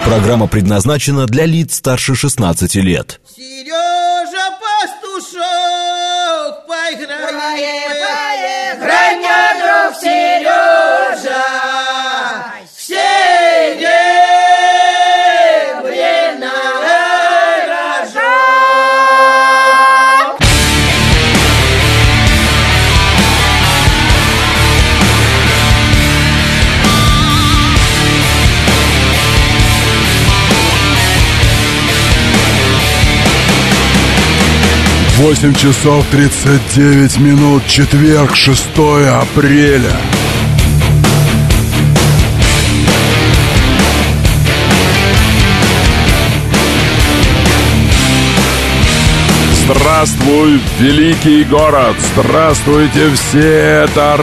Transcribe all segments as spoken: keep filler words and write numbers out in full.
Программа предназначена для лиц старше шестнадцати лет. Сережа Пастушок, поиграй, поиграй мне, друг Сережа, все дебрина рожок. восемь часов тридцать девять минут, четверг, шестое апреля. Здравствуй, великий город! Здравствуйте все! Это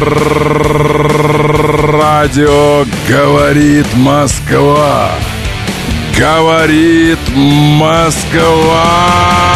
радио «Говорит Москва». Говорит Москва.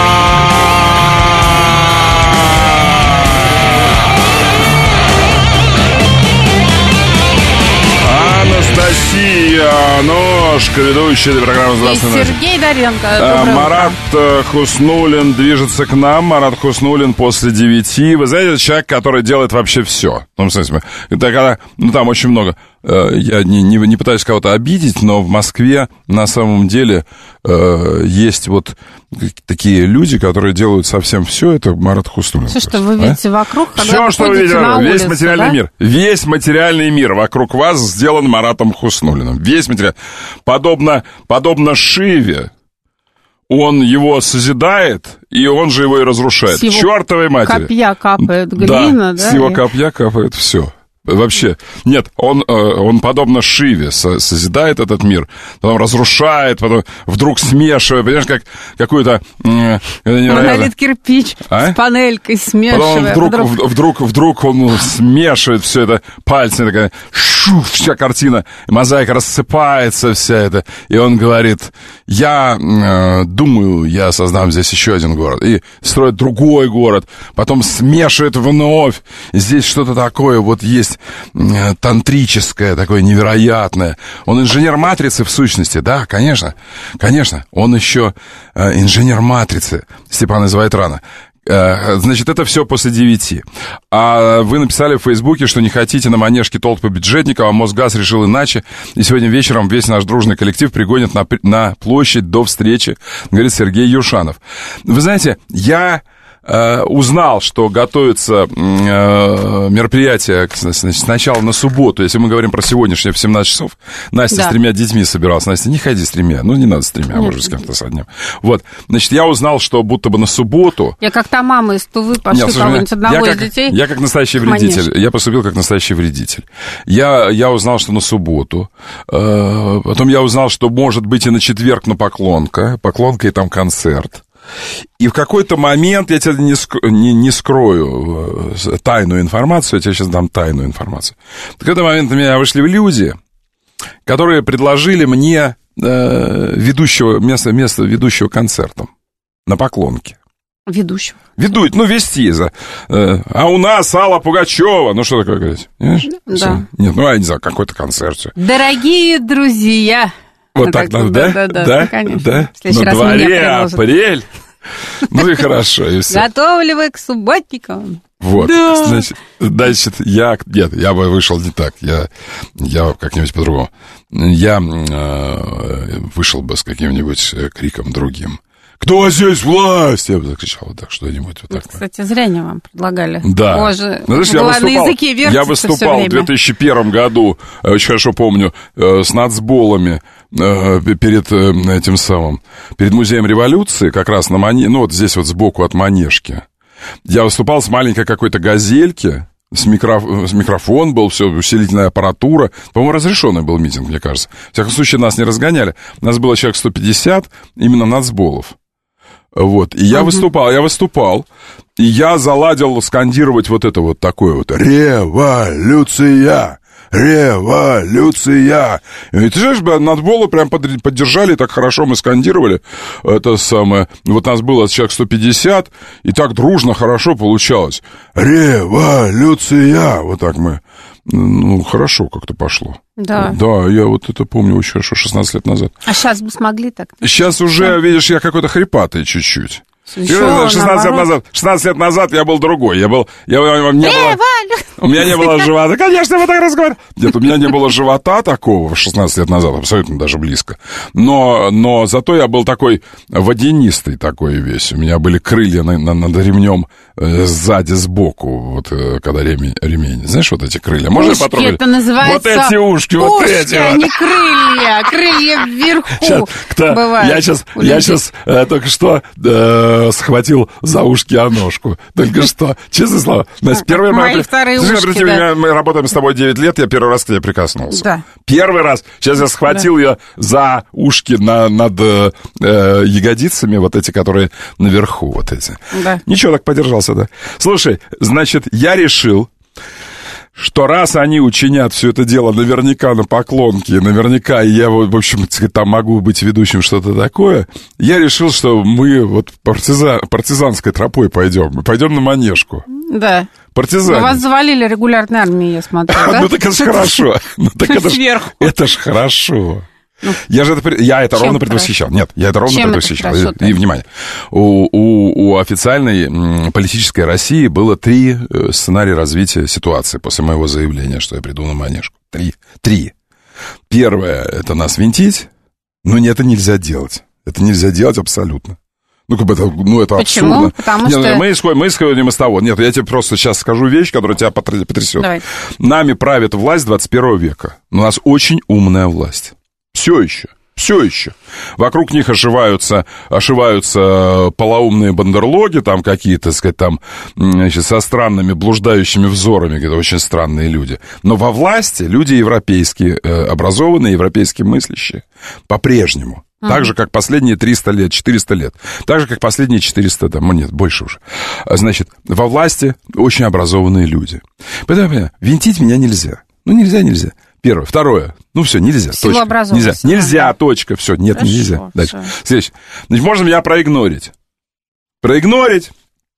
Анастасия Ножка, ведущая этой программы. Здравствуйте. И Сергей Доренко. А, Марат утро. Хуснуллин движется к нам. Марат Хуснуллин после девяти. Вы знаете, это человек, который делает вообще все. Ну, в смысле, это когда, ну, там очень много. Я не, не, не пытаюсь кого-то обидеть, но в Москве на самом деле э, есть вот такие люди, которые делают совсем все. Это Марат Хуснуллин. Все, что вы видите а? вокруг, когда все, вы что вы видите, на весь улицу, материальный да? мир, весь материальный мир вокруг вас сделан Маратом Хуснуллиным. Весь материал. Подобно, подобно Шиве, он его созидает, и он же его и разрушает. С его чертовой матери. Копья капает глина, да? Да, с его и... копья капает все. Вообще, нет, он, он подобно Шиве созидает этот мир, потом разрушает, потом вдруг смешивает, понимаешь, как какую-то... Монолит кирпич а? с панелькой смешивает. Потом вдруг, вдруг... вдруг, вдруг он смешивает все это пальцами, такая, шу, вся картина, мозаика рассыпается вся это, и он говорит, я э, думаю, я создам здесь еще один город, и строит другой город, потом смешивает вновь, здесь что-то такое вот есть, тантрическое, такое невероятное. Он инженер матрицы в сущности, да, конечно, конечно. Он еще э, инженер матрицы, Степан называет рано. Э, значит, это все после девяти. А вы написали в Фейсбуке, что не хотите на манежке толпы бюджетников, а Мосгаз решил иначе. И сегодня вечером весь наш дружный коллектив пригонит на, на площадь до встречи, говорит Сергей Юшанов. Вы знаете, я... узнал, что готовится мероприятие, значит, сначала на субботу, если мы говорим про сегодняшнее в семнадцать часов, Настя да. с тремя детьми собиралась. Настя, не ходи с тремя, ну не надо с тремя, Нет. может с кем-то с одним. Вот, значит, я узнал, что будто бы на субботу... Я как та мама из Тувы пошли кого-нибудь одного я из как, детей. Я как настоящий вредитель, Манеж. я поступил как настоящий вредитель. Я, я узнал, что на субботу, э, потом я узнал, что может быть и на четверг на Поклонка, Поклонка и там концерт. И в какой-то момент, я тебе не, ск... не, не скрою тайную информацию, я тебе сейчас дам тайную информацию. В какой-то момент на меня вышли люди, которые предложили мне э, ведущего, место, место ведущего концертом на Поклонке. Ведущего? Ведут, ну, вести. За, э, а у нас Алла Пугачева. Ну, что такое говорить? Понимаешь? Да. Все. Нет, ну, я не знаю, какой-то концерт. Все. Дорогие друзья... Вот ну, так надо, да? Да, да, да, конечно. Да? На дворе апрель. Ну и хорошо, и все. Готовы вы к субботникам? Вот, да. значит, значит, я... Нет, я бы вышел не так. Я, я как-нибудь по-другому. Я э, вышел бы с каким-нибудь криком другим. Кто здесь власть? Я бы закричал вот так, что-нибудь вот так. Кстати, зря не вам предлагали. Да. Боже, ну, знаешь, я выступал, на языке вертится я выступал в две тысячи первом году, очень хорошо помню, с нацболами перед этим самым, перед музеем революции, как раз на Мане, ну вот здесь вот сбоку от Манежки. Я выступал с маленькой какой-то газельки, с, микроф... с микрофон был, все, усилительная аппаратура. По-моему, разрешенный был митинг, мне кажется. В всяком случае, нас не разгоняли. У нас было человек сто пятьдесят именно нацболов. Вот, и я uh-huh. выступал, я выступал, и я заладил скандировать вот это вот такое вот «Революция! Революция!» И ты знаешь, нацболы прям поддержали, так хорошо мы скандировали это самое. Вот нас было человек сто пятьдесят, и так дружно, хорошо получалось. «Революция!» Вот так мы ну, хорошо как-то пошло. Да. Да, я вот это помню очень хорошо, шестнадцать лет назад. А сейчас бы смогли так? Сейчас уже, да. видишь, я какой-то хрипатый чуть-чуть. Еще, шестнадцать лет назад, шестнадцать лет назад я был другой. Я был, я, у, меня э, было, у меня не было живота. Конечно, вы так разговариваете. Нет, у меня не было живота такого шестнадцать лет назад, абсолютно даже близко. Но, но зато я был такой водянистый такой весь. У меня были крылья на, на, над ремнем э, сзади, сбоку, вот э, когда ремень, ремень. Знаешь, вот эти крылья. Можно ушки потрогать? Это называется вот эти ушки, ушки, вот эти. А не крылья. Крылья вверху сейчас, кто, бывают. Я сейчас, я сейчас э, только что... Э, схватил за ушки Аношку. Только что. Честное слово. Настя, первый Мои раз... вторые Слушай, ушки, обрати, да. Мы работаем с тобой девять лет, я первый раз к тебе прикоснулся. Да. Первый раз. Сейчас я схватил да. ее за ушки на, над э, ягодицами, вот эти, которые наверху, вот эти. Да. Ничего, так подержался, да. Слушай, значит, я решил, что раз они учинят все это дело наверняка на поклонке, наверняка я, в общем, там могу быть ведущим, что-то такое, я решил, что мы вот партизан, партизанской тропой пойдем. Мы пойдем на Манежку. Да. Партизане. Вас завалили регулярной армией, я смотрю, да? Ну, так это ж хорошо. Сверху. Это ж хорошо. Ну, я же это, я это ровно предвосхищал. Хорошо? Нет, я это ровно Чем предвосхищал. Это и, и, внимание, у, у, у официальной м, политической России было три сценария развития ситуации после моего заявления, что я приду на Манежку. Три. Три. Первое — это нас винтить, но нет, это нельзя делать. Это нельзя делать абсолютно. Ну, как бы это, ну, это Почему? абсурдно. Потому нет, что... мы, исходим, мы исходим из того. Нет, я тебе просто сейчас скажу вещь, которая тебя потрясет. Давай. Нами правит власть двадцать первого века. У нас очень умная власть. Все еще. Все еще. Вокруг них ошиваются, ошиваются полоумные бандерлоги, там какие-то, так сказать, там, значит, со странными блуждающими взорами, какие-то очень странные люди. Но во власти люди европейские, образованные, европейски мыслящие. По-прежнему. Uh-huh. Так же, как последние триста лет, четыреста лет. Так же, как последние четыреста, там, ну, нет, больше уже. Значит, во власти очень образованные люди. Поэтому, винтить меня нельзя. Ну, нельзя, нельзя. Первое. Второе. Ну, все, нельзя. Точка. Нельзя. Нельзя, да. Точка. Все, нет, Хорошо, нельзя. Дальше. Все. Следующее. Значит, можно меня проигнорить. Проигнорить.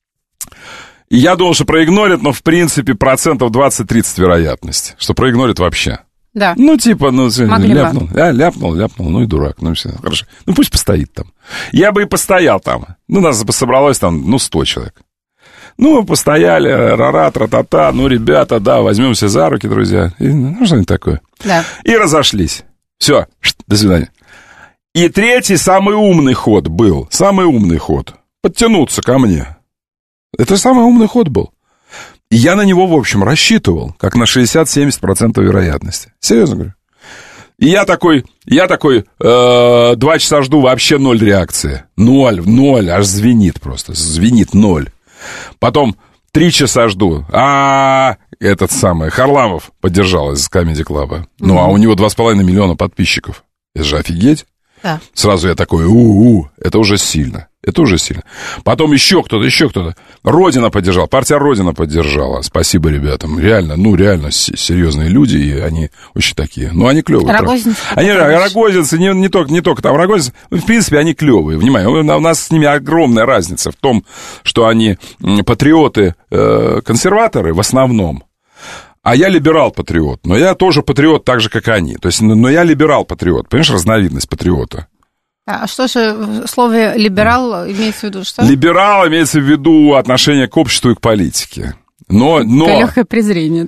И я думал, что проигнорят, но, в принципе, процентов двадцать-тридцать вероятность, что проигнорят вообще. Да. Ну, типа, ну, Могли ляпнул. А, ляпнул, ляпнул, ну и дурак. Ну, все, хорошо. Ну, пусть постоит там. Я бы и постоял там. Ну, нас собралось там, ну, сто человек. Ну, постояли, ра-ра, тра-та-та, ну, ребята, да, возьмемся за руки, друзья. И, ну, что-нибудь такое. Да. И разошлись. Все, до свидания. И третий, самый умный ход был, самый умный ход, подтянуться ко мне. Это самый умный ход был. И я на него, в общем, рассчитывал, как на шестьдесят-семьдесят процентов вероятности. Серьезно говорю. И я такой, я такой, э, два часа жду, вообще ноль реакции. Ноль, ноль, аж звенит просто, звенит ноль. Потом три часа жду. А этот самый Харламов поддержал из Comedy Club. Mm-hmm. Ну, а у него два с половиной миллиона подписчиков. Это же офигеть. Да. Сразу я такой, у-у, это уже сильно. Это уже сильно. Потом еще кто-то, еще кто-то. Родина поддержала, партия Родина поддержала. Спасибо ребятам. Реально, ну, реально серьезные люди, и они очень такие. Ну, они клевые. Рогозинцы. Они рогозинцы, не, не, только, не только там рогозинцы. В принципе, они клевые. Внимание, у нас с ними огромная разница в том, что они патриоты-консерваторы в основном. А я либерал-патриот. Но я тоже патриот так же, как они. То есть, но я либерал-патриот. Понимаешь, разновидность патриота. А что же в слове «либерал» имеется в виду? Что? Либерал имеется в виду отношение к обществу и к политике. Но, но... Это легкое презрение.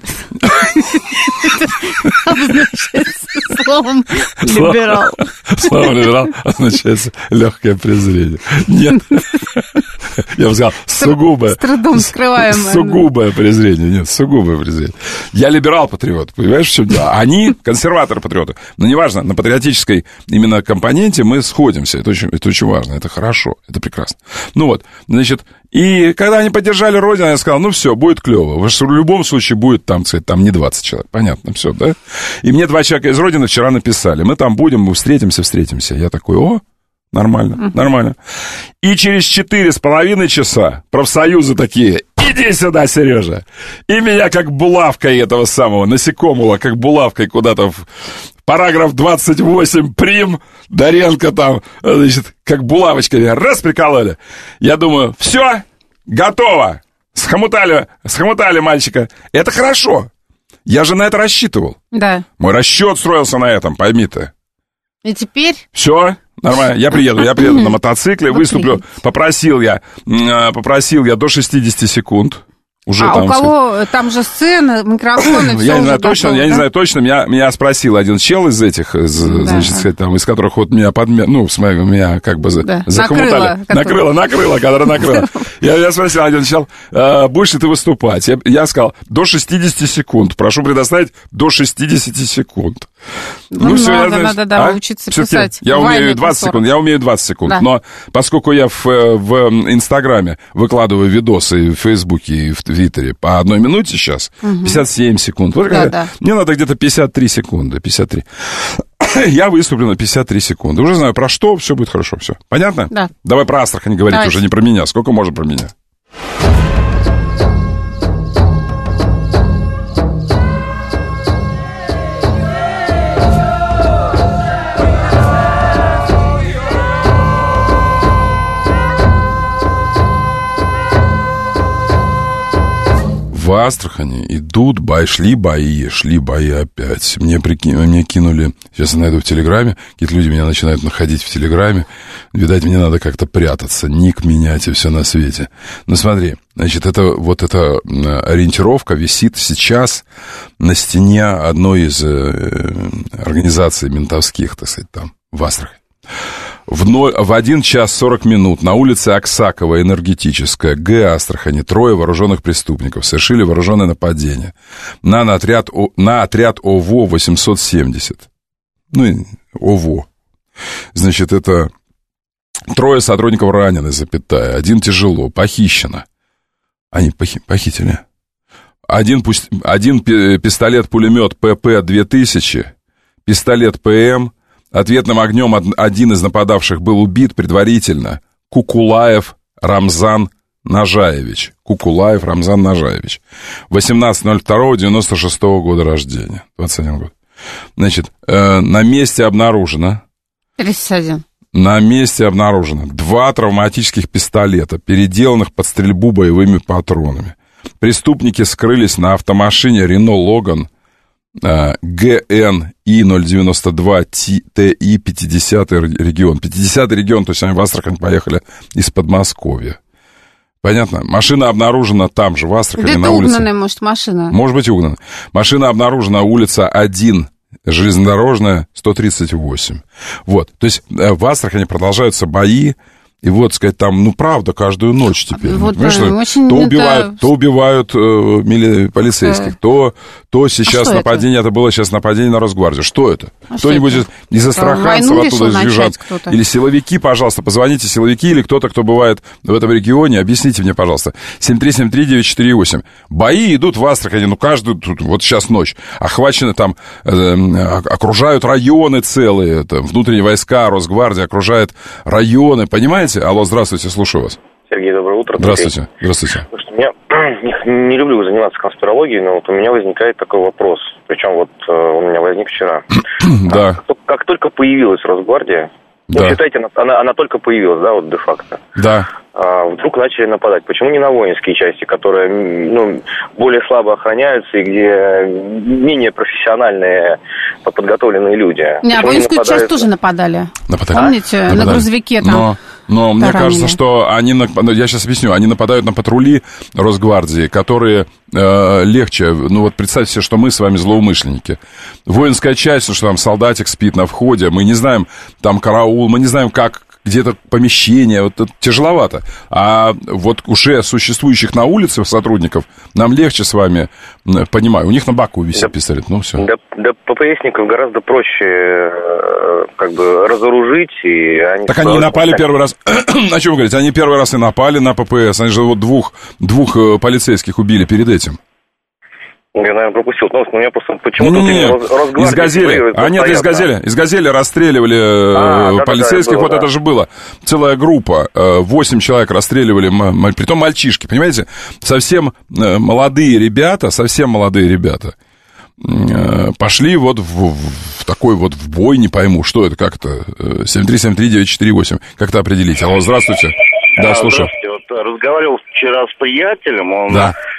Обозначается словом «либерал». Слово «либерал» означается легкое презрение. Нет. Я бы сказал, сугубое. С трудом скрываемое. Сугубое презрение. Нет, сугубое презрение. Я либерал-патриот, понимаешь, в чем дело? Они консерваторы-патриоты. Но неважно, на патриотической именно компоненте мы сходимся. Это очень, это очень важно, это хорошо, это прекрасно. Ну вот, значит, и когда они поддержали Родину, я сказал, ну все, будет клево. В любом случае будет там, сказать, там не двадцать человек. Понятно, все, да? И мне два человека из Родины вчера написали, мы там будем, мы встретимся, встретимся. Я такой, о, нормально, uh-huh. нормально. И через четыре с половиной часа профсоюзы такие, иди сюда, Сережа. И меня как булавкой этого самого насекомого, как булавкой куда-то в параграф двадцать восемь прим, Доренко там, значит, как булавочкой раз прикололи. Я думаю, все, готово. Схомутали, схомутали мальчика. Это хорошо. Я же на это рассчитывал. Да. Мой расчет строился на этом, пойми ты. И теперь... Все, нормально. Я приеду, я приеду на мотоцикле, выступлю. Попросил я, попросил я до шестьдесят секунд. Уже а там у кого все. Там же сцена, микрофоны, все я не знаю готово, точно, да? я не знаю точно. Меня, меня спросил один чел из этих, из, да, значит, да. сказать, там, из которых вот меня подмя... ну, с моего, меня как бы да. захомутали. Накрыло, накрыло, накрыло, когда накрыло. Я, я спросил один чел, будешь ли ты выступать? Я, я сказал, до шестьдесят секунд. Прошу предоставить до шестьдесят секунд. Ну, ну все, надо, я, знаешь, надо, да, а? учиться писать. Я умею двадцать секунд, я умею двадцать секунд. Да. Но поскольку я в, в Инстаграме выкладываю видосы в Фейсбуке и в Твиттере по одной минуте сейчас, угу. пятьдесят семь секунд. Вот да, да. Мне надо где-то пятьдесят три секунды, пятьдесят три. Я выступлю на пятьдесят три секунды. Уже знаю, про что, все будет хорошо, все. Понятно? Да. Давай про Астрахань говорить. Давайте. Уже не про меня. Сколько можно про меня? В Астрахани идут бои, шли бои, шли бои опять. Мне, прикин, мне кинули, сейчас я найду в Телеграме, какие-то люди меня начинают находить в Телеграме. Видать, мне надо как-то прятаться, ник менять и все на свете. Ну смотри, значит, это, вот эта ориентировка висит сейчас на стене одной из э, организаций ментовских, так сказать, там, в Астрахани. В, ноль, в один час сорок минут на улице Аксакова, Энергетическая, Г. Астрахани, трое вооруженных преступников совершили вооруженное нападение на, на, отряд, на отряд ОВО восемьсот семьдесят. Ну, ОВО. Значит, это трое сотрудников ранены, запятая, один тяжело, похищено. Они похи, похитили. Один, один пистолет-пулемет ПП две тысячи, пистолет ПМ. Ответным огнем один из нападавших был убит предварительно. Кукулаев Рамзан Нажаевич. Кукулаев Рамзан Нажаевич. восемнадцатого ноль второго девяносто шестого года рождения. двадцать один год. Значит, э, на месте обнаружено... тридцать один. На месте обнаружено два травматических пистолета, переделанных под стрельбу боевыми патронами. Преступники скрылись на автомашине Рено Логан Г Н И ноль девяносто два Т И пятидесятый регион. пятидесятый регион, то есть они в Астрахань поехали из Подмосковья. Понятно? Машина обнаружена там же, в Астрахани, где-то на улице. угнанная, может, машина. Может быть, угнанная. Машина обнаружена, улица один, железнодорожная, сто тридцать восемь. Вот, то есть в Астрахани продолжаются бои. И вот, сказать, там, ну, правда, каждую ночь теперь. Вот, ну, что очень то, это... убивают, то убивают э, мили... полицейских, да. то, то сейчас а нападение, это? это было сейчас нападение на Росгвардию. Что это? А Кто-нибудь из, из астраханцев оттуда сбежат? Или силовики, пожалуйста, позвоните, силовики или кто-то, кто бывает в этом регионе, объясните мне, пожалуйста. семь три семь три девять четыре восемь. Бои идут в Астрахани, ну, каждую, тут, вот сейчас ночь, охвачены там, э, окружают районы целые, там, внутренние войска, Росгвардия окружает районы, понимаете? Алло, здравствуйте, слушаю вас. Сергей, доброе утро. Здравствуйте, здравствуйте. Потому что я не, не люблю заниматься конспирологией, но вот у меня возникает такой вопрос. Причем вот э, у меня возник вчера. Да. Как, как только появилась Росгвардия, да. ну, считайте, она, она только появилась, да, вот де-факто. Да. А, вдруг начали нападать. Почему не на воинские части, которые, ну, более слабо охраняются и где менее профессиональные, подготовленные люди? Не, а воинскую нападают... часть тоже нападали. Нападали? Помните, нападали. На грузовике там... Но... Но мне Таранили. кажется, что они, я сейчас объясню, они нападают на патрули Росгвардии, которые э, легче, ну вот представьте себе, что мы с вами злоумышленники. Воинская часть, что там солдатик спит на входе, мы не знаем, там караул, мы не знаем, как где-то помещение, вот это тяжеловато. А вот уже существующих на улице сотрудников нам легче с вами, понимаю, у них на боку висит да, пистолет, ну все. Да, да ППСников гораздо проще как бы разоружить. И они так они и напали так... первый раз, о чем вы говорите, они первый раз и напали на ППС, они же вот двух, двух полицейских убили перед этим. Я, наверное, пропустил новость, но у меня просто почему-то... Не, не, не. Из «Газели». А нет, из «Газели». Из «Газели» расстреливали а, полицейских, да, да, вот было, это да. же было. Целая группа, восемь человек расстреливали, притом мальчишки, понимаете? Совсем молодые ребята, совсем молодые ребята пошли вот в, в такой вот в бой, не пойму, что это, как это, семь три семь три девять четыре восемь, как-то определить. Алло, здравствуйте. Да, а, слушаю. Здравствуйте, вот разговаривал вчера с приятелем, он да.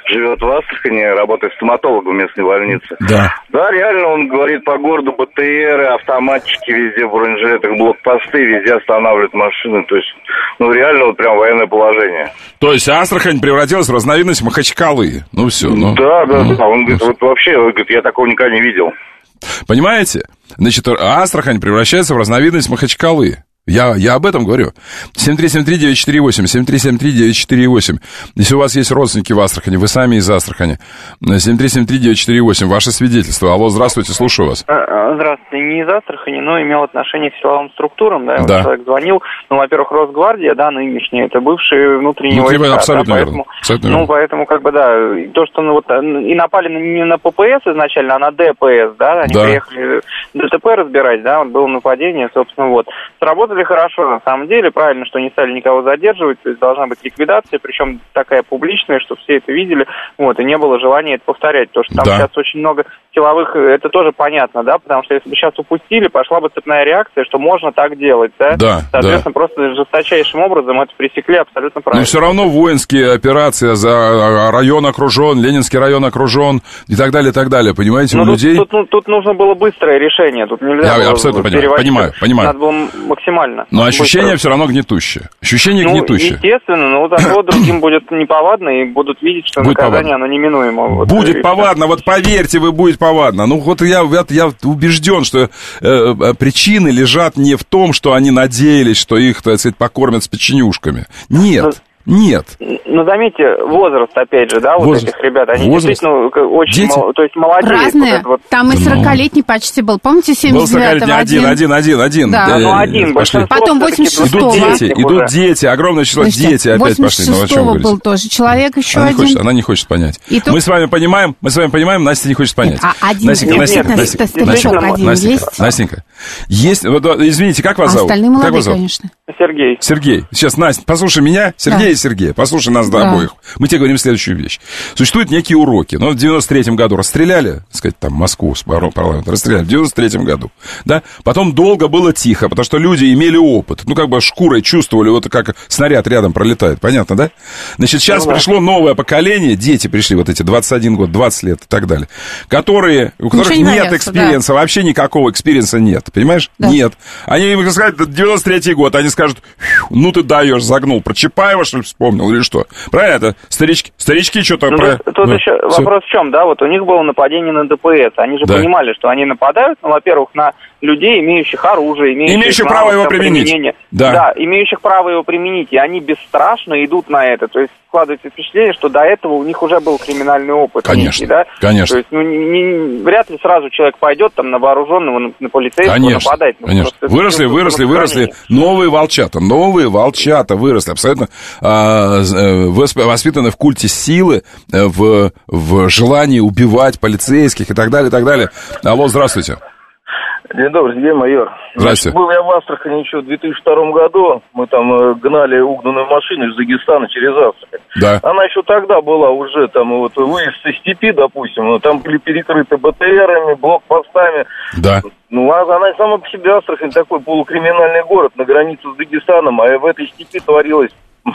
живет в Астрахани, работает стоматологом в местной больнице. Да. Да, реально, он говорит, по городу БТРы, автоматчики везде, бронежилеты, блокпосты, везде останавливают машины. То есть, ну, реально, вот прям военное положение. То есть Астрахань превратилась в разновидность Махачкалы. Ну, все. Ну, да, да, ну, да. Он говорит, ну, вот вообще, он говорит, я такого никогда не видел. Понимаете? Значит, Астрахань превращается в разновидность Махачкалы. Я, я об этом говорю. семь три семь три девять четыре восемь, семь три семь три девять четыре восемь. Если у вас есть родственники в Астрахани, вы сами из Астрахани. семь три семь три девять четыре восемь, ваше свидетельство. Алло, здравствуйте, слушаю вас. Здравствуйте, не из Астрахани, но имел отношение к силовым структурам, да, да. Человек звонил, ну, во-первых, Росгвардия, да, нынешняя, это бывшие внутренние Внутри, войска. абсолютно да, верно. поэтому, Абсолютно ну, верно. поэтому, как бы, да, то, что, ну, вот, и напали не на ППС изначально, а на ДПС, да, они да. приехали ДТП разбирать, да, вот было нападение, собственно, вот. Сработали хорошо, на самом деле, правильно, что не стали никого задерживать, то есть должна быть ликвидация, причем такая публичная, что все это видели, вот, и не было желания это повторять, потому что там да. сейчас очень много силовых, это тоже понятно, да, потому что если бы сейчас упустили, пошла бы цепная реакция, что можно так делать, да, да соответственно, да. просто жесточайшим образом это пресекли абсолютно правильно. Но все равно воинские операции, за район окружен, Ленинский район окружен и так далее, и так далее, понимаете, но у тут, людей... Тут, тут, тут нужно было быстрое решение, тут нельзя Я было абсолютно понимаю, понимаю, понимаю. Надо было максимально. Но ощущение быстро. все равно гнетущее. Ощущение ну, гнетущее. Естественно, но зато другим будет неповадно, и будут видеть, что будет наказание, повадно. оно неминуемо. Вот, будет и повадно, вот поверьте, вы будет повадно. Ну вот я, я, я убежден, что э, причины лежат не в том, что они надеялись, что их, так сказать, покормят с печенюшками. Нет. Но... Нет. Ну, заметьте, возраст, опять же, да, возраст. вот этих ребят, они возраст. действительно очень, мол, то есть молодые. Разные, вот вот. там и сорокалетний почти был, помните, семьдесят девятого один, один, один, один. Да, да ну один, потом восемьдесят шестого. Идут дети, идут дети, огромное число Слушайте, дети опять пошли. восемьдесят шестого был тоже человек еще она один. Не хочет, она не хочет понять. И мы то... с вами понимаем, мы с вами понимаем, Настя не хочет понять. Нет, а один, Настенька, нет, Настенька, нет, Настенька, нет, Настенька, Настенька, один Настенька, есть? Настенька, есть, вот, извините, как вас а зовут? Остальные молодые, как вас зовут? Конечно. Сергей. Сергей. Сейчас, Настя, послушай меня, Сергей да. и Сергей, послушай нас да. обоих. Мы тебе говорим следующую вещь. Существуют некие уроки. Ну, в девяносто третьем году расстреляли, так сказать, там, Москву с парламента, расстреляли в девяносто третьем году, да? Потом долго было тихо, потому что люди имели опыт. Ну, как бы шкурой чувствовали, вот как снаряд рядом пролетает. Понятно, да? Значит, сейчас ну, да. пришло новое поколение, дети пришли, вот эти двадцать один год, двадцать лет и так далее, которые, у которых не нет боятся, экспириенса, да. вообще никакого экспириенса нет, понимаешь? Да. Нет. Они им сказать, девяносто третий год, они скажут, ну ты даешь, загнул, про Чапаева, что ли, вспомнил, или что? Правильно, это старички, старички что-то... Ну, про... Тут, тут ну, еще все. Вопрос в чем, да, вот у них было нападение на ДПС, они же да. понимали, что они нападают, ну, во-первых, на людей, имеющих оружие, имеющих, имеющих право его применить. Да. да, имеющих право его применить, и они бесстрашно идут на это, то есть складывается впечатление, что до этого у них уже был криминальный опыт. Конечно, некий, да? конечно. То есть, ну, не, не, вряд ли сразу человек пойдет там на вооруженного, на, на полицейского конечно, нападать. Ну, конечно, выросли, выросли, выросли, новые волчата, новые волчата выросли, абсолютно а, воспитаны в культе силы, в, в желании убивать полицейских и так далее, и так далее. Алло, здравствуйте. День добрый, Сергей, майор. Здравствуйте. Был я в Астрахани еще в две тысячи втором году. Мы там э, гнали угнанную машину из Дагестана через Астрахань. Да. Она еще тогда была уже, там, вот, выезд со степи, допустим, ну, там были перекрыты БТРами, блокпостами. Да. Ну, а она сама по себе, Астрахань, такой полукриминальный город на границе с Дагестаном, а в этой степи творилось...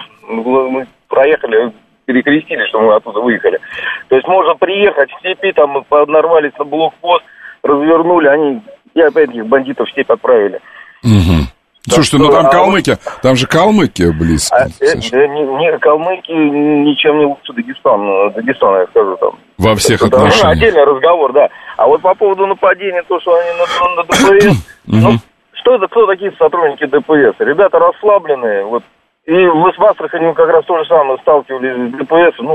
Мы проехали, перекрестились, что мы оттуда выехали. То есть можно приехать в степи, там, мы нарвались на блокпост, развернули, они... И опять их бандитов в степь отправили. Угу. Слушайте, ну там а Калмыкия, там же Калмыкия близко. А, э, не, не, Калмыкия ничем не лучше Дагестана, Дагестана, я скажу там. Во всех это, отношениях. Ну, отдельный разговор, да. А вот по поводу нападения, то, что они на, на ДПС, ну, что это, кто такие сотрудники ДПС? Ребята расслабленные, вот. И вы с Астраханью как раз то же самое сталкивались с ДПС, ну,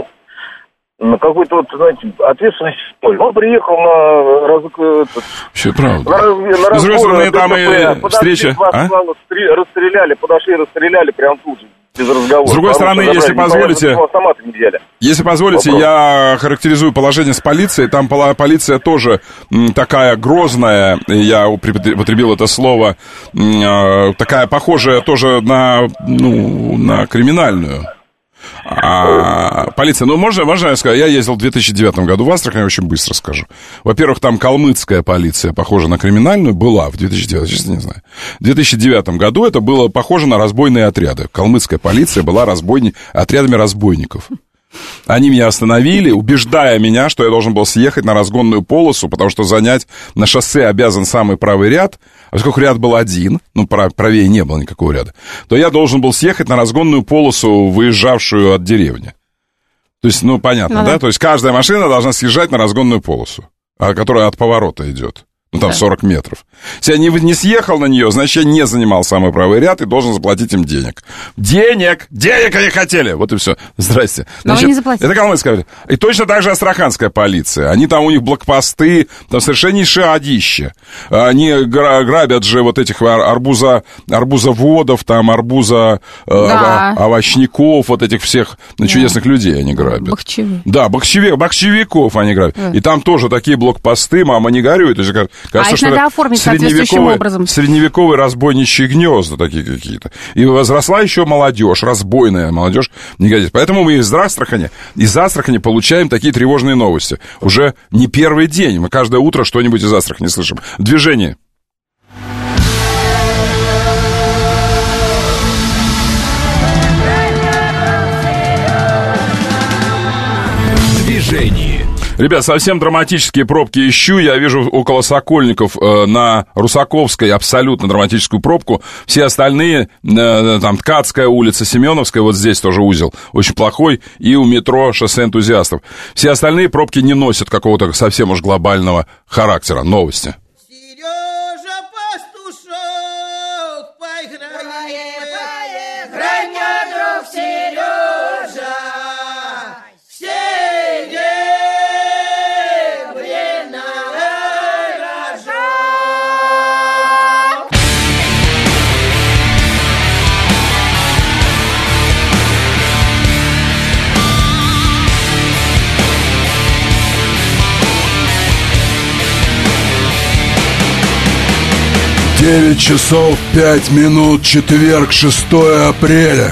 на какой-то, вот, знаете, ответственность. Он приехал на... Раз, этот, все правда. На, на разбор, с другой стороны, там и подошли, встреча. Вас, А? Расстреляли, подошли, расстреляли прям тут же, без разговора. С другой стороны, если позволите... Если позволите, Вопрос. я характеризую положение с полицией. Там полиция тоже такая грозная, я употребил это слово, такая похожая тоже на, ну, на криминальную. А, полиция, ну, можно, можно я скажу, я ездил в две тысячи девятом году в Астрахань, я очень быстро скажу. Во-первых, там калмыцкая полиция, похожа на криминальную, была в две тысячи девятом, честно не знаю. В две тысячи девятом году это было похоже на разбойные отряды. Калмыцкая полиция была разбойни... отрядами разбойников. Они меня остановили, убеждая меня, что я должен был съехать на разгонную полосу, потому что занять на шоссе обязан самый правый ряд, а поскольку ряд был один, ну, правее не было никакого ряда, то я должен был съехать на разгонную полосу, выезжавшую от деревни. То есть, ну, понятно, ну, да? да? То есть каждая машина должна съезжать на разгонную полосу, которая от поворота идет. Ну, там да. сорок метров. Если я не, не съехал на нее, значит, я не занимал самый правый ряд и должен заплатить им денег. Денег! Денег они хотели! Вот и все. Здрасте. Но значит, вы не заплатили. Это Коломойская. И точно так же астраханская полиция. Они там, у них блокпосты, там совершеннейшее одище. Они грабят же вот этих арбуза, арбузоводов, там, арбуза да. э, овощников, вот этих всех да. чудесных людей они грабят. Бахчевик. Да, бахчевик, бахчевиков они грабят. Да. И там тоже такие блокпосты, мама не горюй, то есть кажется, а их надо оформить соответствующим образом. Средневековые разбойничьи гнезда такие какие-то. И возросла еще молодежь, разбойная молодежь, не годится. Поэтому мы из Астрахани, из Астрахани получаем такие тревожные новости. Уже не первый день. Мы каждое утро что-нибудь из Астрахани слышим. Движение. Движение. Ребят, совсем драматические пробки ищу. Я вижу около Сокольников э, на Русаковской абсолютно драматическую пробку. Все остальные, э, там, Ткацкая улица, Семеновская, вот здесь тоже узел, очень плохой. И у метро шоссе энтузиастов. Все остальные пробки не носят какого-то совсем уж глобального характера. Новости. Сережа Пастушок, поиграй, поиграй, мне, друг Сережа. девять часов пять минут, четверг, шестое апреля.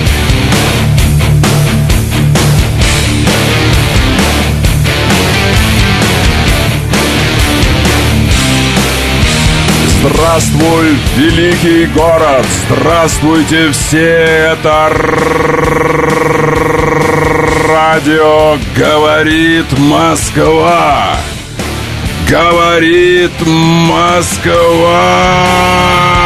Здравствуй, великий город! Здравствуйте все! Это радио «Говорит Москва». Говорит Москва.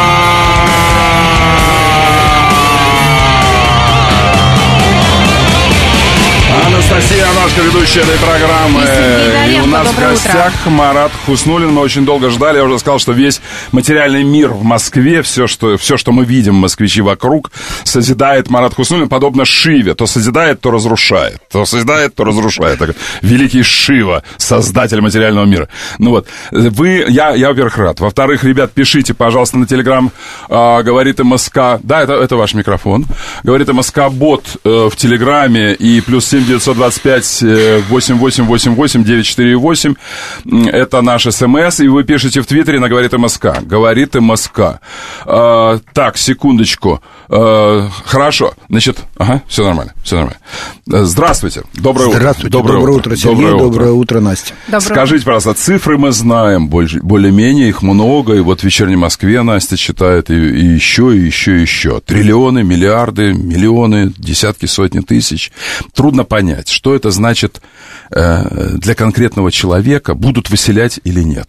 Анастасия Аношка, ведущая этой программы. И, и у нас в гостях утро. Марат Хуснуллин. Мы очень долго ждали. Я уже сказал, что весь материальный мир в Москве, все, что, все, что мы видим, москвичи вокруг, созидает Марат Хуснуллин, подобно Шиве. То созидает, то разрушает. То созидает, то разрушает. Так, великий Шива, создатель материального мира. Ну вот, вы, я, я во-первых, рад. Во-вторых, ребят, пишите, пожалуйста, на Телеграм э, «Говорит МСК». Да, это, это ваш микрофон. «Говорит МСК-бот» э, в Телеграме и плюс семь девятьсот двадцать пять восемь восемь восемь восемь девять четыре восемь. Это наш СМС. И вы пишете в Твиттере на «Говорит МСК». «Говорит МСК». А, так, секундочку. А, хорошо. Значит, ага, все нормально. Все нормально. Здравствуйте. Доброе утро. Здравствуйте. Доброе, доброе утро, Сергей. Доброе, доброе утро, Настя. Доброе. Скажите, пожалуйста, цифры мы знаем более-менее, их много. И вот в «Вечерней Москве» Настя читает, и, и еще, и еще, и еще. Триллионы, миллиарды, миллионы, десятки, сотни тысяч. Трудно понять, что это значит э, для конкретного человека, будут выселять или нет.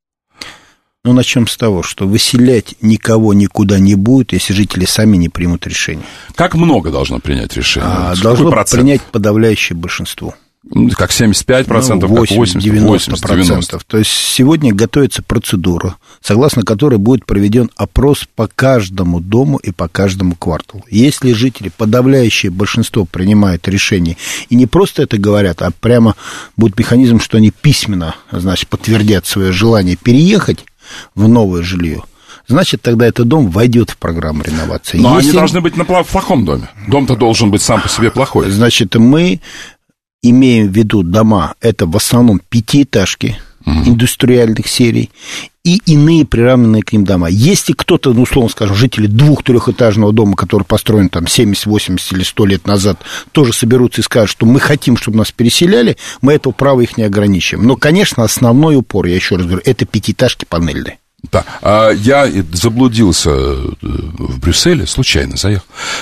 Ну, начнем с того, что выселять никого никуда не будет, если жители сами не примут решение. Как много должно принять решение? А, должно принять подавляющее большинство. Как семьдесят пять процентов, ну, восемьдесят, как восемьдесят, девяносто процентов. То есть сегодня готовится процедура, согласно которой будет проведен опрос по каждому дому и по каждому кварталу. Если жители, подавляющее большинство, принимают решение, и не просто это говорят, а прямо будет механизм, что они письменно, значит, подтвердят свое желание переехать в новое жилье, значит, тогда этот дом войдет в программу реновации. Но Если... они должны быть на плохом доме. Дом-то должен быть сам по себе плохой. Значит, мы имеем в виду дома, это в основном пятиэтажки угу. индустриальных серий и иные приравненные к ним дома. Если кто-то, ну, условно скажем, жители двух-трехэтажного дома, который построен там семьдесят, восемьдесят или сто лет назад, тоже соберутся и скажут, что мы хотим, чтобы нас переселяли, мы этого права их не ограничиваем. Но, конечно, основной упор, я еще раз говорю, это пятиэтажки панельные. Да, а я заблудился в Брюсселе, случайно заехал,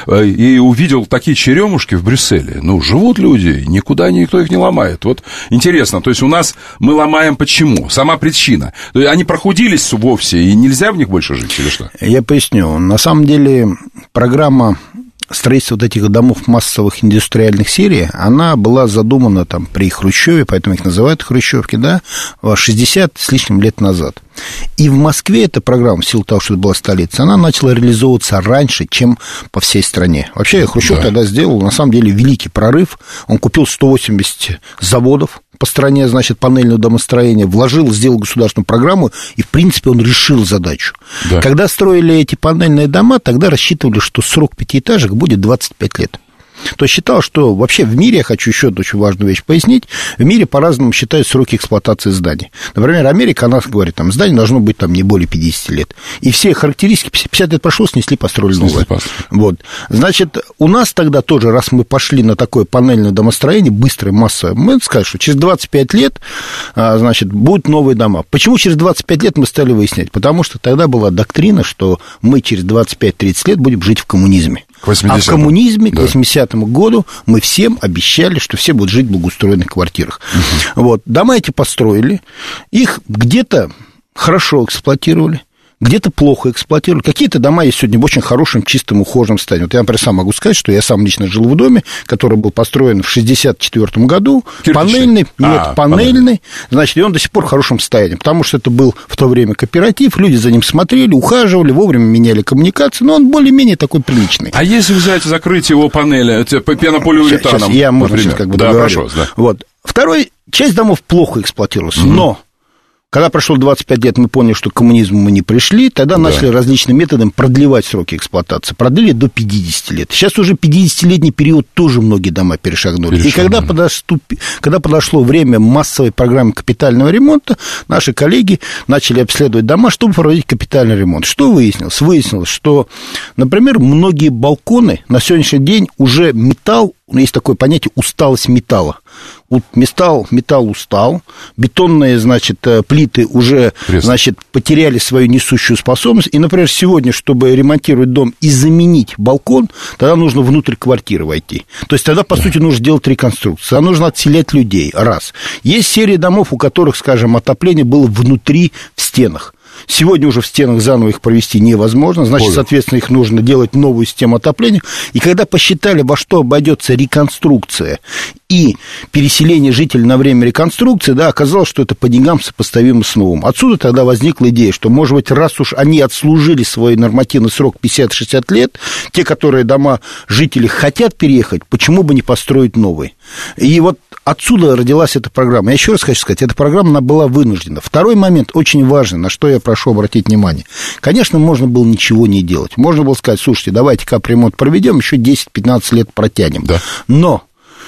и увидел такие черемушки в Брюсселе. Ну, живут люди, никуда никто их не ломает. Вот интересно, то есть у нас мы ломаем почему? Сама причина. Они прохудились вовсе, и нельзя в них больше жить, или что? Я поясню. На самом деле программа строительство вот этих домов массовых индустриальных серий, она была задумана там при Хрущеве, поэтому их называют хрущевки, да, шестьдесят с лишним лет назад. И в Москве эта программа, в силу того, что это была столица, она начала реализовываться раньше, чем по всей стране. Вообще, Хрущев да. тогда сделал, на самом деле, великий прорыв. Он купил сто восемьдесят заводов по стране, значит, панельного домостроения, вложил, сделал государственную программу, и, в принципе, он решил задачу. Да. Когда строили эти панельные дома, тогда рассчитывали, что срок пятиэтажек будет двадцать пять лет. То есть считал, что вообще в мире, я хочу еще одну очень важную вещь пояснить, в мире по-разному считают сроки эксплуатации зданий. Например, Америка, она говорит, там, здание должно быть там не более пятьдесят лет. И все характеристики, пятьдесят лет прошло, снесли, построили новое. Вот. Значит, у нас тогда тоже, раз мы пошли на такое панельное домостроение, быстрое, массовое, мы скажем, что через двадцать пять лет, значит, будут новые дома. Почему через двадцать пять лет мы стали выяснять? Потому что тогда была доктрина, что мы через двадцать пять-тридцать лет будем жить в коммунизме. А в коммунизме да. к восьмидесятому году мы всем обещали, что все будут жить в благоустроенных квартирах. Угу. Вот. Дома эти построили, их где-то хорошо эксплуатировали, где-то плохо эксплуатировали. Какие-то дома есть сегодня в очень хорошем, чистом, ухоженном состоянии. Вот я, например, сам могу сказать, что я сам лично жил в доме, который был построен в шестьдесят четвёртом году. Кирпичный? Панельный. А, нет, панельный. панельный. Значит, и он до сих пор в хорошем состоянии, потому что это был в то время кооператив, люди за ним смотрели, ухаживали, вовремя меняли коммуникации, но он более-менее такой приличный. А если взять, закрыть его панели пенополиуретаном, сейчас, я, можно, сейчас как бы да, договорю. прошу, да. Вот. Второй, часть домов плохо эксплуатировалась, mm-hmm. но... Когда прошло двадцать пять лет, мы поняли, что к коммунизму мы не пришли, тогда да. начали различными методами продлевать сроки эксплуатации. Продлили до пятидесяти лет. Сейчас уже пятидесятилетний период тоже многие дома перешагнули. перешагнули. И когда, подоступ... когда подошло время массовой программы капитального ремонта, наши коллеги начали обследовать дома, чтобы проводить капитальный ремонт. Что выяснилось? Выяснилось, что, например, многие балконы на сегодняшний день уже металл, есть такое понятие усталость металла. Металл, металл устал, бетонные, значит, плиты уже, Пресно. значит, потеряли свою несущую способность. И, например, сегодня, чтобы ремонтировать дом и заменить балкон, тогда нужно внутрь квартиры войти. То есть тогда, по да. сути, нужно делать реконструкцию. Тогда нужно отселять людей, раз. Есть серия домов, у которых, скажем, отопление было внутри, в стенах. Сегодня уже в стенах заново их провести невозможно, значит, Понял. соответственно, их нужно делать новую систему отопления. И когда посчитали, во что обойдется реконструкция и переселение жителей на время реконструкции, да, оказалось, что это по деньгам сопоставимо с новым. Отсюда тогда возникла идея, что, может быть, раз уж они отслужили свой нормативный срок пятьдесят-шестьдесят лет, те, которые дома жители хотят переехать, почему бы не построить новые? И вот отсюда родилась эта программа. Я еще раз хочу сказать, эта программа, она была вынуждена. Второй момент очень важный, на что я прошу обратить внимание. Конечно, можно было ничего не делать. Можно было сказать, слушайте, давайте капремонт проведем, еще десять-пятнадцать лет протянем. Да. Но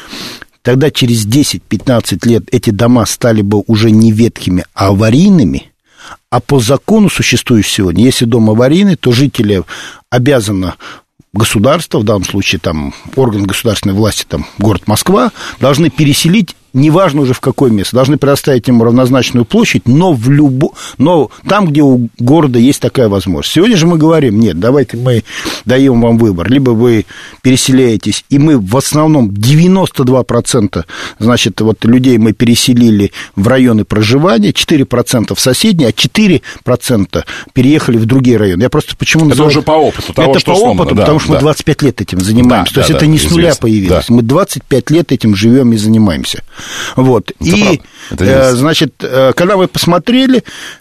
тогда через десять-пятнадцать лет эти дома стали бы уже не ветхими, а аварийными. А по закону существующему сегодня, если дом аварийный, то жители обязаны... государство, в данном случае там орган государственной власти, там город Москва, должны переселить, неважно уже в какое место, должны предоставить ему равнозначную площадь, но, в любо... но там, где у города есть такая возможность. Сегодня же мы говорим, нет, давайте мы даем вам выбор, либо вы переселяетесь, и мы в основном девяносто два процента, значит, вот людей мы переселили в районы проживания, четыре процента в соседние, а четыре процента переехали в другие районы. Я просто почему это называю... уже по опыту того, это что по сломано, опыту, да, потому что да. мы двадцать пять лет этим занимаемся. Да, То есть да, это да, не с нуля известно. появилось. Да. Мы двадцать пять лет этим живем и занимаемся. Вот. Это и, э, значит, э, когда мы посмотрели,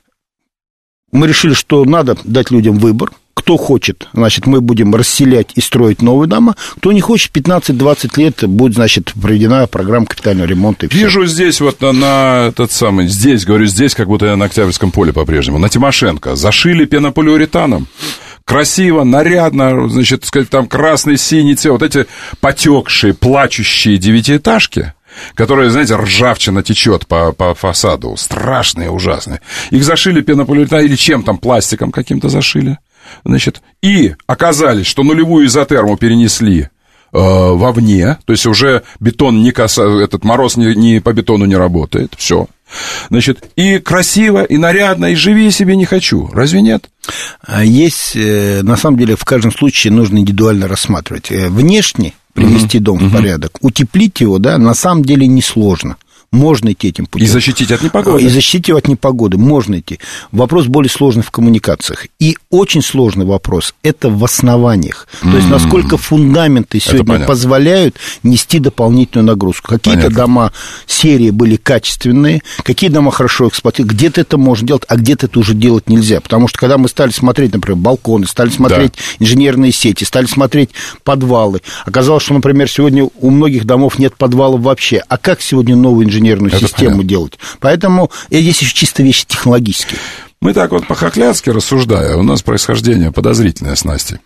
мы решили, что надо дать людям выбор. Кто хочет, значит, мы будем расселять и строить новые дома. Кто не хочет, пятнадцать-двадцать лет будет, значит, проведена программа капитального ремонта. И Вижу все. здесь вот на, на этот самый, здесь, говорю, здесь, как будто я на Октябрьском поле по-прежнему, на Тимошенко, зашили пенополиуретаном. Красиво, нарядно, значит, сказать, там красный, синий цвет, вот эти потекшие, плачущие девятиэтажки, которые, знаете, ржавчина течет по, по фасаду, страшные, ужасные. Их зашили пенополиуретаном или чем там, пластиком каким-то зашили, значит, и оказались, что нулевую изотерму перенесли э, вовне, то есть уже бетон не касается, этот мороз не, не по бетону не работает, все. Значит, и красиво, и нарядно, и живи себе не хочу. Разве нет? Есть, на самом деле, в каждом случае нужно индивидуально рассматривать. Внешне привести mm-hmm. дом mm-hmm. в порядок, утеплить его, да, на самом деле несложно. Можно идти этим путем. И защитить от непогоды. И защитить его от непогоды. Можно идти. Вопрос более сложный в коммуникациях. И очень сложный вопрос – это в основаниях. Mm-hmm. То есть, насколько фундаменты сегодня позволяют нести дополнительную нагрузку. Какие-то понятно. Дома серии были качественные, какие дома хорошо эксплуатированы. Где-то это можно делать, а где-то это уже делать нельзя. Потому что, когда мы стали смотреть, например, балконы, стали смотреть да. инженерные сети, стали смотреть подвалы, оказалось, что, например, сегодня у многих домов нет подвалов вообще. А как сегодня новый инженер инженерную это систему понятно. Делать. Поэтому здесь еще чисто вещи технологические. Мы так вот по-хохлядски рассуждая, у нас происхождение подозрительное с Настей.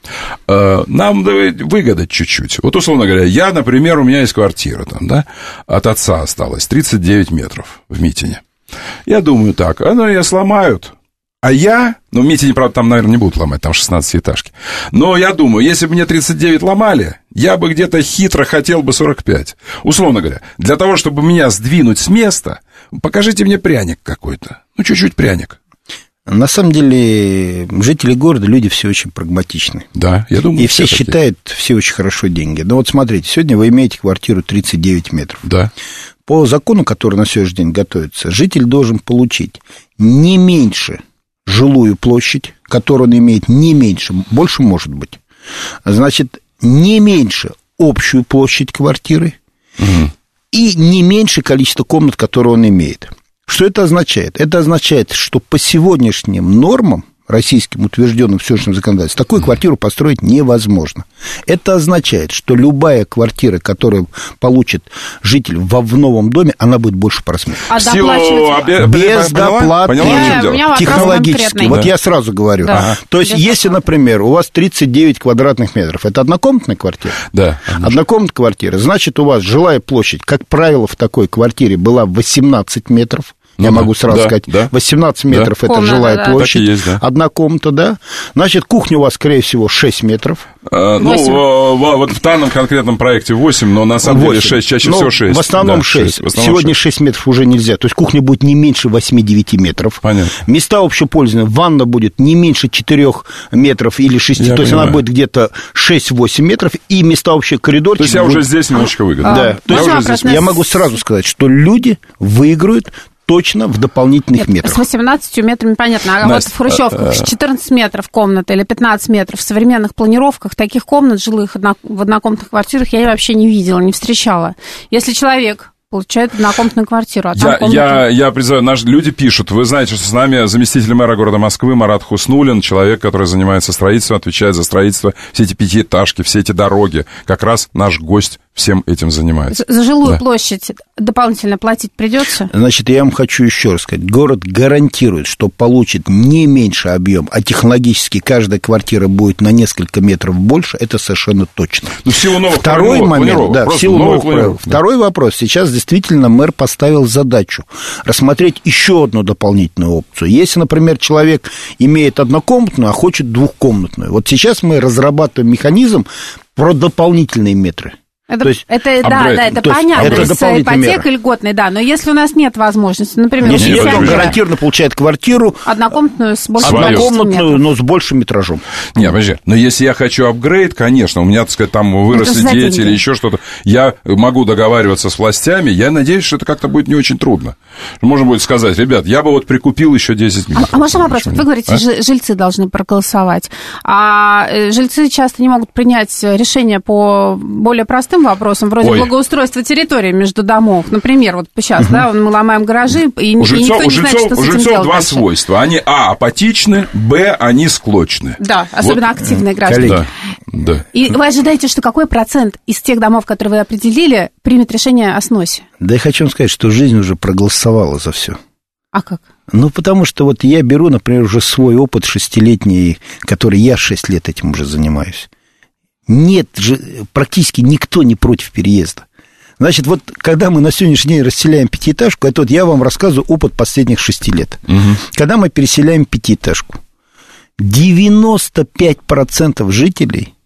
Нам выгадать чуть-чуть. Вот, условно говоря, я, например, у меня есть квартира там, да, от отца осталось тридцать девять метров в Митине. Я думаю так, а ну ее сломают. А я, ну, в Митине, правда, там, наверное, не будут ломать, там шестнадцатиэтажки. Но я думаю, если бы мне тридцать девять ломали, я бы где-то хитро хотел бы сорок пять. Условно говоря, для того, чтобы меня сдвинуть с места, покажите мне пряник какой-то. Ну, чуть-чуть пряник. На самом деле, жители города, люди все очень прагматичны. Да, я думаю, и все, все считают все очень хорошо деньги. Но вот смотрите, сегодня вы имеете квартиру тридцать девять метров. Да. По закону, который на сегодняшний день готовится, житель должен получить не меньше жилую площадь, которую он имеет, не меньше, больше может быть. Значит, не меньше общую площадь квартиры угу. и не меньше количество комнат, которые он имеет. Что это означает? Это означает, что по сегодняшним нормам, российским утвержденным в сегодняшнем законодательстве, такую квартиру построить невозможно. Это означает, что любая квартира, которую получит житель во в новом доме, она будет больше по размеру. А доплачивать? Без доплаты. Технологически. Вот да. я сразу говорю. Да. Ага. То есть, без если, доплаты. Например, у вас тридцать девять квадратных метров, это однокомнатная квартира? Да. Однокомнатная квартира. Значит, у вас жилая площадь, как правило, в такой квартире была восемнадцать метров. Я ну, могу сразу да, сказать, да, восемнадцать метров да. это комната, жилая да, площадь, есть, да. одна комната, да. Значит, кухня у вас, скорее всего, шесть метров. А, ну, вот в данном конкретном проекте восемь, но на самом восемь. Деле шесть, чаще но всего шесть. В основном да, шесть. В основном сегодня шесть. шесть метров уже нельзя. То есть кухня будет не меньше восемь-девять метров. Понятно. Места общего пользования, ванна будет не меньше четырех метров или шести. Я то понимаю. Есть она будет где-то шесть-восемь метров, и места общего коридорчика. То есть я будет... уже здесь немножечко выгодно. Да. А, то есть я, здесь... я могу сразу сказать, что люди выиграют точно в дополнительных Нет, метрах. С восемнадцатью метрами понятно. А Настя, вот в хрущевках четырнадцать метров комната или пятнадцать метров в современных планировках таких комнат жилых в однокомнатных квартирах я вообще не видела, не встречала. Если человек получает однокомнатную квартиру, а там я, комната... я, я призываю, наши люди пишут, вы знаете, что с нами заместитель мэра города Москвы Марат Хуснуллин, человек, который занимается строительством, отвечает за строительство, все эти пятиэтажки, все эти дороги, как раз наш гость всем этим занимается. За жилую да. площадь дополнительно платить придется? Значит, я вам хочу еще раз сказать, город гарантирует, что получит не меньше объем, а технологически каждая квартира будет на несколько метров больше, это совершенно точно. Ну, в силу новых Второй планировок, момент, планировок, да, в силу новых планировок. Да. Второй вопрос. Сейчас действительно мэр поставил задачу рассмотреть еще одну дополнительную опцию. Если, например, человек имеет однокомнатную, а хочет двухкомнатную. Вот сейчас мы разрабатываем механизм про дополнительные метры. Это, то есть, это, да, да, это понятно, это то есть ипотека льготная, да, но если у нас нет возможности, например... Если нет, он гарантированно получает квартиру... Однокомнатную с большим Однокомнатную, но с большим метражом. Нет, подожди, но если я хочу апгрейд, конечно, у меня, так сказать, там выросли дети деньги. Или еще что-то, я могу договариваться с властями, я надеюсь, что это как-то будет не очень трудно. Можно будет сказать, ребят, я бы вот прикупил еще десять метров. А, а можно вопрос? Вы говорите, а? жильцы должны проголосовать, а жильцы часто не могут принять решение по более простым вопросам, вроде Ой. благоустройства территории между домов. Например, вот сейчас, угу. да, мы ломаем гаражи, и, у жильцов, и никто не знает, жильцов, что с у этим жильцов делать два дальше. свойства. Они, а, апатичны, б, они склочны. Да, особенно вот. Активные граждане. Да, да. И вы ожидаете, что какой процент из тех домов, которые вы определили, примет решение о сносе? Да я хочу вам сказать, что жизнь уже проголосовала за все. А как? Ну, потому что вот я беру, например, уже свой опыт шестилетний, который я шесть лет этим уже занимаюсь. Нет же, практически никто не против переезда. Значит, вот когда мы на сегодняшний день расселяем пятиэтажку, это вот я вам рассказываю опыт последних шести лет. Угу. Когда мы переселяем пятиэтажку, девяносто пять процентов жителей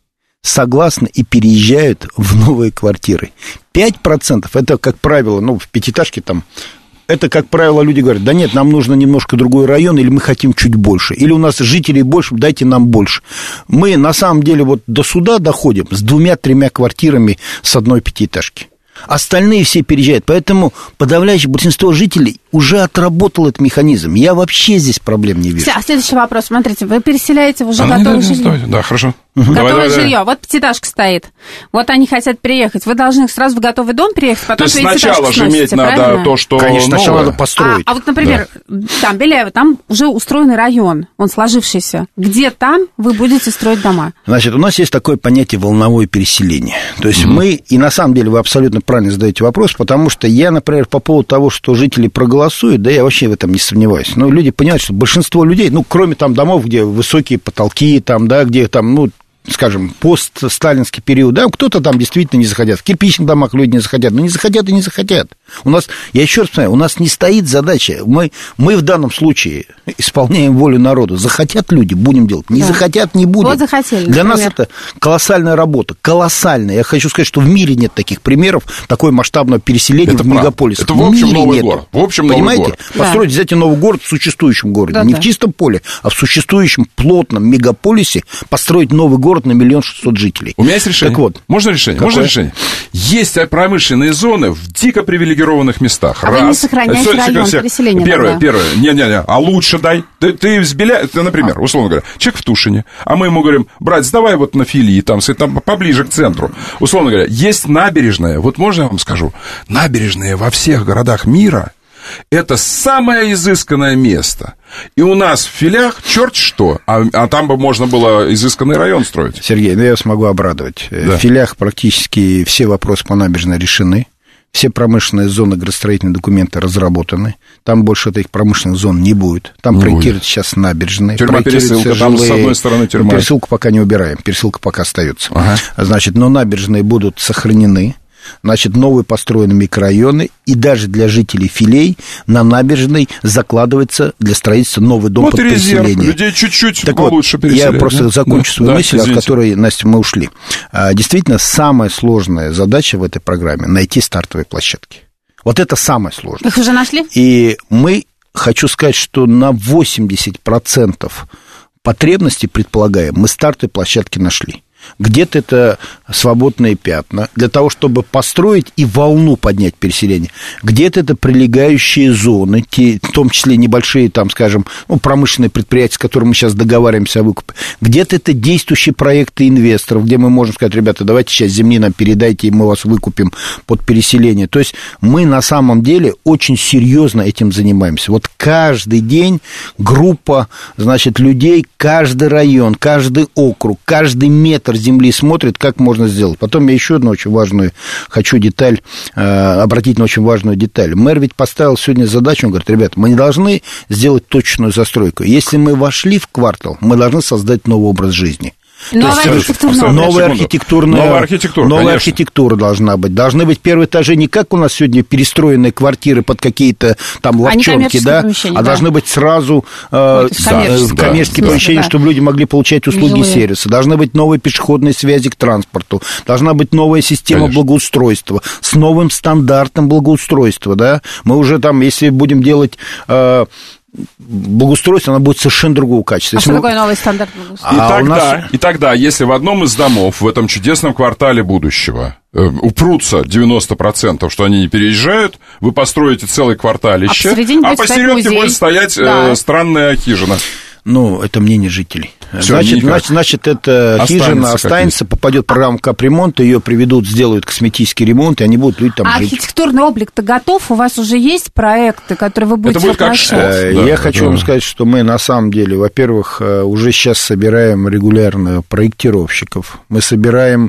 согласны и переезжают в новые квартиры. пять процентов, это, как правило, ну, в пятиэтажке там, это, как правило, люди говорят, да нет, нам нужно немножко другой район, или мы хотим чуть больше, или у нас жителей больше, дайте нам больше. Мы, на самом деле, вот до суда доходим с двумя-тремя квартирами с одной пятиэтажки. Остальные все переезжают, поэтому подавляющее большинство жителей уже отработало этот механизм. Я вообще здесь проблем не вижу. А следующий вопрос. Смотрите, вы переселяете в уже а, готовое жилье. Давай, да, хорошо. Угу. Готовое давай, давай, жилье. давай. Вот пятиэтажка стоит. Вот они хотят переехать. Вы должны их сразу в готовый дом переехать, потом то есть сначала же иметь надо правильно? То, что Конечно, новое. сначала надо построить. А, а вот, например, да. там Беляево, там уже устроенный район, он сложившийся. Где там вы будете строить дома? Значит, у нас есть такое понятие волновое переселение. То есть mm-hmm. мы, и на самом деле вы абсолютно правильно задаете вопрос, потому что я, например, по поводу того, что жители проголосуют, да, я вообще в этом не сомневаюсь. Но люди понимают, что большинство людей, ну, кроме там домов, где высокие потолки, там, да, где там, ну, скажем, постсталинский период, да, кто-то там действительно не захотят. В кирпичных домах люди не захотят, но не захотят и не захотят. У нас, я еще раз повторяю, у нас не стоит задача, мы, мы в данном случае исполняем волю народа. Захотят люди, будем делать, не да. захотят, не будем. Вот захотели, Для например. нас это колоссальная работа, колоссальная. Я хочу сказать, что в мире нет таких примеров, такой масштабного переселения это в мегаполисах. Это в общем в мире новый нету. город. В общем Понимаете? новый город. Построить, да. взять новый город в существующем городе. Да, не да. в чистом поле, а в существующем плотном мегаполисе построить новый город на миллион шестьсот жителей. У меня есть решение. Так вот. Можно решение? Какое? Можно решение? Есть промышленные зоны в дико привилегированных местах. А Раз. вы не сохраняете Все, район все, переселения? Первое, тогда? первое. Не-не-не, а лучше дай. Ты, ты из Беля... ты, например, условно говоря, человек в Тушине, а мы ему говорим, брать, сдавай вот на Филии, там, там поближе к центру. Условно говоря, есть набережная, вот можно я вам скажу, набережные во всех городах мира — это самое изысканное место. И у нас в Филях черт что, а, а там бы можно было изысканный район строить. Сергей, ну я вас могу обрадовать. Да. В Филях практически все вопросы по набережной решены. Все промышленные зоны, градостроительные документы разработаны. Там больше этих промышленных зон не будет. Там не проектируют будет. сейчас набережные. Тюрьма-пересылка, там с одной стороны тюрьма. Пересылку пока не убираем, пересылка пока остается. Ага. Значит, но набережные будут сохранены. Значит, новые построены микрорайоны, и даже для жителей Филей на набережной закладывается для строительства новый дом вот под резерв, переселение. людей чуть-чуть так получше вот, переселять. Я просто да? закончу свою да, мысль, извините. от которой, Настя, мы ушли. Действительно, самая сложная задача в этой программе — найти стартовые площадки. Вот это самое сложное. Их уже нашли? И мы, хочу сказать, что на восемьдесят процентов потребностей, предполагаем, мы стартовые площадки нашли. Где-то это свободные пятна для того, чтобы построить и волну поднять переселение. Где-то это прилегающие зоны, те, в том числе небольшие, там, скажем, ну, промышленные предприятия, с которыми мы сейчас договариваемся о выкупе. Где-то это действующие проекты инвесторов, где мы можем сказать, ребята, давайте сейчас земли нам передайте, и мы вас выкупим под переселение. То есть мы на самом деле очень серьезно этим занимаемся. Вот каждый день группа, значит, людей, каждый район, каждый округ, каждый метр земли смотрит, как можно сделать. Потом я еще одну очень важную хочу деталь, э, обратить на очень важную деталь. Мэр ведь поставил сегодня задачу, он говорит, ребята, мы не должны сделать точную застройку. Если мы вошли в квартал, мы должны создать новый образ жизни. Новая архитектурная, новая архитектурная, новая архитектура, новая архитектура должна быть. Должны быть первые этажи не как у нас сегодня перестроенные квартиры под какие-то там ловчонки, да, а да. должны быть сразу э, коммерческие, да, коммерческие да, помещения, да. чтобы люди могли получать услуги Жилые. сервиса. Должны быть новые пешеходные связи к транспорту. Должна быть новая система Конечно. благоустройства с новым стандартом благоустройства, да. Мы уже там, если будем делать... Э, благоустройство, оно будет совершенно другого качества. А что мы... такое новый стандарт благоустройства? И, а тогда, нас... и тогда, если в одном из домов, в этом чудесном квартале будущего, э, упрутся девяносто процентов, что они не переезжают, вы построите целый кварталище, а, а посередине будет стоять да. э, странная хижина. Ну, это мнение жителей. Всё, значит, значит, значит, эта останется хижина останется, попадет в программу капремонта, ее приведут, сделают косметический ремонт, и они будут люди там а жить. Архитектурный облик-то готов? У вас уже есть проекты, которые вы будете воплощать? Я да, хочу да. вам сказать, что мы на самом деле, во-первых, уже сейчас собираем регулярно проектировщиков, мы собираем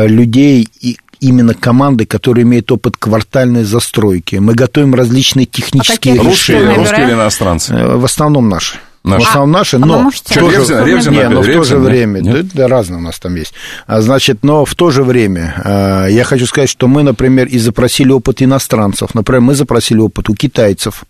людей и именно команды, которые имеют опыт квартальной застройки. Мы готовим различные технические а решения. Русские, русские или иностранцы? В основном наши. Наши. В основном наши, а, но, а в то, же, Ревзин, Ревзин, не, но в то же Ревзин, время, да, да, разные у нас там есть. Значит, но в то же время я хочу сказать, что мы, например, и запросили опыт иностранцев. Например, мы запросили опыт у китайцев.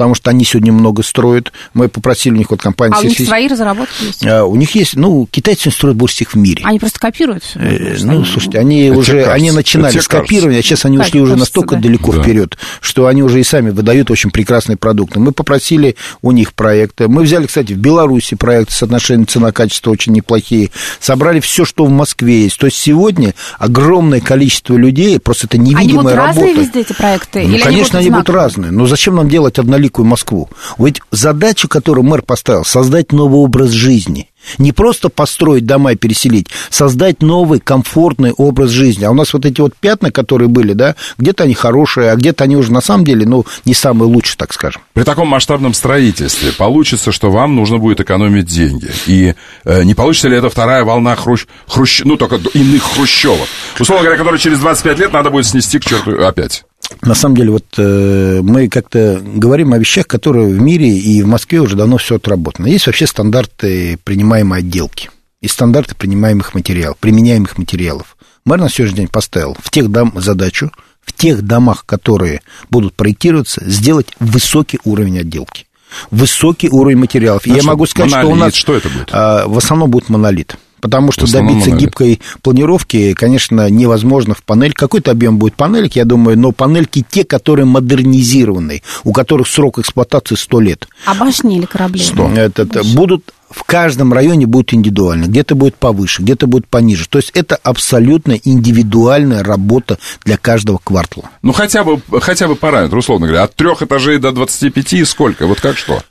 потому что они сегодня много строят. Мы попросили у них вот компанию... А у них свои разработки есть? У них есть, ну, китайцы строят больше всех в мире. Они просто копируют все. Э, ну, слушайте, они это уже, кажется, они начинали с копирования, а сейчас они так, ушли кажется, уже настолько да. далеко да. вперед, что они уже и сами выдают очень прекрасные продукты. Мы попросили у них проекты. Мы взяли, кстати, в Беларуси проекты, соотношения цена-качество очень неплохие. Собрали все, что в Москве есть. То есть сегодня огромное количество людей, просто это невидимая работа. Они будут разные везде, эти проекты? Ну, или конечно, они будут, они будут разные. Но зачем нам делать одноликую Москву? Ведь задача, которую мэр поставил, создать новый образ жизни. Не просто построить дома и переселить, создать новый комфортный образ жизни. А у нас вот эти вот пятна, которые были, да, где-то они хорошие, а где-то они уже на самом деле, ну, не самые лучшие, так скажем. При таком масштабном строительстве получится, что вам нужно будет экономить деньги. И э, не получится ли это вторая волна хрущ... хрущ... ну, только иных хрущевок, условно говоря, которые через двадцать пять лет надо будет снести к черту опять? На самом деле, вот э, мы как-то говорим о вещах, которые в мире и в Москве уже давно все отработано. Есть вообще стандарты принимаемой отделки и стандарты принимаемых материалов, применяемых материалов. Мэр на сегодняшний день поставил в тех дом задачу, в тех домах, которые будут проектироваться, сделать высокий уровень отделки, высокий уровень материалов. И я могу сказать, монолит, что у нас что это будет? Э, в основном будет монолит. Потому что монолит. добиться гибкой планировки, конечно, невозможно в панель. Какой-то объем будет панелек, я думаю, но панельки те, которые модернизированные, у которых срок эксплуатации сто лет. А башни или корабли? сто. Это, это, будут... В каждом районе будет индивидуально, где-то будет повыше, где-то будет пониже. То есть это абсолютно индивидуальная работа для каждого квартала. Ну, хотя бы, хотя бы параметр, условно говоря, от трех этажей до двадцати пяти сколько? Вот как что?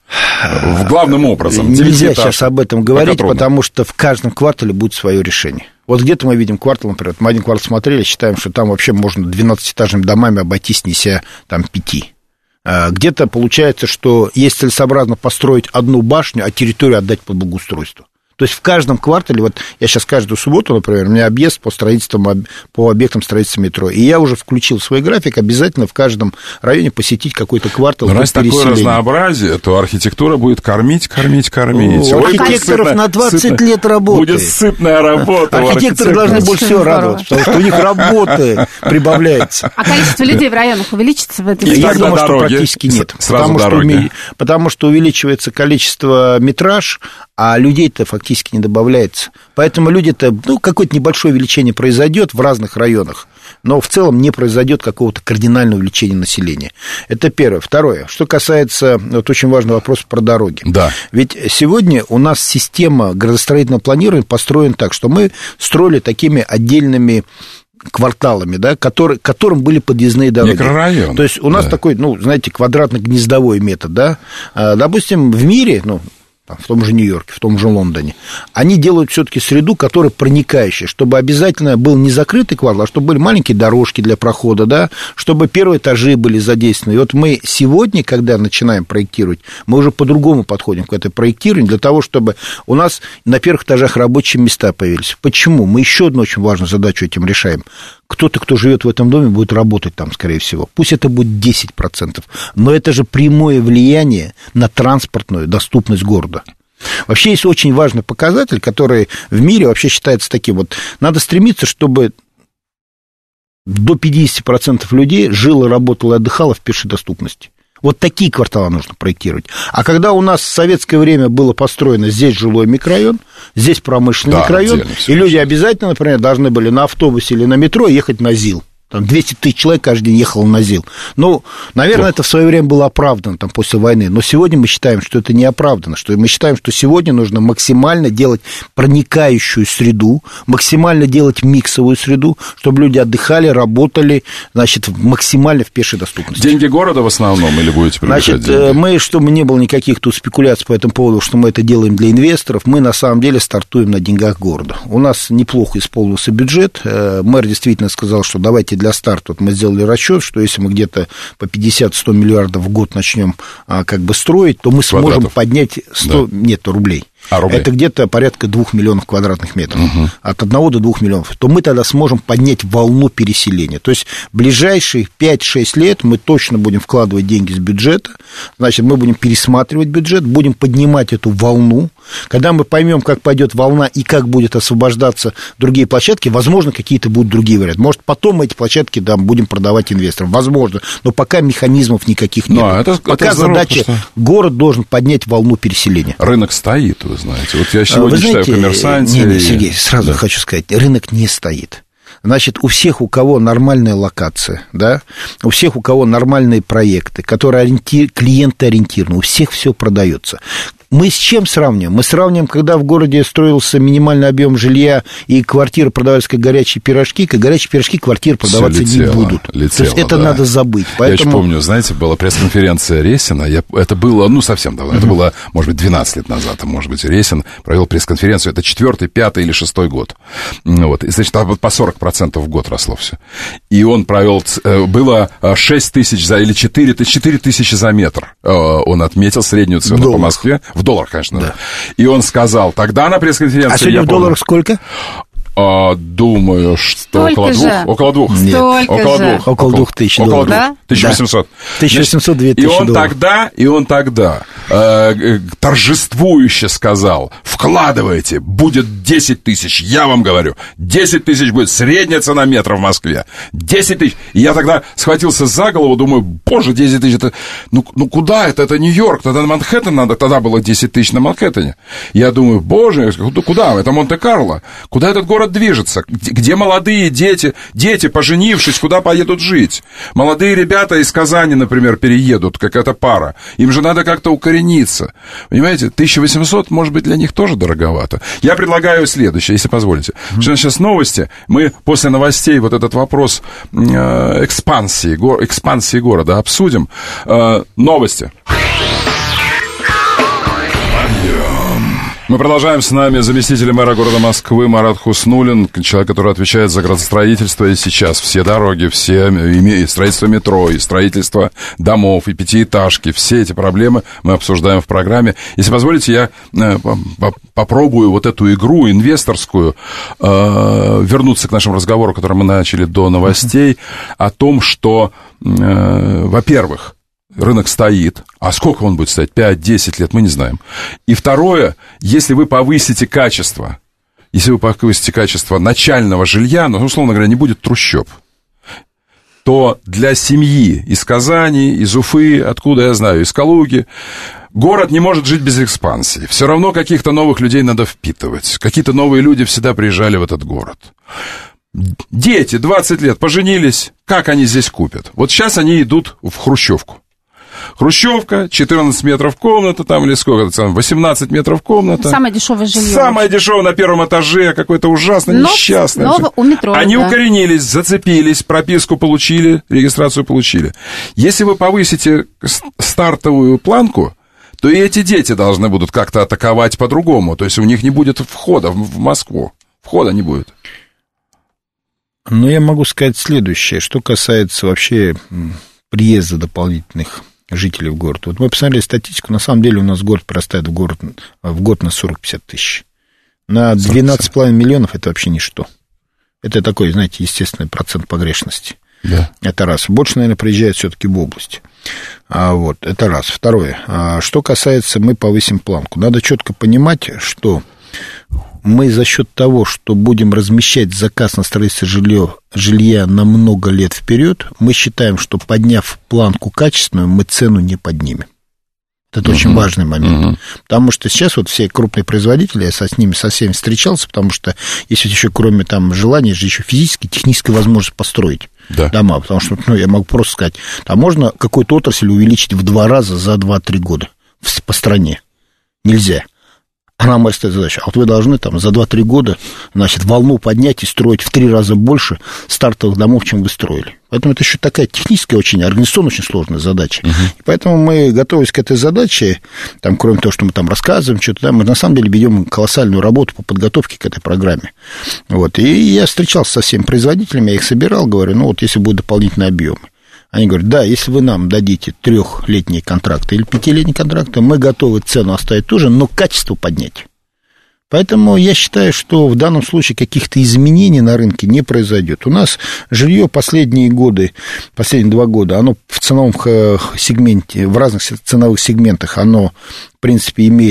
В главным образом. Нельзя сейчас об этом говорить, потому что в каждом квартале будет свое решение. Вот где-то мы видим квартал, например, мы один квартал смотрели, считаем, что там вообще можно двенадцатиэтажными домами обойтись, неся там пяти. Где-то получается, что есть целесообразно построить одну башню, а территорию отдать под благоустройство. То есть в каждом квартале, вот я сейчас каждую субботу, например, у меня объезд по строительству, по объектам строительства метро, и я уже включил в свой график обязательно в каждом районе посетить какой-то квартал. Но раз такое разнообразие, то архитектура будет кормить, кормить, кормить. У архитекторов сытная, на двадцать сытная, лет работы. Будет сытная работа. Архитекторы должны больше всего радоваться, потому что у них работы прибавляется. А количество людей в районах увеличится в этой связи? связи? Я думаю, что практически нет. Сразу потому, дороги. Что, потому что увеличивается количество метраж, а людей-то фактически не добавляется. Поэтому люди-то, ну, какое-то небольшое увеличение произойдет в разных районах, но в целом не произойдет какого-то кардинального увеличения населения. Это первое. Второе. Что касается, вот очень важный вопрос про дороги. Да. Ведь сегодня у нас система градостроительного планирования построена так, что мы строили такими отдельными кварталами, да, которые, к которым были подъездные дороги. Микрорайон. То есть у нас да. такой, ну, знаете, квадратно-гнездовой метод, да. Допустим, в мире, ну, в том же Нью-Йорке, в том же Лондоне, они делают все-таки среду, которая проникающая, чтобы обязательно был не закрытый квартал, а чтобы были маленькие дорожки для прохода, да, чтобы первые этажи были задействованы. И вот мы сегодня, когда начинаем проектировать, мы уже по-другому подходим к этой проектированию, для того, чтобы у нас на первых этажах рабочие места появились. Почему? Мы еще одну очень важную задачу этим решаем. Кто-то, кто живет в этом доме, будет работать там, скорее всего. Пусть это будет десять процентов, но это же прямое влияние на транспортную доступность города. Вообще есть очень важный показатель, который в мире вообще считается таким. Вот надо стремиться, чтобы до пятьдесят процентов людей жило, работало и отдыхало в пешей доступности. Вот такие кварталы нужно проектировать. А когда у нас в советское время было построено здесь жилой микрорайон, здесь промышленный да, микрорайон, и люди обязательно, например, должны были на автобусе или на метро ехать на ЗИЛ. Там двести тысяч человек каждый день ехало на ЗИЛ. Ну, наверное, вот. Это в свое время было оправдано там, после войны. Но сегодня мы считаем, что это не оправдано. Что мы считаем, что сегодня нужно максимально делать проникающую среду, максимально делать миксовую среду, чтобы люди отдыхали, работали, значит, максимально в пешей доступности. Деньги города в основном или будете привлекать значит, деньги? Мы, чтобы не было никаких тут спекуляций по этому поводу, что мы это делаем для инвесторов, мы на самом деле стартуем на деньгах города. У нас неплохо исполнился бюджет. Мэр действительно сказал, что давайте для старта вот мы сделали расчет, что если мы где-то по пятьдесят-сто миллиардов в год начнем а, как бы строить, то мы сможем Квадратов. поднять сто, да. нет, рублей. А, это где-то порядка двух миллионов квадратных метров. Угу. От одного до двух миллионов. То мы тогда сможем поднять волну переселения. То есть в ближайшие пять-шесть лет мы точно будем вкладывать деньги с бюджета. Значит, мы будем пересматривать бюджет, будем поднимать эту волну. Когда мы поймем, как пойдет волна и как будет освобождаться другие площадки, возможно, какие-то будут другие варианты. Может, потом мы эти площадки да, будем продавать инвесторам. Возможно. Но пока механизмов никаких нет. Но это, пока это здорово, задача, что... город должен поднять волну переселения. Рынок стоит, вы знаете. Вот я сегодня вы читаю знаете, в «Коммерсанте». Не, не, Сергей, сразу да. хочу сказать, рынок не стоит. Значит, у всех, у кого нормальная локация, да, у всех, у кого нормальные проекты, которые ориентир, клиентоориентированы, у всех все продается. Мы с чем сравниваем? Мы сравниваем, когда в городе строился минимальный объем жилья и квартиры продавались как горячие пирожки, как горячие пирожки квартиры продаваться летело, не будут. Летело, То есть это да. надо забыть. Поэтому... Я еще помню, знаете, была пресс-конференция Ресина, я, это было, ну, совсем давно, mm-hmm. это было, может быть, двенадцать лет назад, а может быть, Ресин провел пресс-конференцию, это четвертый, пятый или шестой год. Вот. И, значит, там по сорок процентов в год росло все. И он провел, было шесть тысяч за, или четыре тысячи за метр. Он отметил среднюю цену по Москве. В долларах, конечно. Да. И он сказал, тогда на пресс-конференции... А сегодня в долларах сколько? А, думаю, что около двух. Около двух. Нет. Около же. двух. Около двух тысяч долларов. Да? тысяча восемьсот. тысяча восемьсот, две тысячи и он долларов. Тогда, и он тогда э, торжествующе сказал, вкладывайте, будет десять тысяч, я вам говорю, десять тысяч будет средняя цена метра в Москве. десять тысяч. И я тогда схватился за голову, думаю, боже, десять тысяч, это, ну, ну куда это? Это Нью-Йорк, тогда на Манхэттен надо, тогда было десять тысяч на Манхэттене. Я думаю, боже, куда? Это Монте-Карло. Куда этот город движется? Где, где молодые дети, дети, поженившись, куда поедут жить? Молодые ребята из Казани, например, переедут, как эта пара. Им же надо как-то укорениться. Понимаете, тысяча восемьсот, может быть, для них тоже дороговато. Я предлагаю следующее, если позволите. Mm-hmm. Сейчас новости. Мы после новостей вот этот вопрос э, экспансии, го, экспансии города обсудим. Э, новости. Мы продолжаем. С нами заместитель мэра города Москвы Марат Хуснуллин, человек, который отвечает за градостроительство. И сейчас все дороги, все и строительство метро, и строительство домов, и пятиэтажки, все эти проблемы мы обсуждаем в программе. Если позволите, я попробую вот эту игру инвесторскую вернуться к нашему разговору, который мы начали до новостей, о том, что, во-первых, рынок стоит. А сколько он будет стоять? пять-десять лет, мы не знаем. И второе, если вы повысите качество, если вы повысите качество начального жилья, ну, условно говоря, не будет трущоб, то для семьи из Казани, из Уфы, откуда я знаю, из Калуги, город не может жить без экспансии. Все равно каких-то новых людей надо впитывать. Какие-то новые люди всегда приезжали в этот город. Дети, двадцать лет, поженились, как они здесь купят? Вот сейчас они идут в Хрущевку. Хрущевка, четырнадцать метров комната, там или сколько там, восемнадцать метров комната. Самое дешевое жилье. Самое дешевое на первом этаже, какое-то ужасно но, несчастное. Но у метро, Они да. укоренились, зацепились, прописку получили, регистрацию получили. Если вы повысите стартовую планку, то и эти дети должны будут как-то атаковать по-другому. То есть у них не будет входа в Москву. Входа не будет. Ну, я могу сказать следующее, что касается вообще приезда дополнительных жителей в город. Вот мы посмотрели статистику, на самом деле у нас город прирастает в, город, в год на сорок-пятьдесят тысяч. На двенадцать с половиной миллионов это вообще ничто. Это такой, знаете, естественный процент погрешности. Да. Это раз. Больше, наверное, приезжает все-таки в область. А, вот, это раз. Второе. А, что касается, мы повысим планку. Надо четко понимать, что мы за счет того, что будем размещать заказ на строительство жилья, жилья на много лет вперед, мы считаем, что подняв планку качественную, мы цену не поднимем. Это uh-huh. очень важный момент. Uh-huh. Потому что сейчас вот все крупные производители, я со, с ними со всеми встречался, потому что есть еще кроме там желания, же еще физически, техническая возможность построить да. дома. Потому что, ну, я могу просто сказать, там можно какую-то отрасль увеличить в два раза за два-три года в, по стране. Нельзя. Она моя стоит задача. А вот вы должны там за два-три года, значит, волну поднять и строить в три раза больше стартовых домов, чем вы строили. Поэтому это еще такая техническая, очень, организационно очень сложная задача. Uh-huh. И поэтому мы, готовясь к этой задаче, там, кроме того, что мы там рассказываем, что-то, да, мы на самом деле ведем колоссальную работу по подготовке к этой программе. Вот. И я встречался со всеми производителями, я их собирал, говорю, ну вот если будут дополнительные объемы. Они говорят, да, если вы нам дадите трехлетние контракты или пятилетние контракты, мы готовы цену оставить ту же, но качество поднять. Поэтому я считаю, что в данном случае каких-то изменений на рынке не произойдет. У нас жилье последние годы, последние два года, оно в ценовом сегменте, в разных ценовых сегментах, оно, в принципе, имеет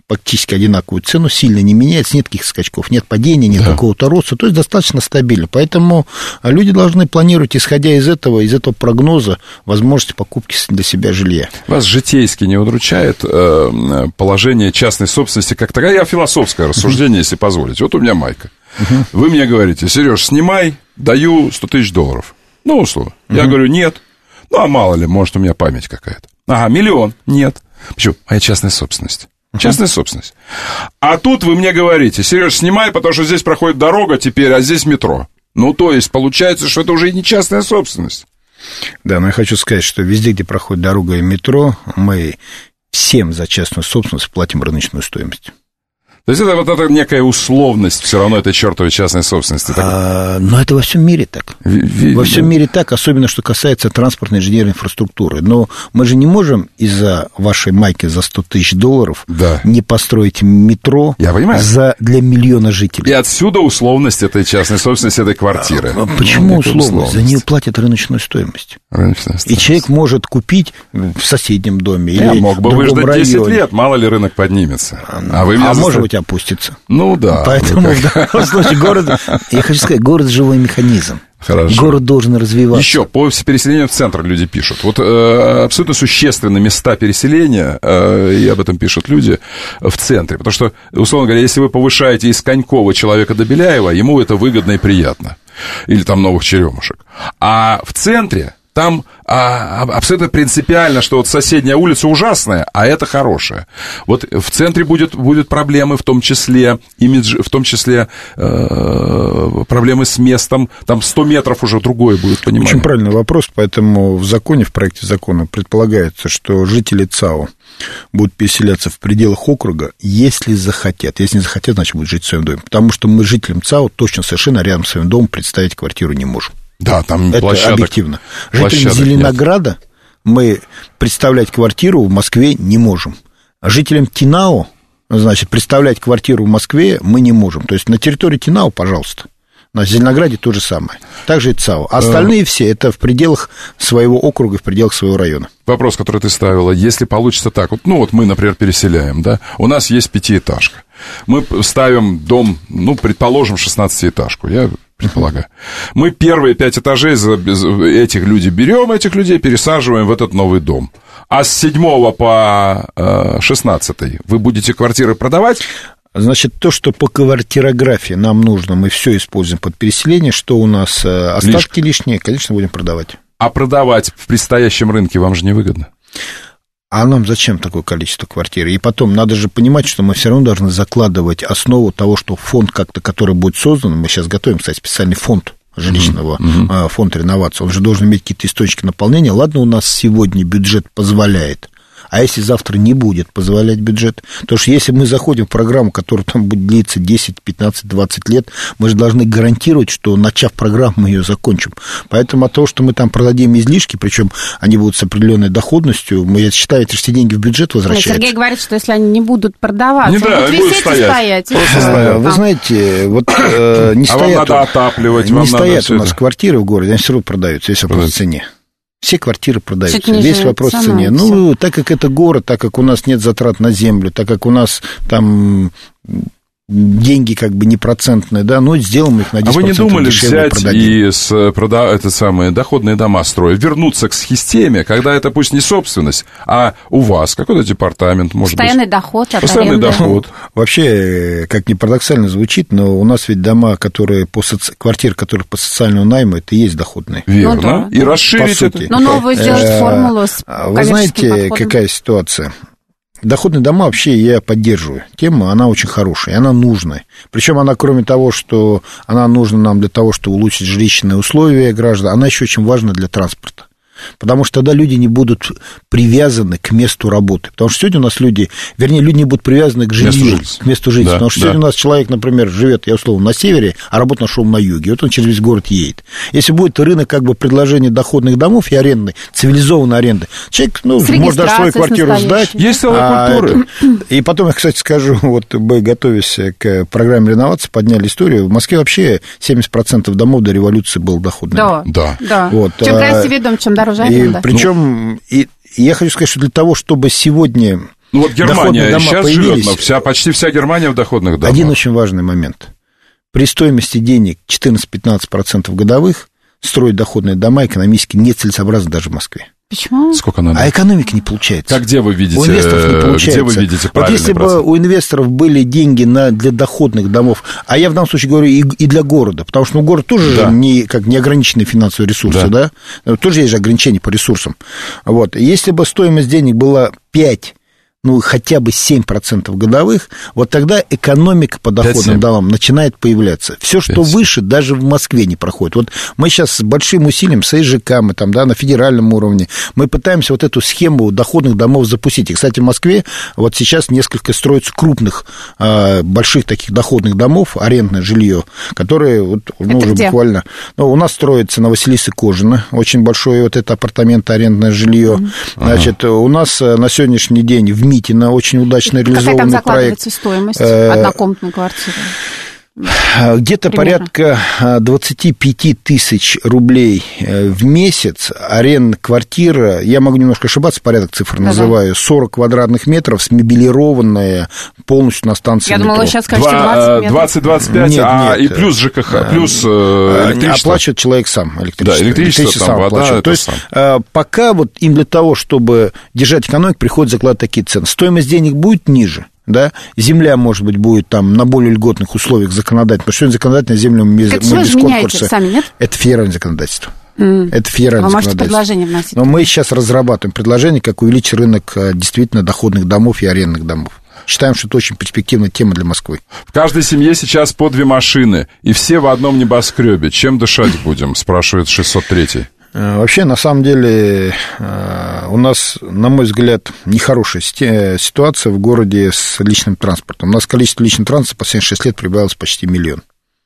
практически одинаковую цену, сильно не меняется, нет никаких скачков, нет падения, нет да. какого-то роста, то есть достаточно стабильно. Поэтому люди должны планировать, исходя из этого, из этого прогноза, возможности покупки для себя жилья. Вас житейски не удручает э, положение частной собственности как такая? Я философское рассуждение, uh-huh. если позволите. Вот у меня майка. Uh-huh. Вы мне говорите: Сереж, снимай, даю сто тысяч долларов. Ну, условно. Uh-huh. Я говорю: нет. Ну, а мало ли, может, у меня память какая-то. Ага, миллион. Нет. Почему? Моя частная собственность. Частная uh-huh. собственность. А тут вы мне говорите: Сереж, снимай, потому что здесь проходит дорога теперь, а здесь метро. Ну, то есть, получается, что это уже и не частная собственность. Да, но я хочу сказать, что везде, где проходит дорога и метро, мы всем за частную собственность платим рыночную стоимость. То есть это вот эта некая условность все равно этой чертовой частной собственности. А, но это во всем мире так. Ви- во всем мире так, особенно что касается транспортной инженерной инфраструктуры. Но мы же не можем из-за вашей майки за сто тысяч долларов да. не построить метро за, для миллиона жителей. И отсюда условность этой частной собственности, этой квартиры. А, почему ну, условность? условность? За нее платят рыночную стоимость. Рыночная стоимость. И человек может купить в соседнем доме Я или мог бы в другом выждать районе. десять лет, мало ли рынок поднимется. А, вы меня а застав... может быть, опустится. Ну да. Поэтому в данном случае город, я хочу сказать, город живой механизм. Хорошо. Город должен развиваться. Еще по переселению в центр люди пишут. Вот э, абсолютно существенные места переселения, э, и об этом пишут люди, в центре. Потому что, условно говоря, если вы повышаете из Конькова человека до Беляева, ему это выгодно и приятно. Или там Новых Черемушек. А в центре там а, абсолютно принципиально, что вот соседняя улица ужасная, а это хорошая. Вот в центре будет, будут проблемы, в том числе, имидж, в том числе э, проблемы с местом. Там сто метров уже другое будет, понимаете? Очень правильный вопрос, поэтому в законе, в проекте закона предполагается, что жители ЦАО будут переселяться в пределах округа, если захотят. Если не захотят, значит, будут жить в своем доме. Потому что мы жителям ЦАО точно совершенно рядом с своим домом представить квартиру не можем. Да, там это площадок, объективно. Жителям Зеленограда нет. мы представлять квартиру в Москве не можем. Жителям Тинао, значит, представлять квартиру в Москве мы не можем. То есть на территории Тинао, пожалуйста. На Зеленограде то же самое. Также и ЦАО. А остальные все это в пределах своего округа, в пределах своего района. Вопрос, который ты ставила, если получится так, вот, ну вот мы, например, переселяем, да, у нас есть пятиэтажка. Мы ставим дом, ну, предположим, шестнадцатиэтажку, я предполагаю. Мы первые пять этажей этих людей берем, этих людей пересаживаем в этот новый дом. А с седьмого по шестнадцатый вы будете квартиры продавать? Значит, то, что по квартирографии нам нужно, мы все используем под переселение, что у нас остатки Лиш... лишние, конечно, будем продавать. А продавать в предстоящем рынке вам же невыгодно? А нам зачем такое количество квартир? И потом, надо же понимать, что мы все равно должны закладывать основу того, что фонд как-то, который будет создан, мы сейчас готовим, кстати, специальный фонд жилищного, mm-hmm. фонд реновации, он же должен иметь какие-то источники наполнения. Ладно, у нас сегодня бюджет позволяет, а если завтра не будет позволять бюджет? Потому что если мы заходим в программу, которая там будет длиться десять, пятнадцать, двадцать лет, мы же должны гарантировать, что, начав программу, мы ее закончим. Поэтому от того, что мы там продадим излишки, причем они будут с определенной доходностью, мы считаем, это все деньги в бюджет возвращаются. Сергей говорит, что если они не будут продаваться, не будут да, висеть и стоять. стоять. А, вы знаете, вот э, не а стоят, вам надо отапливать, не вам стоят надо у нас квартиры в городе, они все равно продаются, если вопрос в цене. Все квартиры продаются, весь вопрос в цене. Ну, так как это город, так как у нас нет затрат на землю, так как у нас там деньги как бы не процентные, да, но сделаем их на десять процентов. А вы не думали взять продадим. и с, прода, это самые доходные дома строить, вернуться к схеме, когда это пусть не собственность, а у вас какой-то департамент, может Постоянный быть. доход от Постоянный аренды. доход. Вообще, как ни парадоксально звучит, но у нас ведь дома, которые по соци... квартиры, которые по социальному найму, это и есть доходные. Верно. Ну, да. И расширить это. Но новую сделать формулу с Вы знаете, подходом. Какая ситуация? Доходные дома вообще я поддерживаю. Тема, она очень хорошая, и она нужная. Причем она, кроме того, что она нужна нам для того, чтобы улучшить жилищные условия граждан, она еще очень важна для транспорта. Потому что тогда люди не будут привязаны к месту работы. Потому что сегодня у нас люди, вернее, люди не будут привязаны к жилью, к месту жительства. Да, потому что да. сегодня у нас человек, например, живет, я условно, на севере, а работа нашел на юге. Вот он через весь город едет. Если будет рынок как бы предложения доходных домов и арендной, цивилизованной аренды, человек, ну, может даже свою квартиру сдать. Есть целая а, культура. И потом я, кстати, скажу, вот мы, готовясь к программе реновации, подняли историю. В Москве вообще семьдесят процентов домов до революции было доходными. Да, да. да. Вот. Чем красивее дом, чем дороже аренда. И, причем, ну. и, и я хочу сказать, что для того, чтобы сегодня Ну вот Германия сейчас живет, но вся, почти вся Германия в доходных домах. Один очень важный момент. При стоимости денег четырнадцать-пятнадцать процентов годовых строить доходные дома экономически нецелесообразно даже в Москве. Почему? Сколько надо? А экономики не получается. Так где вы видите, у инвесторов не получается. Где вы видите вот если процент? бы у инвесторов были деньги на, для доходных домов, а я в данном случае говорю и, и для города, потому что ну, город тоже да. не, как неограниченные финансовые ресурсы, да. да? Тоже есть же ограничения по ресурсам. Вот. Если бы стоимость денег была пять, ну, хотя бы семь процентов годовых, вот тогда экономика по доходным домам начинает появляться. Все, что пять выше, даже в Москве не проходит. Вот мы сейчас с большим усилием, с ЭСЖК, мы там, да, на федеральном уровне, мы пытаемся вот эту схему доходных домов запустить. И, кстати, в Москве вот сейчас несколько строится крупных, больших таких доходных домов, арендное жилье, которые вот, ну, уже где? буквально... Ну, у нас строится на Василисы Кожина, очень большое вот это апартаменты, арендное жилье. Mm-hmm. Значит, ага. у нас на сегодняшний день в Митино очень удачно реализованный проект. Какая там закладывается стоимость однокомнатной квартиры? Где-то примерно порядка двадцать пять тысяч рублей в месяц. Арендная квартира, я могу немножко ошибаться, порядок цифр да-да. называю, сорок квадратных метров, смебелированная полностью на станции я метро. Я думала, сейчас скажете двадцать метров. двадцать-двадцать пять, нет, а нет, и плюс ЖКХ, плюс электричество. Оплачивает человек сам электричество. Да, электричество, электричество там, вода, оплачивает. То есть сам. Пока вот им для того, чтобы держать экономику, приходится закладывать такие цены. Стоимость денег будет ниже. Да, земля, может быть, будет там на более льготных условиях законодательно, потому что законодательная земля мы, это мы без конкурса. Сами, нет? Это федеральное законодательство. Mm. Это федеральное Вы законодательство. можете предложение вносить? Но мы сейчас разрабатываем предложение, как увеличить рынок действительно доходных домов и арендных домов. Считаем, что это очень перспективная тема для Москвы. В каждой семье сейчас по две машины, и все в одном небоскребе. Чем дышать будем, спрашивает шестьсот третий. Вообще, на самом деле, у нас, на мой взгляд, нехорошая ситуация в городе с личным транспортом. У нас количество личного транспорта в последние шесть лет прибавилось почти миллион.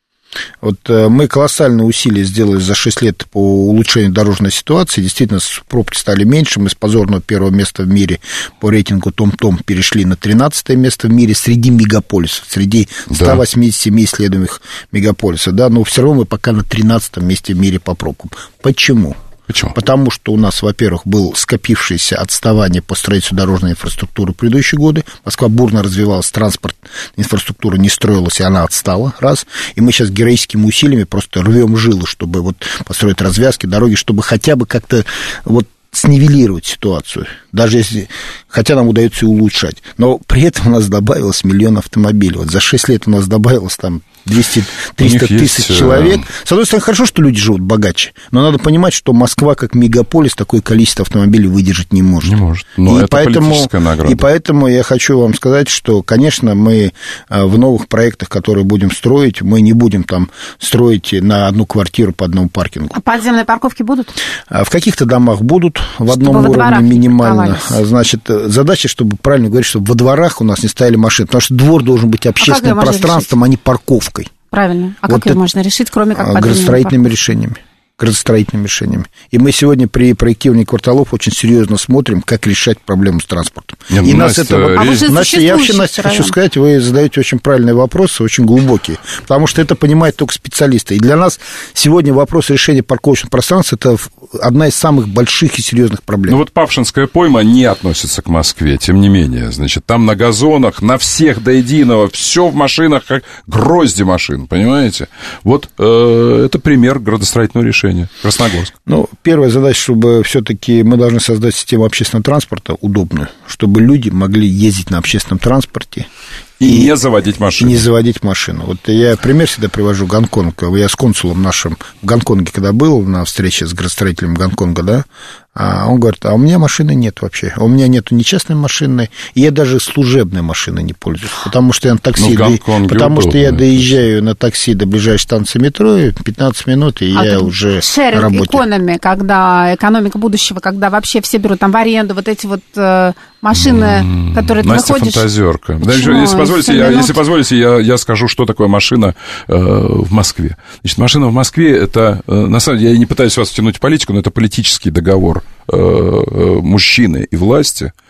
Вот мы колоссальные усилия сделали за шесть лет по улучшению дорожной ситуации. Действительно, пробки стали меньше. Мы с позорного первого места в мире по рейтингу Том-Том перешли на тринадцатое место в мире среди мегаполисов, среди ста восьмидесяти семи исследуемых мегаполисов. Да, но все равно мы пока на тринадцатом месте в мире по пробкам. Почему? Почему? Потому что у нас, во-первых, было скопившееся отставание по строительству дорожной инфраструктуры в предыдущие годы. Москва бурно развивалась, транспорт, инфраструктура не строилась, и она отстала, раз. И мы сейчас героическими усилиями просто рвем жилы, чтобы вот построить развязки, дороги, чтобы хотя бы как-то вот снивелировать ситуацию, даже если, хотя нам удается и улучшать. Но при этом у нас добавилось миллион автомобилей. Вот за шесть лет у нас добавилось там двести-триста тысяч есть... человек. С одной стороны, хорошо, что люди живут богаче, но надо понимать, что Москва, как мегаполис, такое количество автомобилей выдержать не может. Не может, но и это поэтому, политическая награда. И поэтому я хочу вам сказать, что, конечно, мы в новых проектах, которые будем строить, мы не будем там строить на одну квартиру по одному паркингу. А подземные парковки будут? В каких-то домах будут, в чтобы одном уровне минимально. Значит, задача, чтобы, правильно говорить, чтобы во дворах у нас не стояли машины, потому что двор должен быть общественным а пространством, а не парковкой. Правильно. А вот как ее можно решить, кроме как градостроительными решениями? Градостроительными решениями. И мы сегодня при проектировании кварталов очень серьезно смотрим, как решать проблему с транспортом. Нет, и нас это... А вы же Настя, я вообще, Настя, хочу сказать, вы задаете очень правильные вопросы, очень глубокие, потому что это понимают только специалисты. И для нас сегодня вопрос решения парковочных пространств – это одна из самых больших и серьезных проблем. Ну вот Павшинская пойма не относится к Москве, тем не менее. Значит, там на газонах, на всех до единого, все в машинах, как грозди машин, понимаете? Вот э, это пример градостроительного решения. Красногорск. Ну, первая задача, чтобы все-таки мы должны создать систему общественного транспорта удобную, чтобы люди могли ездить на общественном транспорте. И, и не заводить машину. И не заводить машину. Вот я пример всегда привожу Гонконг. Я с консулом нашим в Гонконге, когда был на встрече с градостроителем Гонконга, да, а он говорит, а у меня машины нет вообще. У меня нету ни частной машины, и я даже служебной машиной не пользуюсь. Потому что я на такси, ну, до... потому удобно, что я доезжаю на такси до ближайшей станции метро, пятнадцать минут, и а я уже шеринг, работаю. Экономи, когда экономика будущего, когда вообще все берут там в аренду вот эти вот э, машины, mm-hmm. которые ты Настя выходишь... фантазерка. Да, если позволите, я, если позволите я, я скажу, что такое машина э, в Москве. Значит, машина в Москве, это, э, на самом деле, я не пытаюсь вас втянуть в политику, но это политический договор мужчины и власти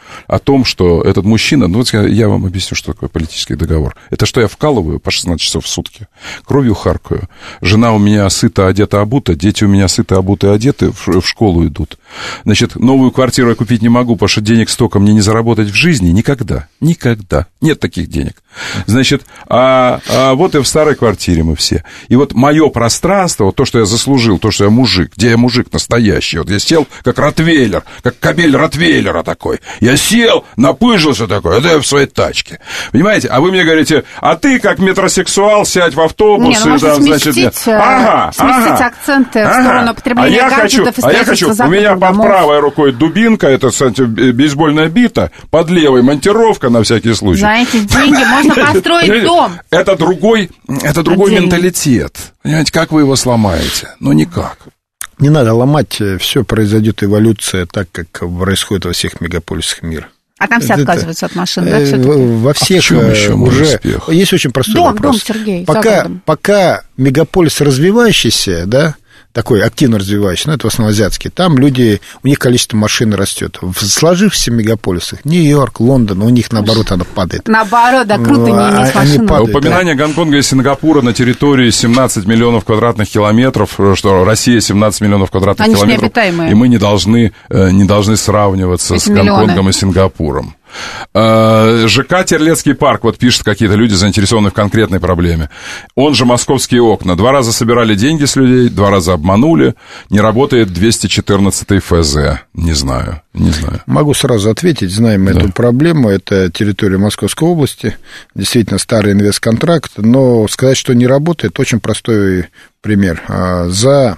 о том, что этот мужчина... Ну, вот я вам объясню, что такое политический договор. Это что я вкалываю по шестнадцать часов в сутки, кровью харкаю. Жена у меня сыта, одета, обута, дети у меня сыты, обуты, одеты, в, в школу идут. Значит, новую квартиру я купить не могу, потому что денег столько мне не заработать в жизни никогда. Никогда. Нет таких денег. Значит, а, а вот и в старой квартире мы все. И вот мое пространство, вот то, что я заслужил, то, что я мужик, где я мужик настоящий, вот я сел как ротвейлер, как кобель ротвейлера такой. Я сел, напыжился такой, это я в своей тачке. Понимаете? А вы мне говорите, а ты как метросексуал сядь в автобус. Не, ну, и там, сместить, значит, ага, сместить ага, акценты ага. в сторону потребления а гаджетов и А я хочу, у меня под правой рукой дубинка, это, кстати, бейсбольная бита, под левой монтировка на всякий случай. За эти деньги можно построить дом. Это другой, это другой Отдельный. менталитет. Понимаете, как вы его сломаете? Ну, никак. Не надо ломать, все произойдет эволюция так, как происходит во всех мегаполисах мира. А там все Это, отказываются от машин, да, э, все-таки? Во всех а еще уже... успех? Есть очень простой дом, вопрос. Дом, Сергей, пока, пока мегаполис развивающийся, да, такой активно развивающийся, ну, это в основном азиатский, там люди, у них количество машин растет. В сложившихся мегаполисах, Нью-Йорк, Лондон, у них, наоборот, оно падает. Наоборот, да, круто не А- иметь они машину. падают, Упоминание Гонконга и Сингапура на территории семнадцать миллионов квадратных километров, что Россия семнадцать миллионов квадратных Они ж километров, необитаемые. и мы не должны, э, не должны сравниваться Эти с Гонконгом миллионы. и Сингапуром. Э, ЖК «Терлецкий парк», вот пишут какие-то люди, заинтересованные в конкретной проблеме. Он же «Московские окна». Два раза собирали деньги с людей, два раза обманули. Не работает двести четырнадцатый эф зэ. Не знаю, не знаю. Могу сразу ответить, знаем Да. эту проблему, это территория Московской области, действительно старый инвестконтракт, но сказать, что не работает, очень простой пример. А, За...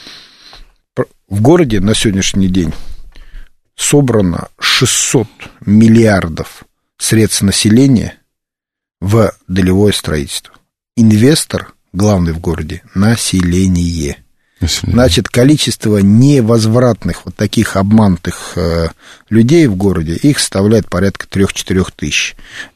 В городе на сегодняшний день собрано шестьсот миллиардов средств населения в долевое строительство. Инвестор, главный в городе, население. Население. Значит, количество невозвратных вот таких обманутых э, людей в городе, их составляет порядка трех-четырех тысяч.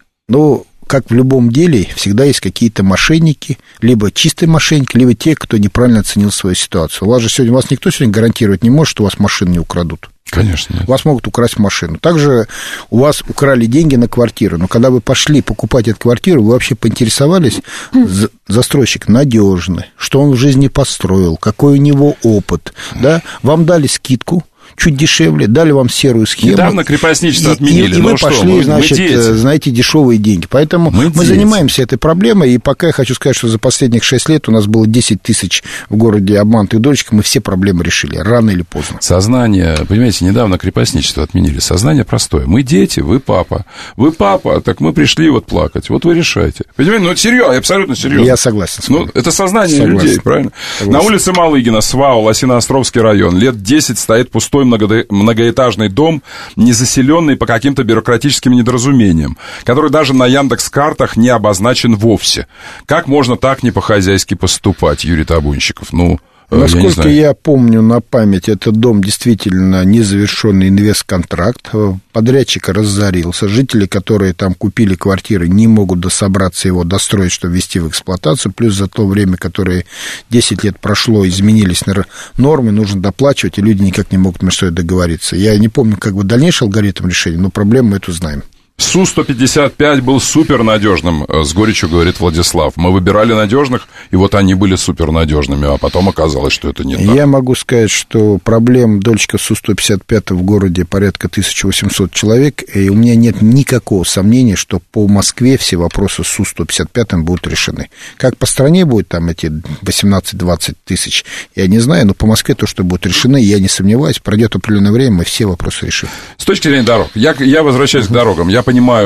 Ну, как в любом деле, всегда есть какие-то мошенники, либо чистые мошенники, либо те, кто неправильно оценил свою ситуацию. У вас же сегодня, вас никто сегодня гарантировать не может, что у вас машину не украдут. Конечно. Нет. У вас могут украсть машину. Также у вас украли деньги на квартиру, но когда вы пошли покупать эту квартиру, вы вообще поинтересовались, застройщик надежный, что он в жизни построил, какой у него опыт, да? Вам дали скидку, чуть дешевле, дали вам серую схему. Недавно крепостничество и, отменили. И, и ну вы что, пошли, мы, значит, мы дети. знаете, дешевые деньги. Поэтому мы, мы дети. занимаемся этой проблемой, и пока я хочу сказать, что за последних шесть лет у нас было десять тысяч в городе обманутых дочек, мы все проблемы решили, рано или поздно. Сознание, понимаете, недавно крепостничество отменили. Сознание простое. Мы дети, вы папа. Вы папа, так мы пришли вот плакать. Вот вы решайте. Понимаете, ну это серьезно, абсолютно серьезно. Я согласен с вами. Ну, это сознание Согласен. людей, правильно? Согласен. На улице Малыгина, СВАУ, Лосиноостровский район. Лет десять стоит пустой многодо- многоэтажный дом, незаселенный по каким-то бюрократическим недоразумениям, который даже на Яндекс.Картах не обозначен вовсе. Как можно так не по-хозяйски поступать, Юрий Табунщиков? Ну, Насколько я, я помню на память, этот дом действительно незавершенный инвестконтракт. Подрядчик разорился. Жители, которые там купили квартиры, не могут дособраться его достроить, чтобы ввести в эксплуатацию. Плюс за то время, которое десять лет прошло, изменились нормы, нужно доплачивать, и люди никак не могут между собой договориться. Я не помню, как бы дальнейший алгоритм решения, но проблему мы эту знаем. Су сто пятьдесят пять был супернадежным, с горечью говорит Владислав. Мы выбирали надежных, и вот они были супернадежными, а потом оказалось, что это не так. Я могу сказать, что проблем дольщиков Су сто пятьдесят пять в городе порядка тысяча восемьсот человек, и у меня нет никакого сомнения, что по Москве все вопросы с Су сто пятьдесят пять будут решены. Как по стране будет там эти восемнадцать-двадцать тысяч, я не знаю, но по Москве то, что будет решено, я не сомневаюсь, пройдет определенное время, мы все вопросы решим. С точки зрения дорог, я, я возвращаюсь к дорогам. Я понимаю,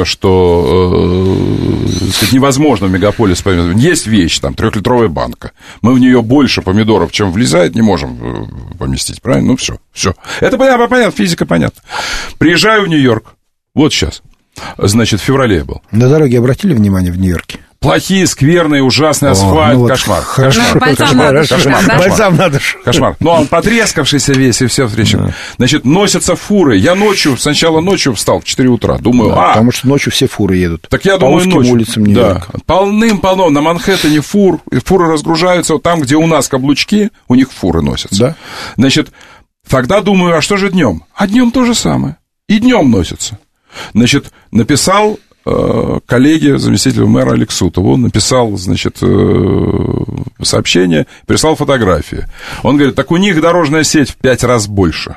что э, сказать, невозможно в мегаполис помидоров. Есть вещь, там, трехлитровая банка. Мы в нее больше помидоров, чем влезает, не можем поместить, правильно? Ну, все, все. Это понятно, понятно, физика понятна. Приезжаю в Нью-Йорк, вот сейчас, значит, в феврале я был. На дороге обратили внимание в Нью-Йорке? Плохие, скверные, ужасный асфальт, ну вот кошмар. хорошо, Кошмар, бальзам кошмар, надо кошмар, шукать, да? кошмар. Бальзам надо. Кошмар. Но он потрескавшийся весь, и все встречи. Значит, носятся фуры. Я ночью, сначала ночью встал в четыре утра. Думаю, Да, а... потому что ночью все фуры едут. Так я по думаю, узким ночью. улицам Да. Нью-Йорка. Полным-полно. На Манхэттене фур. И фуры разгружаются. Вот там, где у нас каблучки, у них фуры носятся. Да. Значит, тогда думаю, а что же днем? А днем то же самое. И днем носятся. Значит, написал э, коллеге, заместителю мэра Алексутову, он написал, значит, э, сообщение, прислал фотографии. Он говорит, так у них дорожная сеть в пять раз больше.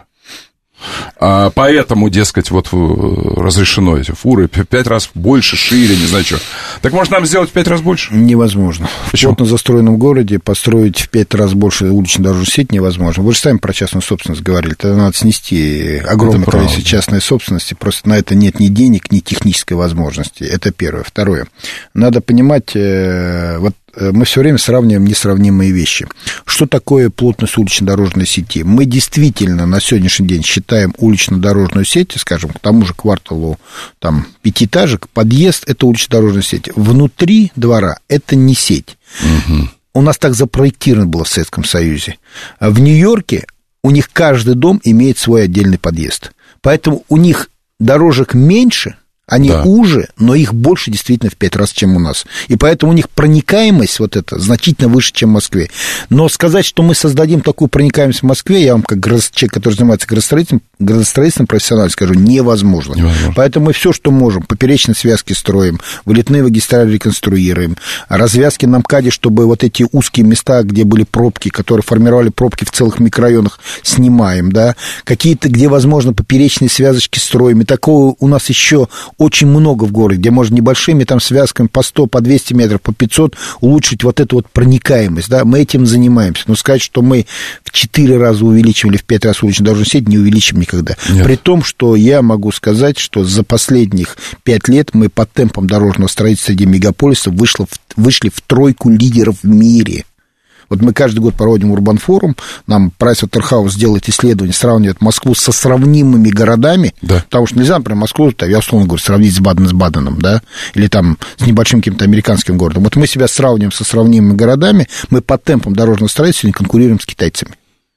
А поэтому, дескать, вот разрешено эти фуры в пять раз больше, шире, не знаю что. Так может нам сделать в пять раз больше? Невозможно. Почему? В плотно застроенном городе построить в пять раз больше улично-дорожную сеть невозможно. Вы же сами про частную собственность говорили. Тогда надо снести огромное количество частной собственности. Просто на это нет ни денег, ни технической возможности. Это первое. Второе. Надо понимать, вот мы все время сравниваем несравнимые вещи. Что такое плотность улично-дорожной сети? Мы действительно на сегодняшний день считаем улично-дорожную сеть, скажем, к тому же кварталу там, пятиэтажек, подъезд – это улично-дорожная сеть. Внутри двора – это не сеть. Угу. У нас так запроектировано было в Советском Союзе. В Нью-Йорке у них каждый дом имеет свой отдельный подъезд. Поэтому у них дорожек меньше, они да. уже, но их больше действительно в пять раз, чем у нас. И поэтому у них проникаемость вот эта значительно выше, чем в Москве. Но сказать, что мы создадим такую проникаемость в Москве, я вам, как человек, который занимается градостроительством, градостроительством профессионально скажу, невозможно. невозможно. Поэтому мы все, что можем, поперечные связки строим, вылетные магистрали реконструируем, развязки на МКАДе, чтобы вот эти узкие места, где были пробки, которые формировали пробки в целых микрорайонах, снимаем, да, какие-то, где возможно, поперечные связочки строим. И такого у нас еще очень много в городе, где можно небольшими там связками по сто, по двести метров, по пятьсот улучшить вот эту вот проникаемость, да, мы этим занимаемся. Но сказать, что мы в четыре раза увеличивали, в пять раз улично-дорожную сеть, не увеличим никогда. Нет. При том, что я могу сказать, что за последних пять лет мы по темпам дорожного строительства среди мегаполисов вышло, вышли в тройку лидеров в мире. Вот мы каждый год проводим Урбанфорум, нам Pricewaterhouse делает исследование, сравнивает Москву со сравнимыми городами, да. Потому что нельзя, например, Москву, я условно говорю, сравнить с Баден с Баденом, да, или там с небольшим каким-то американским городом. Вот мы себя сравниваем со сравнимыми городами, мы по темпам дорожного строительства не конкурируем с китайцами.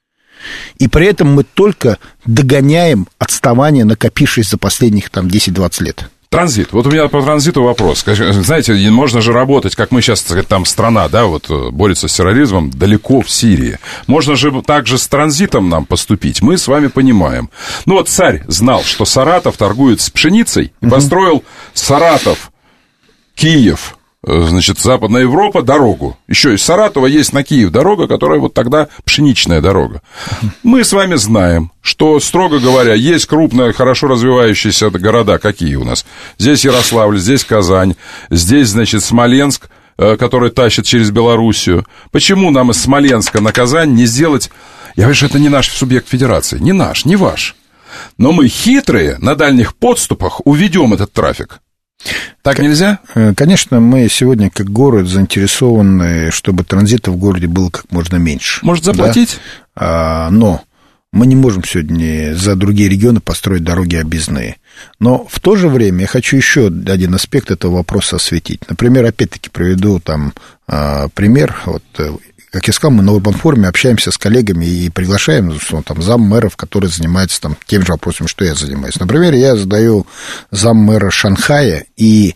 И при этом мы только догоняем отставание, накопившееся за последних там десять-двадцать лет. Транзит. Вот у меня по транзиту вопрос. Знаете, можно же работать, как мы сейчас, там страна, да, вот борется с терроризмом далеко в Сирии. Можно же также с транзитом нам поступить. Мы с вами понимаем. Ну вот царь знал, что Саратов торгует с пшеницей, и построил Саратов, Киев, значит, Западная Европа дорогу. Еще из Саратова есть на Киев дорога, которая вот тогда пшеничная дорога. Мы с вами знаем, что, строго говоря, есть крупные, хорошо развивающиеся города. Какие у нас? Здесь Ярославль, здесь Казань, здесь, значит, Смоленск, который тащит через Белоруссию. Почему нам из Смоленска на Казань не сделать... Я говорю, что это не наш субъект федерации, не наш, не ваш. Но мы хитрые, на дальних подступах уведем этот трафик. Так нельзя? Конечно, мы сегодня, как город, заинтересованы, чтобы транзита в городе было как можно меньше. Может, заплатить? Да? Но мы не можем сегодня за другие регионы построить дороги объездные. Но в то же время я хочу еще один аспект этого вопроса осветить. Например, опять-таки приведу там пример. Вот, как я сказал, мы на Урбанфоруме общаемся с коллегами и приглашаем там, заммэров, которые занимаются там, теми же вопросами, что я занимаюсь. Например, я задаю заммэра Шанхая и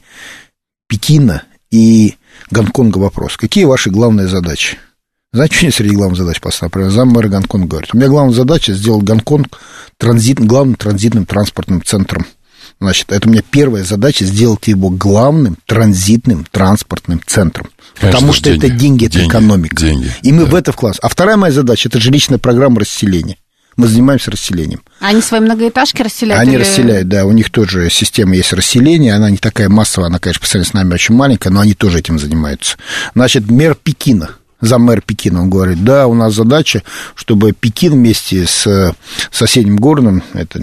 Пекина и Гонконга вопрос. Какие ваши главные задачи? Знаете, что не среди главных задач поставил? Например, заммэра Гонконга говорит, у меня главная задача сделать Гонконг транзит, главным транзитным транспортным центром. Значит, это у меня первая задача сделать его главным транзитным транспортным центром. Конечно, потому что деньги, это деньги, это деньги, экономика. Деньги, и мы да. в это вкладываем. А вторая моя задача – это жилищная программа расселения. Мы занимаемся расселением. Они свои многоэтажки расселяют? Они или... расселяют, да. У них тоже система есть расселения. Она не такая массовая, она, конечно, по сравнению с нами очень маленькая, но они тоже этим занимаются. Значит, мэр Пекина, заммэр Пекина, он говорит, да, у нас задача, чтобы Пекин вместе с соседним городом, это...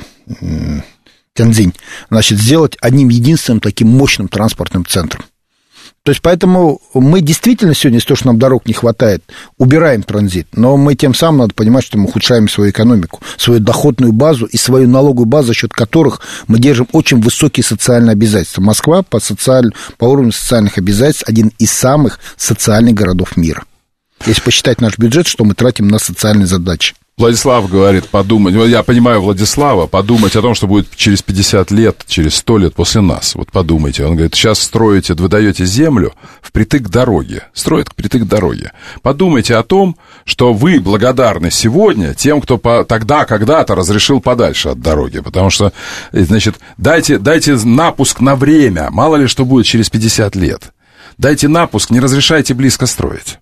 Тяньцзинь, значит, сделать одним единственным таким мощным транспортным центром. То есть, поэтому мы действительно сегодня, из-за того, что нам дорог не хватает, убираем транзит, но мы тем самым, надо понимать, что мы ухудшаем свою экономику, свою доходную базу и свою налоговую базу, за счет которых мы держим очень высокие социальные обязательства. Москва по, социаль... по уровню социальных обязательств один из самых социальных городов мира. Если посчитать наш бюджет, что мы тратим на социальные задачи. Владислав говорит, подумать, я понимаю Владислава, подумать о том, что будет через пятьдесят лет, через сто лет после нас. Вот подумайте. Он говорит, сейчас строите, вы даете землю впритык к дороге. Строят впритык к дороге. Подумайте о том, что вы благодарны сегодня тем, кто по, тогда, когда-то разрешил подальше от дороги. Потому что, значит, дайте, дайте напуск на время. Мало ли что будет через пятьдесят лет. Дайте напуск, не разрешайте близко строить.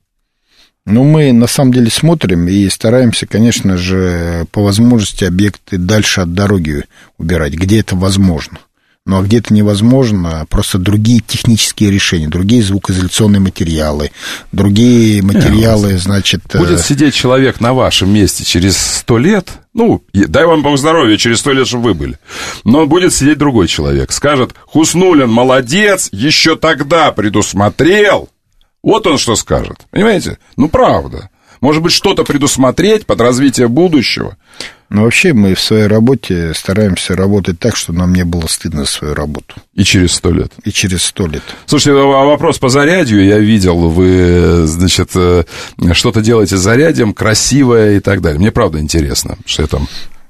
Ну, мы на самом деле смотрим и стараемся, конечно же, по возможности объекты дальше от дороги убирать, где это возможно. Ну, а где это невозможно, просто другие технические решения, другие звукоизоляционные материалы, другие материалы, значит... Будет сидеть человек на вашем месте через сто лет, ну, дай вам Бог здоровья, через сто лет, чтобы вы были, но будет сидеть другой человек, скажет, Хуснуллин молодец, еще тогда предусмотрел. Вот он что скажет, понимаете? Ну, правда. Может быть, что-то предусмотреть под развитие будущего. Но вообще мы в своей работе стараемся работать так, чтобы нам не было стыдно за свою работу. И через сто лет. И через сто лет. Слушайте, вопрос по зарядью. Я видел, вы, значит, что-то делаете с зарядием, красивое и так далее. Мне правда интересно, что я там...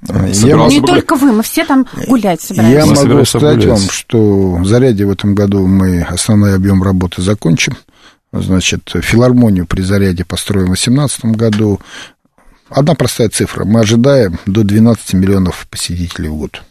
Я не бы... только вы, мы все там гулять собираемся. Я могу сказать гулять. вам, что в заряде в этом году мы основной объем работы закончим. Значит, филармонию при заряде построим в две тысячи восемнадцатом году. Одна простая цифра. Мы ожидаем до двенадцать миллионов посетителей в год.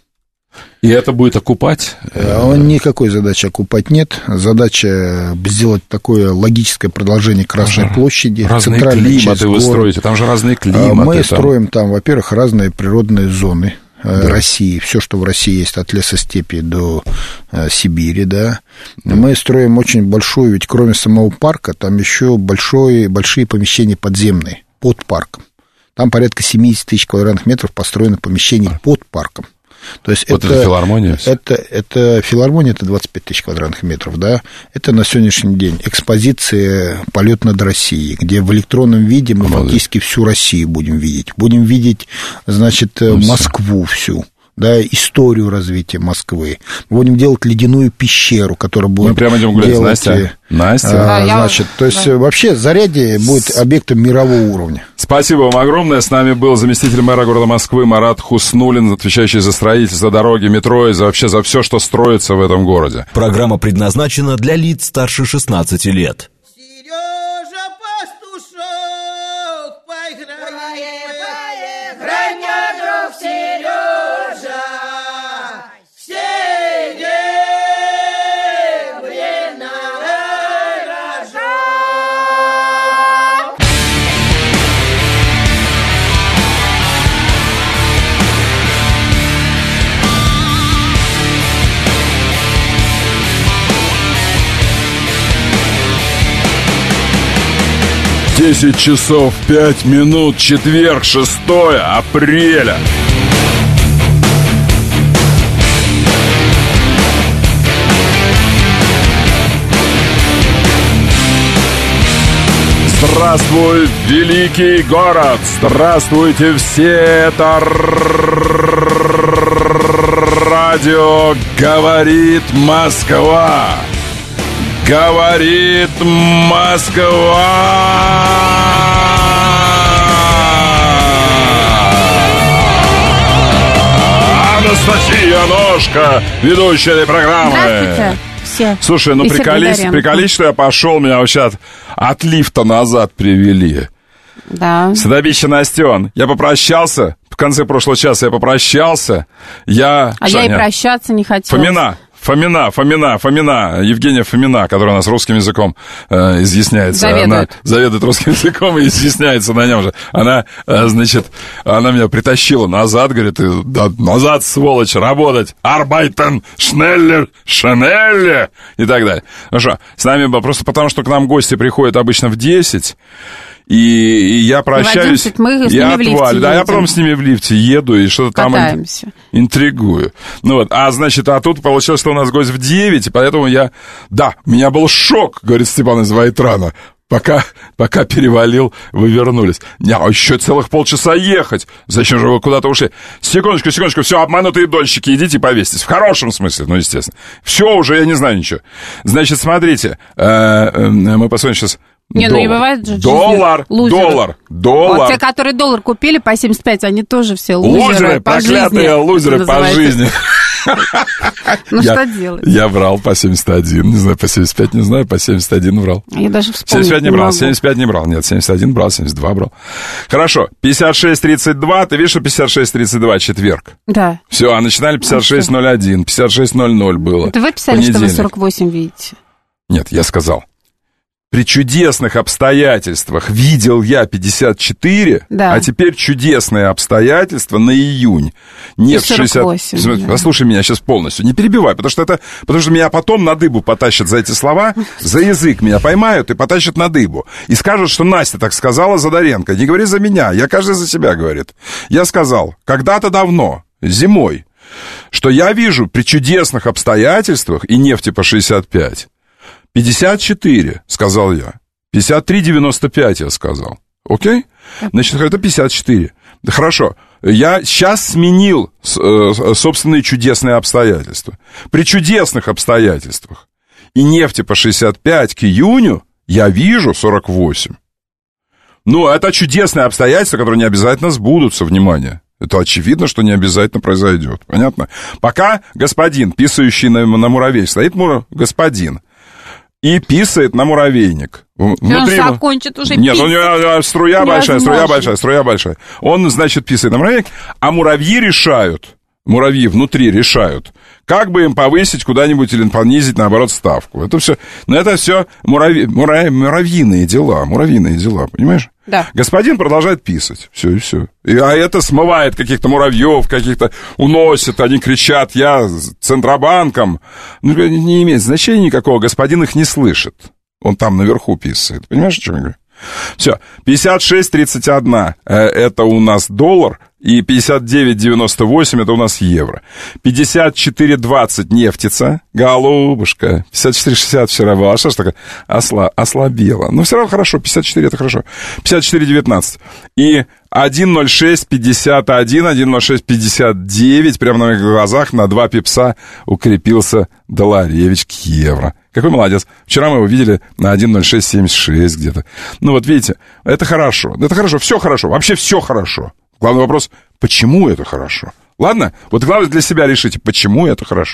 И это будет окупать? Никакой задачи окупать нет. Задача сделать такое логическое продолжение Красной же площади. Разные климаты вы строите, там же разные климаты. Мы там. строим там, во-первых, разные природные зоны. Да. России, все, что в России есть, от лесостепи до э, Сибири, да. да. Мы строим очень большую, ведь кроме самого парка, там еще большое, большие помещения подземные, под парком. Там порядка семьдесят тысяч квадратных метров построено помещений под парком. То есть вот это, это филармония? Это, это филармония, это двадцать пять тысяч квадратных метров, да. Это на сегодняшний день экспозиция «Полет над Россией», где в электронном виде мы Молодец. фактически всю Россию будем видеть. Будем видеть, значит, ну, Москву всю. Да, историю развития Москвы. Мы будем делать ледяную пещеру, которая будет... Мы прямо идем гулять делать, с Настей. Настя. А, да, значит, я... то есть да. вообще Зарядье будет объектом мирового уровня. Спасибо вам огромное. С нами был заместитель мэра города Москвы Марат Хуснуллин, отвечающий за строительство дороги, метро и за, вообще за все, что строится в этом городе. Программа предназначена для лиц старше шестнадцати лет. Сережа Пастушок, поиграй, поиграй, мой друг Сережа. десять часов пять минут, четверг, шестое апреля. Здравствуй, великий город! Здравствуйте все! Это радио «Говорит Москва». Говорит Москва! Анастасия Ножка, ведущая этой программы. Здравствуйте. Все. Слушай, ну приколись, приколись, что я пошел, меня вообще от, от лифта назад привели. Да. Садовище Настен. Я попрощался, в конце прошлого часа я попрощался. Я... А Шаня, я и прощаться не хотела. Фомина. Фомина, Фомина, Фомина, Евгения Фомина, которая у нас русским языком э, изъясняется. Заведует. Она заведует русским языком и изъясняется на нем же. Она, э, значит, она меня притащила назад, говорит, да, назад, сволочь, работать. Арбайтен, Шнеллер, Шанелле и так далее. Ну что, с нами просто потому, что к нам гости приходят обычно в десять. И, и я прощаюсь, и отвалю. Да, я потом с ними в лифте еду и что-то там интригую. Ну вот, а значит, а тут получилось, что у нас гость в девять, и поэтому я... Да, у меня был шок, говорит Степан из Вайтрана. Пока, пока перевалил, вы вернулись. Не, а еще целых полчаса ехать. Зачем же вы куда-то ушли? Секундочку, секундочку, все, обманутые дольщики, идите повесьтесь. В хорошем смысле, ну, естественно. Все уже, я не знаю ничего. Значит, смотрите, мы посмотрим сейчас... Не, ну и бывает же доллар, доллар, доллар. Вот те, которые доллар купили по семьдесят пять, они тоже все лузеры, лузеры по проклятые жизни, лузеры по жизни. Ну, что делать? Я врал по семьдесят один, не знаю, по семьдесят пять не знаю, по семьдесят один врал. Я даже вспомнить семьдесят пять не не брал, могу. семьдесят пять не брал, нет, семьдесят один брал, семьдесят два брал. Хорошо, пятьдесят шесть тридцать два, ты видишь, что пятьдесят шесть тридцать два, четверг? Да. Все, а начинали пятьдесят шесть ноль один, пятьдесят шесть ноль ноль было. Это вы писали, что вы сорок восемь видите? Нет, я сказал. При чудесных обстоятельствах видел я пятьдесят четыре, да. А теперь чудесные обстоятельства на июнь. Нефть шестьдесят восемь. Смотри, да. Послушай меня сейчас полностью, не перебивай, потому что это, потому что меня потом на дыбу потащат за эти слова, за язык меня поймают и потащат на дыбу. И скажут, что Настя так сказала Задоренко. Не говори за меня, я каждый за себя говорит. Я сказал, когда-то давно, зимой, что я вижу при чудесных обстоятельствах и нефти по шестьдесят пять, пятьдесят четыре, сказал я. пятьдесят три девяносто пять я сказал. Окей? Значит, это пятьдесят четыре. Да хорошо. Я сейчас сменил э, собственные чудесные обстоятельства. При чудесных обстоятельствах и нефти по шестьдесят пять к июню я вижу сорок восемь. Ну, это чудесные обстоятельства, которые не обязательно сбудутся, внимание. Это очевидно, что не обязательно произойдет. Понятно? Пока господин, писающий на, на муравей, стоит мура... господин, и писает на муравейник. Внутри... Он закончит уже Нет, писать. у него струя Невозможно. большая, струя большая, струя большая. Он, значит, писает на муравейник, а муравьи решают, муравьи внутри решают, как бы им повысить куда-нибудь или понизить, наоборот, ставку. Это все, но это все муравьи, муравь, муравьиные дела, муравьиные дела, понимаешь? Да. Господин продолжает писать. Все и все. И, а это смывает каких-то муравьев, каких-то уносит, они кричат, я Центробанком. Ну, не имеет значения никакого, господин их не слышит. Он там наверху писает. Понимаешь, о чем я говорю? Все, пятьдесят шесть тридцать один это у нас доллар, и пятьдесят девять девяносто восемь это у нас евро. пятьдесят четыре двадцать нефтица, голубушка. пятьдесят четыре шестьдесят вчера было. А что ж такое? Осла, ослабело. Но все равно хорошо, пятьдесят четыре это хорошо. пятьдесят четыре девятнадцать. И один ноль шесть пятьдесят один, один ноль шесть пятьдесят девять, прямо на моих глазах на два пипса укрепился долларевич к евро. Какой молодец. Вчера мы его видели на один ноль шесть семьдесят шесть где-то. Ну вот видите, это хорошо. Это хорошо, все хорошо. Вообще все хорошо. Главный вопрос, почему это хорошо? Ладно? Вот главное для себя решите, почему это хорошо.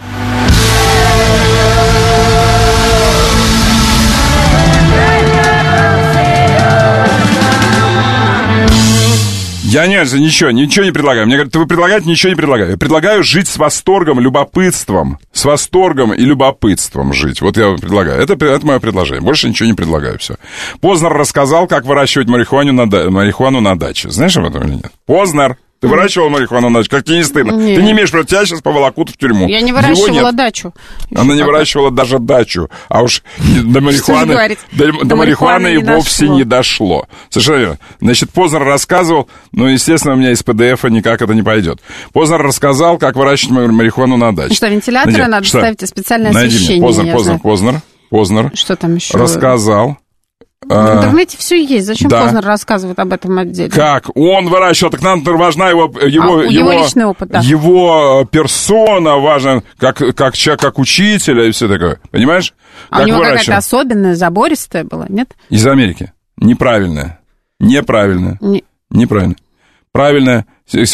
Я не, ничего, ничего не предлагаю. Мне говорят, вы предлагаете, ничего не предлагаю. Я предлагаю жить с восторгом, любопытством. С восторгом и любопытством жить. Вот я предлагаю. Это, это мое предложение. Больше ничего не предлагаю. Все. Познер рассказал, как выращивать марихуану на, марихуану на даче. Знаешь об этом или нет? Познер. Ты выращивал марихуану на даче? Как тебе не стыдно? Нет. Ты не имеешь права, тебя сейчас поволокут в тюрьму. Я не выращивала дачу. Она не выращивала даже дачу. А уж до марихуаны, до, до, до марихуаны и вовсе дошло. не дошло. Совершенно верно. Значит, Познер рассказывал, ну, естественно, у меня из пэ дэ эфа никак это не пойдет. Познер рассказал, как выращивать марихуану на даче. Что, вентиляторы Найди, надо что? ставить, специальное Найди освещение. Мне. Познер, Познер, Познер, Познер. Что там еще? Рассказал. В интернете все есть. Зачем да. Познер рассказывает об этом отдельно? Как? Он выращивал, так нам важна его, его, а, его, его личный опыт, да. Его персона важна, как, как человек, как учителя и все такое. Понимаешь? А как у него какая-то особенная, забористая была, нет? Из Америки. Неправильная. Неправильная. Не... Неправильная. Правильная.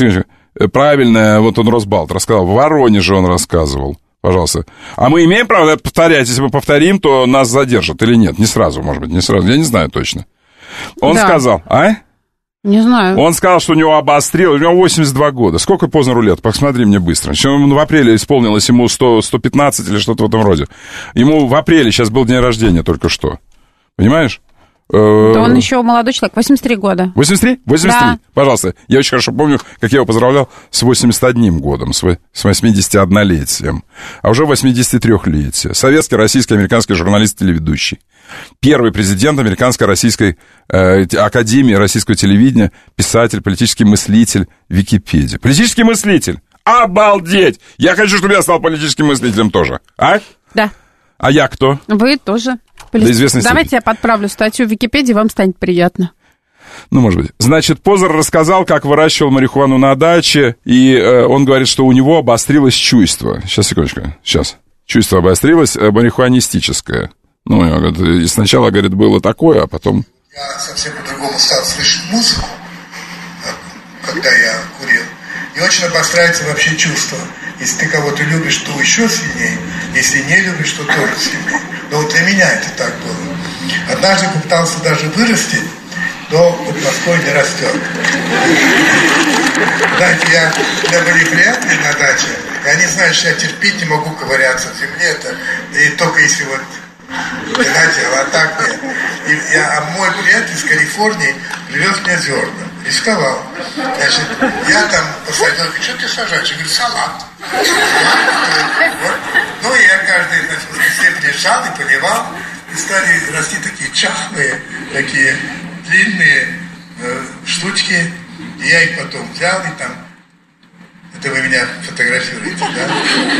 Правильная, вот он Росбалт рассказал. В Воронеже он рассказывал. Пожалуйста. А мы имеем право это повторять? Если мы повторим, то нас задержат или нет? Не сразу, может быть, не сразу. Я не знаю точно. Он да. сказал, а? Не знаю. Он сказал, что у него обострилось, у него восемьдесят два года. Сколько Познеру лет? Посмотри мне быстро. Еще в апреле исполнилось ему сто, сто пятнадцать или что-то в этом роде. Ему в апреле сейчас был день рождения только что. Понимаешь? Да он еще молодой человек, восемьдесят три года. восемьдесят три? восемьдесят три, да. Пожалуйста. Я очень хорошо помню, как я его поздравлял с восемьдесят одним годом, с восьмидесятиоднолетием, а уже восьмидесятитрёхлетие. Советский, российский, американский журналист, телеведущий. Первый президент Американской российской э, академии российского телевидения, писатель, политический мыслитель, Википедия. Политический мыслитель! Обалдеть! Я хочу, чтобы я стал политическим мыслителем тоже. А? Да. А я кто? Вы тоже. До известной Давайте степени. я подправлю статью в Википедии, вам станет приятно. Ну, может быть. Значит, Познер рассказал, как выращивал марихуану на даче, и э, он говорит, что у него обострилось чувство. Сейчас, секундочку. Сейчас. Чувство обострилось, э, марихуанистическое. Ну, и сначала, говорит, было такое, а потом... Я совсем по-другому стал слышать музыку, когда я курил. И очень обостряется вообще чувство. Если ты кого-то любишь, то еще сильнее. Если не любишь, то тоже сильнее. Но вот для меня это так было. Однажды попытался даже вырастить, но вот Москвой не растет. Знаете, я, у меня были приятные на даче, и они знают, что я терпеть не могу ковыряться в земле. Это, и только если вот, знаете, вот так нет. И я, а мой приятель из Калифорнии привез мне зерна. Рисковал. Значит, я там посадил, говорю, что ты сажаешь? Я говорю, салат. Вот. Ну, и я каждый, значит, воскресенье приезжал и поливал, и стали расти такие чахлые, такие длинные э, штучки. И я их потом взял и там... Это вы меня фотографируете, да?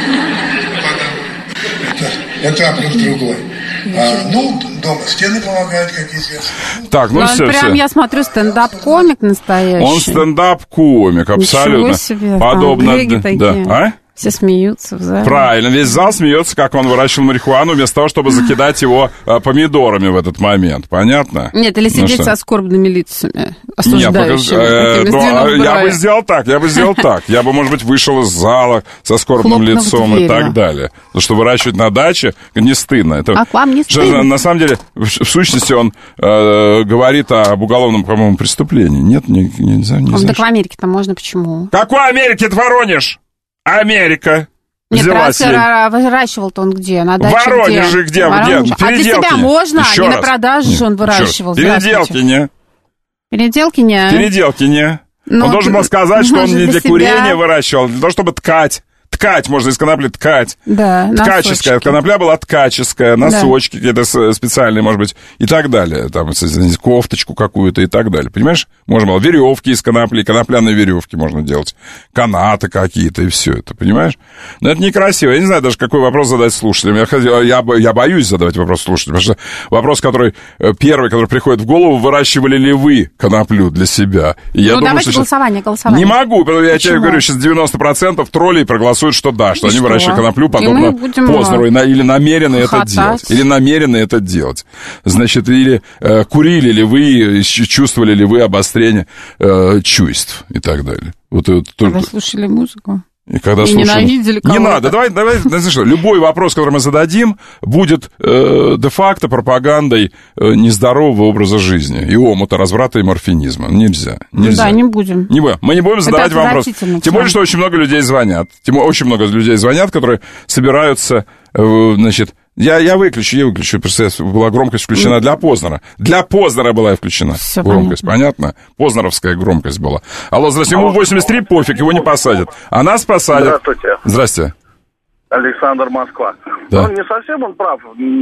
Потом... Это, это вопрос другой. А, ну, дома стены помогают, как известно. Так, ну, ну все, прям, все. я смотрю, стендап-комик настоящий. Он стендап-комик, абсолютно. Ничего себе, подобно. там такие. Да. А? Все смеются в зале. Правильно, весь зал смеется, как он выращивал марихуану, вместо того, чтобы закидать его а, помидорами в этот момент. Понятно? Нет, или сидеть ну, со скорбными лицами, Нет, осуждающими. э, ну, я брови. бы сделал так, я бы сделал так. Я бы, может быть, вышел из зала со скорбным Хлопнув лицом дверью. и так далее. Потому что выращивать на даче не стыдно. Это, а к вам не что, стыдно? на самом деле, в, в сущности, он э, говорит об уголовном, по-моему, преступлении. Нет, не, не, не знаю. Не Он, знаю, так в Америке-то можно, почему? Какой Америки? Это Воронеж! Америка! Нет, Взяла раз себе. выращивал-то он где? На даче В Воронеже где? где? где? Воронеже. А для Переделки. себя можно? Еще не раз. на продажу же он выращивал. Переделки не. Переделки не. Переделки не. Ну, он должен был сказать, что он может, не для для себя. курения выращивал, для того, чтобы ткать. Ткать, можно из конопли ткать. Да, Ткаческая. носочки. Конопля была ткаческая, носочки какие-то специальные, может быть, и так далее. Там, кофточку какую-то и так далее. Понимаешь? Можно было веревки из конопли, конопляные веревки можно делать. Канаты какие-то и все это, понимаешь? Но это некрасиво. Я не знаю даже, какой вопрос задать слушателям. Я, хотел, я, я боюсь задавать вопрос слушателям, потому что вопрос, который первый, который приходит в голову, выращивали ли вы коноплю для себя? И я ну, думаю, давайте что голосование, сейчас... голосование. Не могу, потому что я Почему? тебе говорю, сейчас девяносто процентов троллей проголосуют, что да, что и они что? выращивают коноплю, подобно Познеру, или намерены это делать. Или намерены это делать. Значит, или э, курили ли вы, чувствовали ли вы обострение э, чувств и так далее. Вот, вот, Когда слушали музыку. И когда и слушаем... ненавидели кого-то. Не надо, давай, давай, знаешь что, любой вопрос, который мы зададим, будет э, де-факто пропагандой э, нездорового образа жизни и омута, разврата и морфинизма. Нельзя, нельзя. Да, не будем. Не будем. Мы не будем задавать Это вам вопрос. Тем более, что очень много людей звонят. Тем очень много людей звонят, которые собираются, э, значит... Я, я выключу, я выключу. Просто была громкость включена для Познера. Для Познера была включена Всё громкость, понятно. понятно? Познеровская громкость была. Алло, здравствуйте, ему восемьдесят три, пофиг, его не посадят. А нас посадят. Здравствуйте. Здрасте. Александр, Москва. Да. Ну, не совсем он прав.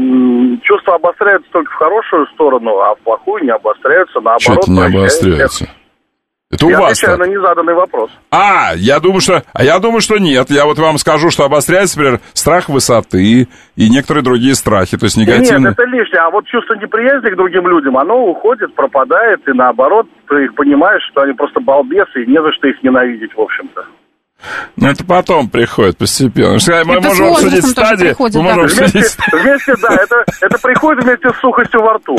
Чувства обостряются только в хорошую сторону, а в плохую не обостряются, наоборот. Что-то не прощают. обостряются. Это у я вас отвечаю так. на незаданный вопрос. А, я думаю, что, а я думаю, что нет. Я вот вам скажу, что обостряется, например, страх высоты и некоторые другие страхи, то есть негативные. Нет, это лишнее. А вот чувство неприязни к другим людям, оно уходит, пропадает, и наоборот, ты их понимаешь, что они просто балбесы, и не за что их ненавидеть, в общем-то. Ну, это потом приходит постепенно. Мы это можем обсудить стадии. Приходит, мы можем да. обсудить... Вместе, вместе, да, это, это приходит вместе с сухостью во рту.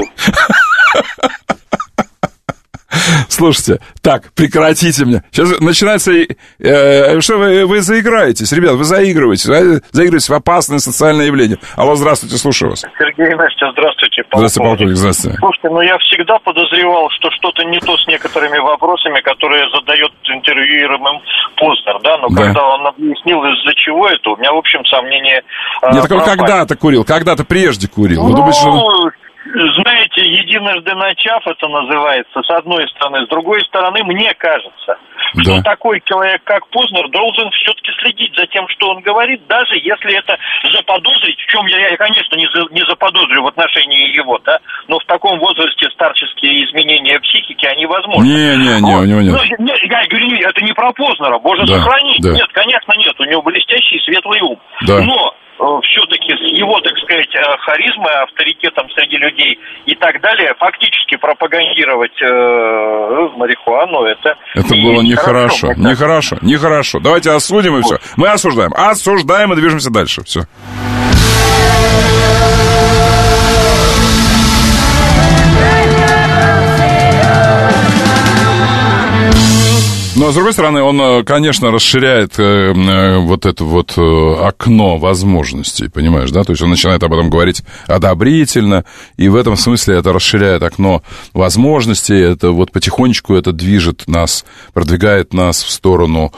Слушайте, так, прекратите мне. Сейчас начинается... Э, что вы, вы заиграетесь, ребят, вы заигрываетесь. Вы заигрываетесь в опасное социальное явление. Алло, здравствуйте, слушаю вас. Сергей и Настя, здравствуйте. Здравствуйте, полковник, здравствуйте. Слушайте, ну я всегда подозревал, что что-то не то с некоторыми вопросами, которые задает интервьюируемым Познер, да, но да. когда он объяснил, из-за чего это, у меня, в общем, сомнения... Нет, так он когда-то курил, когда-то прежде курил. Вы ну, думаете, что... знаете, единожды начав, это называется, с одной стороны. С другой стороны, мне кажется, да. что такой человек, как Познер, должен все-таки следить за тем, что он говорит, даже если это заподозрить, в чем я, я конечно, не, за, не заподозрю в отношении его, да, но в таком возрасте старческие изменения психики, они возможны. Не-не-не, вот. у него нет. Ну, не, я говорю, это не про Познера, боже, да, сохранить. Да. Нет, конечно, нет, у него блестящий светлый ум. Да. Но все-таки с его, так сказать, харизмой, авторитетом среди людей и так далее, фактически пропагандировать э, марихуану, это... Это было нехорошо, нехорошо, нехорошо. Давайте осудим и все. Мы осуждаем, осуждаем и движемся дальше, все. Но, с другой стороны, он, конечно, расширяет вот это вот окно возможностей, понимаешь, да? То есть он начинает об этом говорить одобрительно, и в этом смысле это расширяет окно возможностей, это вот потихонечку это движет нас, продвигает нас в сторону,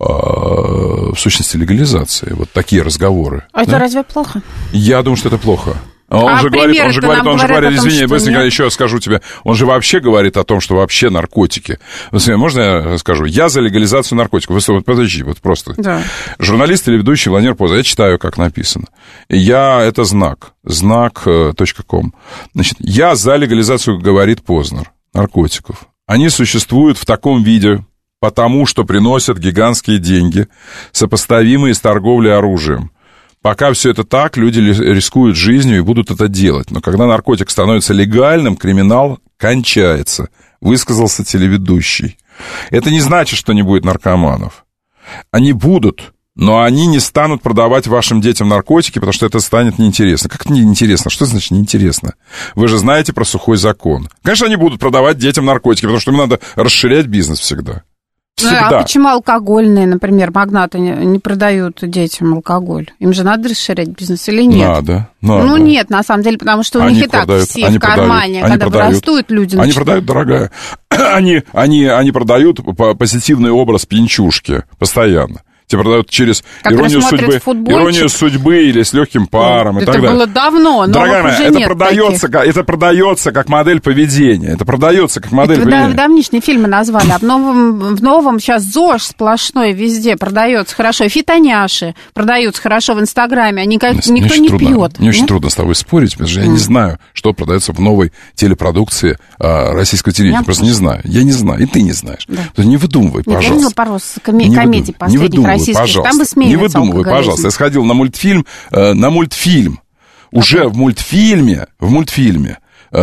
в сущности, легализации. Вот такие разговоры. А да? Это разве плохо? Я думаю, что это плохо. Он а же говорит, он же говорит, он же говорит, том, извини, быстренько нет. еще скажу тебе, он же вообще говорит о том, что вообще наркотики. Можно я скажу? Я за легализацию наркотиков. Вот подожди, вот просто. Да. Журналист или ведущий Владимир Поза, я читаю, как написано. Я, это знак, знак точка ком. Значит, я за легализацию, говорит Познер, наркотиков. Они существуют в таком виде, потому что приносят гигантские деньги, сопоставимые с торговлей оружием. Пока все это так, люди рискуют жизнью и будут это делать. Но когда наркотик становится легальным, криминал кончается, высказался телеведущий. Это не значит, что не будет наркоманов. Они будут, но они не станут продавать вашим детям наркотики, потому что это станет неинтересно. Как это неинтересно? Что значит неинтересно? Вы же знаете про сухой закон. Конечно, они будут продавать детям наркотики, потому что им надо расширять бизнес всегда. Всегда. Ну, а почему алкогольные, например, магнаты не, не продают детям алкоголь? Им же надо расширять бизнес или нет? Надо, надо. Ну, нет, на самом деле, потому что у они них и так продают, все в кармане, продают, когда продают, вырастут люди. Они начинают... продают, дорогая. Они, они, они продают позитивный образ пьянчушки постоянно. Тебе продают через иронию судьбы, иронию судьбы или с легким паром это и так далее. Это было давно, но дорогая моя, уже это нет продается, как, это продается как модель поведения. Это продается как модель это поведения. Давнишние фильмы назвали, а в новом, в новом сейчас ЗОЖ сплошной везде продается хорошо. Фитоняши продаются хорошо в Инстаграме, они как, мне, никто мне не трудно, пьет. Мне нет? очень трудно с тобой спорить, потому что mm. я не знаю, что продается в новой телепродукции а, российского телевидения. Я просто не знаю. Я не знаю, и ты не знаешь. Да. То не выдумывай, нет, пожалуйста. Я видела пару коми- комедий последних не выдумывай, российских, пожалуйста. там бы смеялись. Не выдумывай, пожалуйста. Я сходил на мультфильм, э, на мультфильм. Уже okay. в мультфильме, в мультфильме,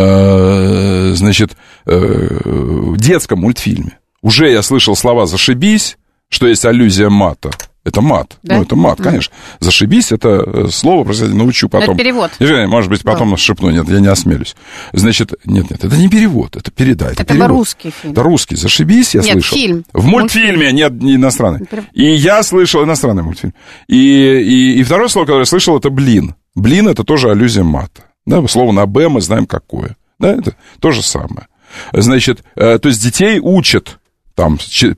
э, значит, э, в детском мультфильме, уже я слышал слова «зашибись», что есть аллюзия мата. Это мат. Да? Ну, это мат, mm-hmm. конечно. «Зашибись» — это слово, просто я научу потом. Это перевод. Я, может быть, потом oh. шепну. Нет, я не осмелюсь. Значит, нет, нет, это не перевод, это передай. Это, это русский фильм. Это русский. «Зашибись» я нет, слышал. Фильм. В мультфильме, нет, не иностранный. Перев... И я слышал иностранный мультфильм. И, и, и второе слово, которое я слышал, это «блин». «Блин» — это тоже аллюзия мата. Да, слово на «б» мы знаем какое. Да, это то же самое. Значит, то есть детей учат там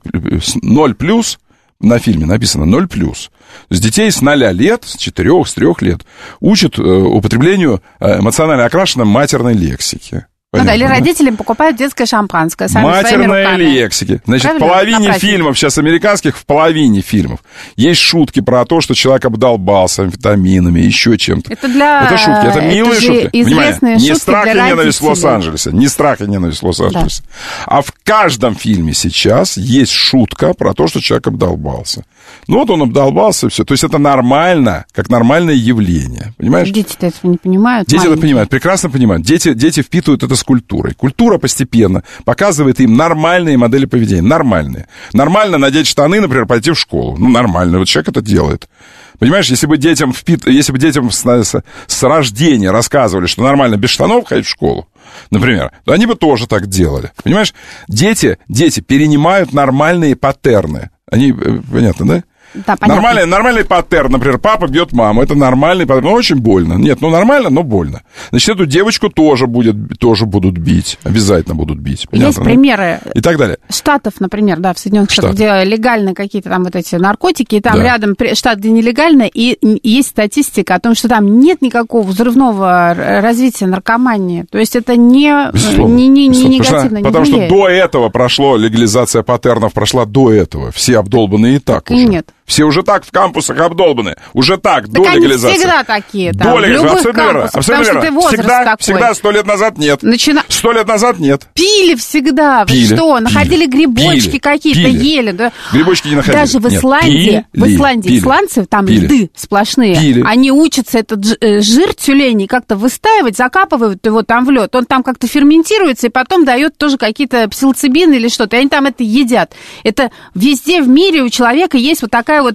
ноль плюс, на фильме написано ноль плюс. То есть детей с ноля лет, с четырёх, с трёх лет учат употреблению эмоционально окрашенной матерной лексики. Понятно, ну да, или да? родителям покупают детское шампанское сами матерные лексики. Значит, Правильно? в половине фильмов, сейчас американских, в половине фильмов есть шутки про то, что человек обдолбался амфетаминами, еще чем-то. Это для... Это шутки, это милые это шутки. Известные шутки не страх и ненависть в Лос-Анджелесе. Не страх и ненависть в Лос-Анджелесе. Да. А в каждом фильме сейчас есть шутка про то, что человек обдолбался. Ну вот он обдолбался, и все. То есть это нормально, как нормальное явление. Понимаешь? Дети-то этого не понимают. Дети маленькие. это понимают, прекрасно понимают. Дети, дети впитывают это с культурой. Культура постепенно показывает им нормальные модели поведения. Нормальные. Нормально надеть штаны, например, пойти в школу. Ну, нормально. Вот человек это делает. Понимаешь, если бы детям, впит... если бы детям с, с, с рождения рассказывали, что нормально без штанов ходить в школу, например, то они бы тоже так делали. Понимаешь? Дети, дети перенимают нормальные паттерны. Они, понятно, да? Да, понятно. Нормальный, нормальный паттерн, например, папа бьет маму, это нормальный паттерн, но очень больно. Нет, ну нормально, но больно. Значит, эту девочку тоже, будет, тоже будут бить, обязательно будут бить. Понятно, есть да? примеры и так далее. Штатов, например, да, в Соединенных Штатах, где легальны какие-то там вот эти наркотики, и там да. рядом штат, где нелегально, и есть статистика о том, что там нет никакого взрывного развития наркомании. То есть это не, не, не, не негативно, не Потому влияет. что до этого прошло, легализация паттернов прошла до этого. Все обдолбанные и так, так уже. И нет. Все уже так в кампусах обдолбаны. Уже так, так до они легализации. всегда такие, там, до легализации. в любых кампусах, абсолютно потому верно. что ты Всегда, такой. всегда, сто лет назад нет. Начина... Сто лет назад нет. Пили всегда. Пили, Вы что, пили, находили грибочки пили, какие-то, пили. ели. Да? Грибочки не находили. Даже в нет, Исландии, пили, в Исландии пили, исландцы, там пили, льды сплошные. Пили. Они учатся этот жир тюленей как-то выстаивать, закапывают его там в лед. Он там как-то ферментируется и потом дает тоже какие-то псилоцибины или что-то. И они там это едят. Это везде в мире у человека есть вот такая вот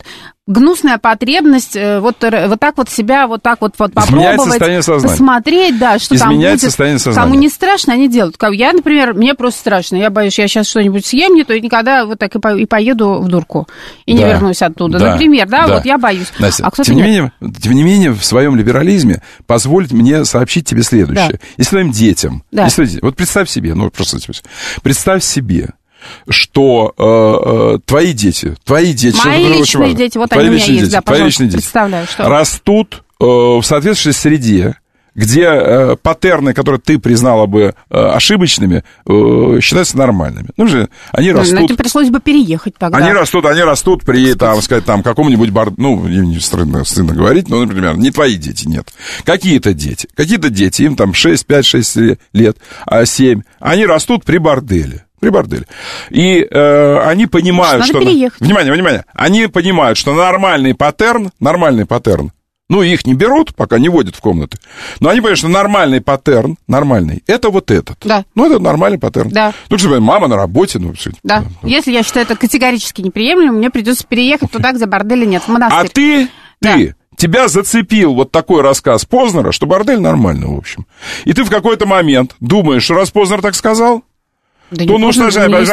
гнусная потребность вот, вот так вот себя, вот так вот, вот попробовать, посмотреть, да, что изменяет там будет. Кому не страшно, они делают. Я, например, мне просто страшно. Я боюсь, я сейчас что-нибудь съем не то, и никогда вот так и, по, и поеду в дурку. И да, не вернусь оттуда. Да, например, да, да, вот я боюсь. Настя, а тем, не менее, тем не менее, в своем либерализме позволь мне сообщить тебе следующее. Да. Если твоим детям, да. если, вот представь себе, ну просто представь себе, что э, э, твои дети, твои дети, мои что, личные очень дети, вот они у меня есть, дети, да, пожалуйста, представляю, что растут э, в соответствующей среде, где э, паттерны, которые ты признала бы э, ошибочными, э, считаются нормальными. Ну же, они растут. Но это пришлось бы переехать тогда. Они растут, они растут при, там, сказать, там, каком-нибудь бар... ну, не стыдно, стыдно говорить, но, например, не твои дети, нет. Какие-то дети, какие-то дети, им там шесть, пять, шесть лет, семь, они растут при борделе. При борделе. И э, они понимают, Надо что... переехать. Внимание, внимание. Они понимают, что нормальный паттерн, нормальный паттерн, ну, их не берут, пока не водят в комнаты, но они понимают, что нормальный паттерн, нормальный, это вот этот. Да. Ну, это нормальный паттерн. Да. Ну, что, мама на работе, ну, все. Да. Да. Если я считаю это категорически неприемлемым, мне придется переехать туда, где борделя нет, в монастырь. А ты, да. ты... Тебя зацепил вот такой рассказ Познера, что бордель нормально, в общем. И ты в какой-то момент думаешь, что раз Познер так сказал, да то нужно...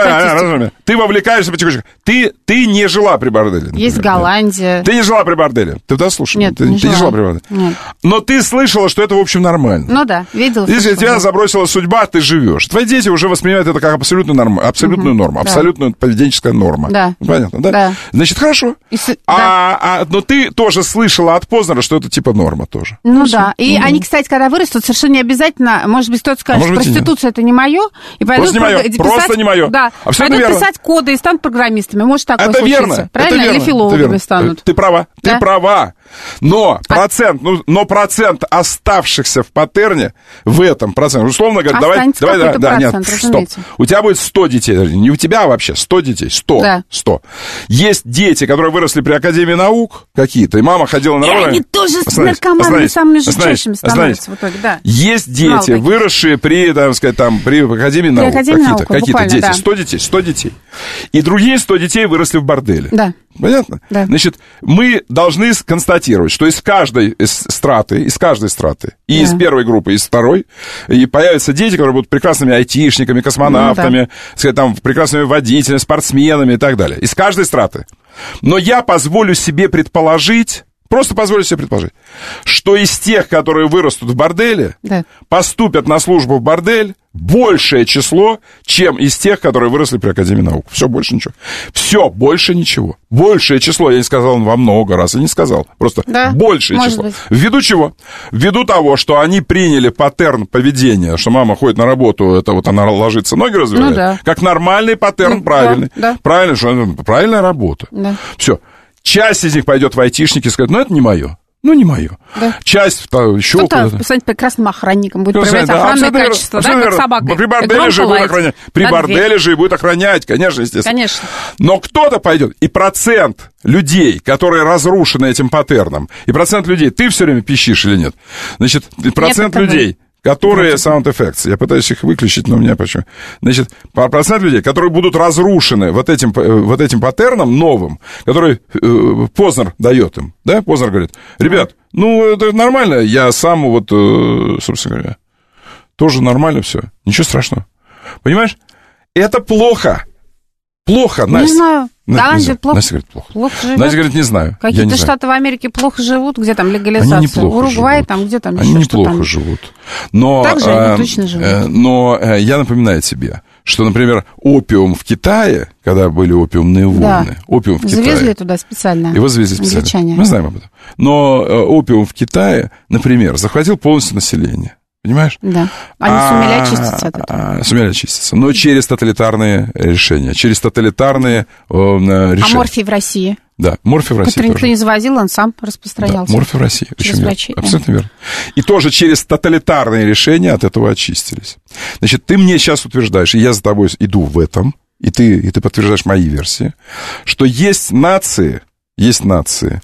Ты вовлекаешься потихонечку. Ты, ты не жила при борделе. Например. Есть Голландия. Ты не жила при борделе. Ты дослушай. Нет, ты не, ты жила. не жила при борделе. Нет. Но ты слышала, что это, в общем, нормально. Ну да, видела. Если слышала, тебя да. забросила судьба, ты живешь. Твои дети уже воспринимают это как абсолютную норму, абсолютную угу, норму, да. абсолютную поведенческая норма. Да. Понятно, да? Да. Значит, хорошо. И с... а, да. а, но ты тоже слышала от Познера, что это типа норма тоже. Ну, ну да. И ну, они, кстати, когда вырастут, совершенно не обязательно, может быть, кто-то скажет, а что проституция это не мое, и пойдут просто не мое, писать, просто не мое. Да, абсолютно пойдут верно. писать коды и станут программистами. Может такое это случиться. Верно. Правильно? Это верно. Или филологами станут. Ты права, да? ты права. Но процент, ну, но процент оставшихся в паттерне в этом проценте, условно говоря, давай, давай, да, да, нет, стоп. У тебя будет сто детей, не у тебя, а вообще сто детей, сто, да. сто. Есть дети, которые выросли при Академии наук какие-то, и мама ходила на работу. Они тоже с наркоманами самыми жестчайшими становятся в итоге, да. Есть дети, выросшие при, так сказать, там, при Академии наук, какие-то, какие-то дети, да. сто детей, сто детей. И другие сто детей выросли в борделе. Да. Понятно? Да. Значит, мы должны констатировать, что из каждой из страты, из каждой страты, и да. из первой группы, и из второй, и появятся дети, которые будут прекрасными айтишниками, космонавтами, ну, да. сказать, там, прекрасными водителями, спортсменами и так далее. Из каждой страты. Но я позволю себе предположить, просто позволю себе предположить, что из тех, которые вырастут в борделе, да. поступят на службу в бордель большее число, чем из тех, которые выросли при Академии наук. Все, больше ничего. Все, больше ничего. Большее число, я не сказал во много раз, я не сказал. Просто да, большее число. Быть. Ввиду чего? Ввиду того, что они приняли паттерн поведения, что мама ходит на работу, это вот она ложится, ноги развивает, ну, да. как нормальный паттерн, ну, правильный. Да, да. Правильно, что правильная работа. Да. Все. Часть из них пойдет в айтишники и скажет, ну, это не мое. Ну, не мое. Да. Часть там, еще кто-то станет прекрасным охранником, будет проявлять да, охранное качество, да, как собака. При борделе же будет охранять. При борделе же и будет охранять, конечно, естественно. Конечно. Но кто-то пойдет, и процент людей, которые разрушены этим паттерном, и процент людей, ты все время пищишь или нет? Значит, процент нет, людей... которые sound effects, я пытаюсь их выключить, но у меня почему. Значит, процент людей, которые будут разрушены вот этим, вот этим паттерном новым, который э, Познер дает им, да, Познер говорит, ребят, ну, это нормально, я сам вот, э, собственно говоря, тоже нормально все, ничего страшного. Понимаешь? Это плохо. Плохо, Настя. Не знаю. Голландия плохо. Настя говорит, плохо. плохо живет. Настя говорит, не знаю. Какие-то штаты в Америке плохо живут, где там легализация? Они неплохо Уругвай, живут. там, где там Они еще неплохо что-то. живут. Но, так же э, они точно живут. Э, но э, я напоминаю тебе, что, например, опиум в Китае, когда были опиумные войны, да. опиум в Китае... Завезли туда специально. Его завезли специально. Англичане. Мы знаем об этом. Но э, опиум в Китае, например, захватил полностью население. Понимаешь? Да. Они а, сумели очиститься от этого. Сумели очиститься. Но через тоталитарные решения. Через тоталитарные э, решения. А морфий в России? Да, морфий в России который никто не завозил, он сам распространялся. Да, морфий в России. Через врачей. Верно. Абсолютно верно. И тоже через тоталитарные решения от этого очистились. Значит, ты мне сейчас утверждаешь, и я за тобой иду в этом, и ты, и ты подтверждаешь мои версии, что есть нации, есть нации,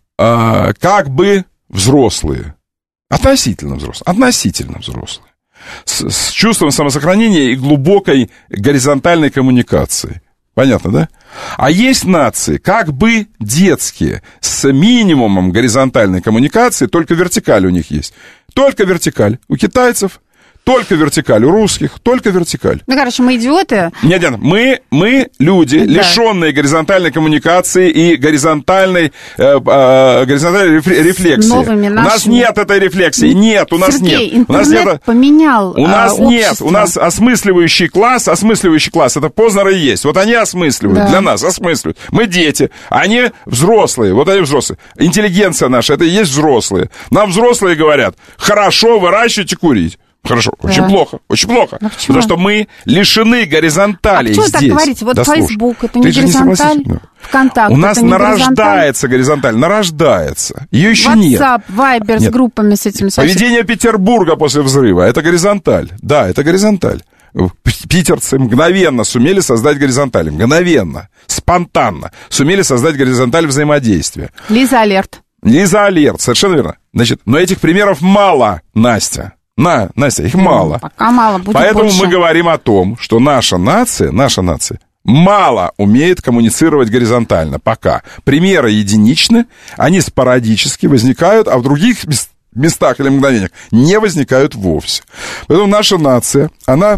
э, как бы взрослые, относительно взрослые, относительно взрослые, с, с чувством самосохранения и глубокой горизонтальной коммуникации. Понятно, да? А есть нации, как бы детские, с минимумом горизонтальной коммуникации, только вертикаль у них есть. Только вертикаль. У китайцев только вертикаль, у русских только вертикаль. Ну, короче, мы идиоты. Нет, нет, мы, мы люди, да. лишенные горизонтальной коммуникации и горизонтальной, э, э, горизонтальной рефлексии. Новыми нашими... У нас нет этой рефлексии, нет, у нас Сергей, нет. У нас нет. поменял У нас а, нет, у нас осмысливающий класс, осмысливающий класс, это Познер и есть. Вот они осмысливают, да. для нас осмысливают. Мы дети, они взрослые, вот они взрослые. Интеллигенция наша, это и есть взрослые. Нам взрослые говорят, хорошо, выращивайте курить. Хорошо, да. очень плохо, очень плохо. Ну, потому что мы лишены горизонтали а здесь. А что так говорите? Вот да, Facebook, это не Ты горизонталь, не ВКонтакте, у нас это не нарождается горизонталь, нарождается. Ее еще WhatsApp, нет. WhatsApp, Viber с группами с этим. Поведение Петербурга после взрыва, это горизонталь. Да, это горизонталь. Питерцы мгновенно сумели создать горизонталь, мгновенно, спонтанно сумели создать горизонталь взаимодействия. Лиза Алерт. Лиза Алерт, совершенно верно. Значит, но этих примеров мало, Настя. На, Настя, их мало. Пока мало, будет Поэтому больше. мы говорим о том, что наша нация, наша нация мало умеет коммуницировать горизонтально пока. Примеры единичны, они спорадически возникают, а в других местах или мгновениях не возникают вовсе. Поэтому наша нация, она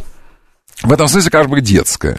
в этом смысле как бы детская.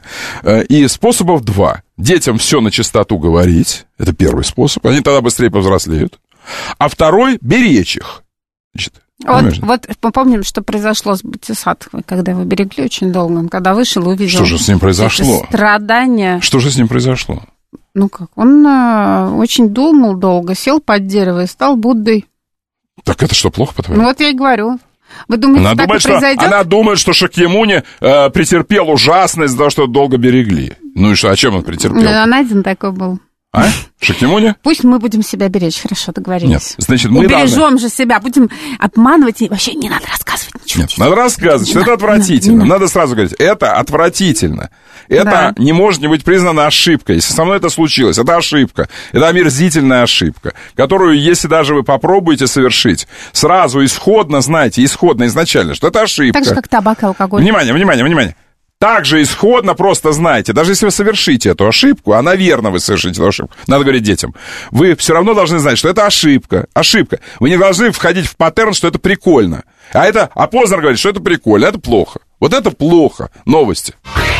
И способов два. Детям все на чистоту говорить, это первый способ, они тогда быстрее повзрослеют. А второй — беречь их. Значит, Вот, вот мы помним, что произошло с Батисатовой, когда его берегли очень долго. Он когда вышел, увидел... Что же с ним произошло? Страдания. Что же с ним произошло? Ну как, он э, очень думал долго, сел под дерево и стал Буддой. Так это что, плохо, по-твоему? Ну вот я и говорю. Вы думаете, она так думает, и произойдет? Что, она думает, что Шакьямуни э, претерпел ужасное из-за того, что долго берегли. Ну и что, о чем он претерпел? Ну, он один такой был. А? Шакьямуни? Пусть мы будем себя беречь, хорошо, договорились. Нет, значит, мы Убережем должны... же себя, будем обманывать, и вообще не надо рассказывать ничего. Нет, надо рассказывать, что это отвратительно. Надо, надо сразу говорить, это отвратительно. Это да. не может не быть признано ошибкой. Если со мной это случилось, это ошибка. Это омерзительная ошибка, которую, если даже вы попробуете совершить, сразу исходно знаете, исходно, изначально, что это ошибка. Так же, как табак и алкоголь. Внимание, внимание, внимание. Также исходно просто знаете, даже если вы совершите эту ошибку, а, наверное, вы совершите эту ошибку, надо говорить детям, вы все равно должны знать, что это ошибка, ошибка. Вы не должны входить в паттерн, что это прикольно. А это, а Познер говорит, что это прикольно, это плохо. Вот это плохо. Новости.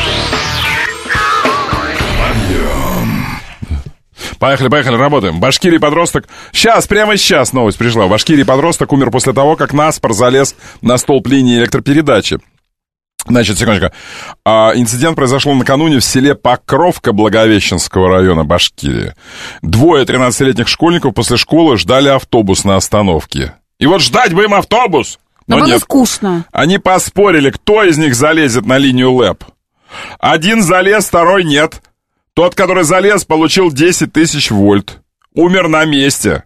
Поехали, поехали, работаем. В Башкирии подросток... Сейчас, прямо сейчас новость пришла. В Башкирии подросток умер после того, как наспор залез на столб линии электропередачи. Значит, секундочку. А, инцидент произошел накануне в селе Покровка Благовещенского района Башкирии. Двое тринадцатилетних школьников после школы ждали автобус на остановке. И вот ждать бы им автобус! Но, но было нет. скучно. Они поспорили, кто из них залезет на линию ЛЭП. Один залез, второй нет. Тот, который залез, получил десять тысяч вольт. Умер на месте.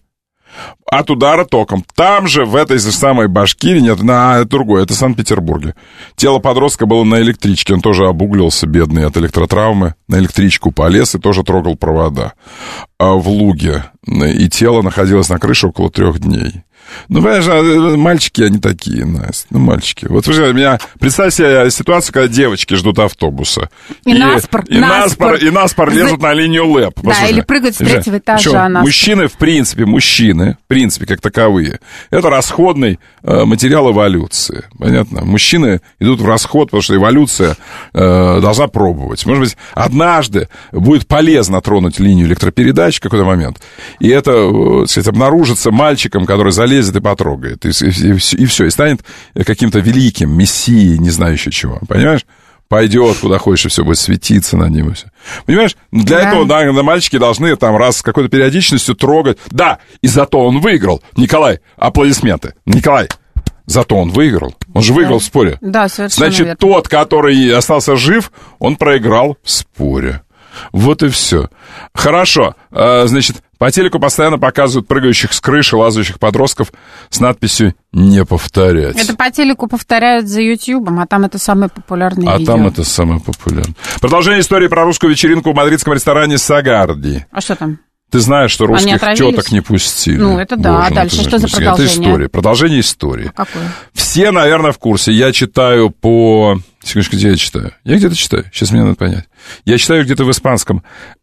От удара током. Там же, в этой же самой Башкирии, нет, на другой, это в Санкт-Петербурге. Тело подростка было на электричке, он тоже обуглился, бедный, от электротравмы. На электричку полез и тоже трогал провода. А в Луге. И тело находилось на крыше около трех дней. Ну, понимаешь, мальчики, они такие, Настя, ну, мальчики. Вот, вы меня, представь себе ситуацию, когда девочки ждут автобуса. И, и наспор, и наспор, и наспор лезут За... на линию ЛЭП. Да, Послушай, или прыгают с третьего этажа. Что, мужчины, в принципе, мужчины, в принципе, как таковые, это расходный э, материал эволюции, понятно? Мужчины идут в расход, потому что эволюция э, должна пробовать. Может быть, однажды будет полезно тронуть линию электропередач в какой-то момент, и это, э, так сказать, обнаружится мальчиком, который залезет и потрогает, и, и, и, и все, и станет каким-то великим, мессией, не знаю еще чего, понимаешь? Пойдет куда хочешь, и все будет светиться над ним, и все. Понимаешь? Для да. этого да, мальчики должны там раз с какой-то периодичностью трогать. Да, и зато он выиграл. Николай, аплодисменты. Николай, зато он выиграл. Он же выиграл да. в споре. Да, совершенно Значит, верно. тот, который остался жив, он проиграл в споре. Вот и все. Хорошо. Значит, по телеку постоянно показывают прыгающих с крыши, лазающих подростков с надписью «Не повторять». Это по телеку повторяют за Ютьюбом, а там это самое популярное а видео. А там это самое популярное. Продолжение истории про русскую вечеринку в мадридском ресторане «Сагарди». А что там? Ты знаешь, что русских теток не пустили. Ну, это да. Боже, а дальше что за продолжение? Это история. Продолжение истории. А какое? Все, наверное, в курсе. Я читаю по Секундочку, где я читаю? Я где-то читаю. Сейчас мне надо понять. Я читаю где-то в испанском.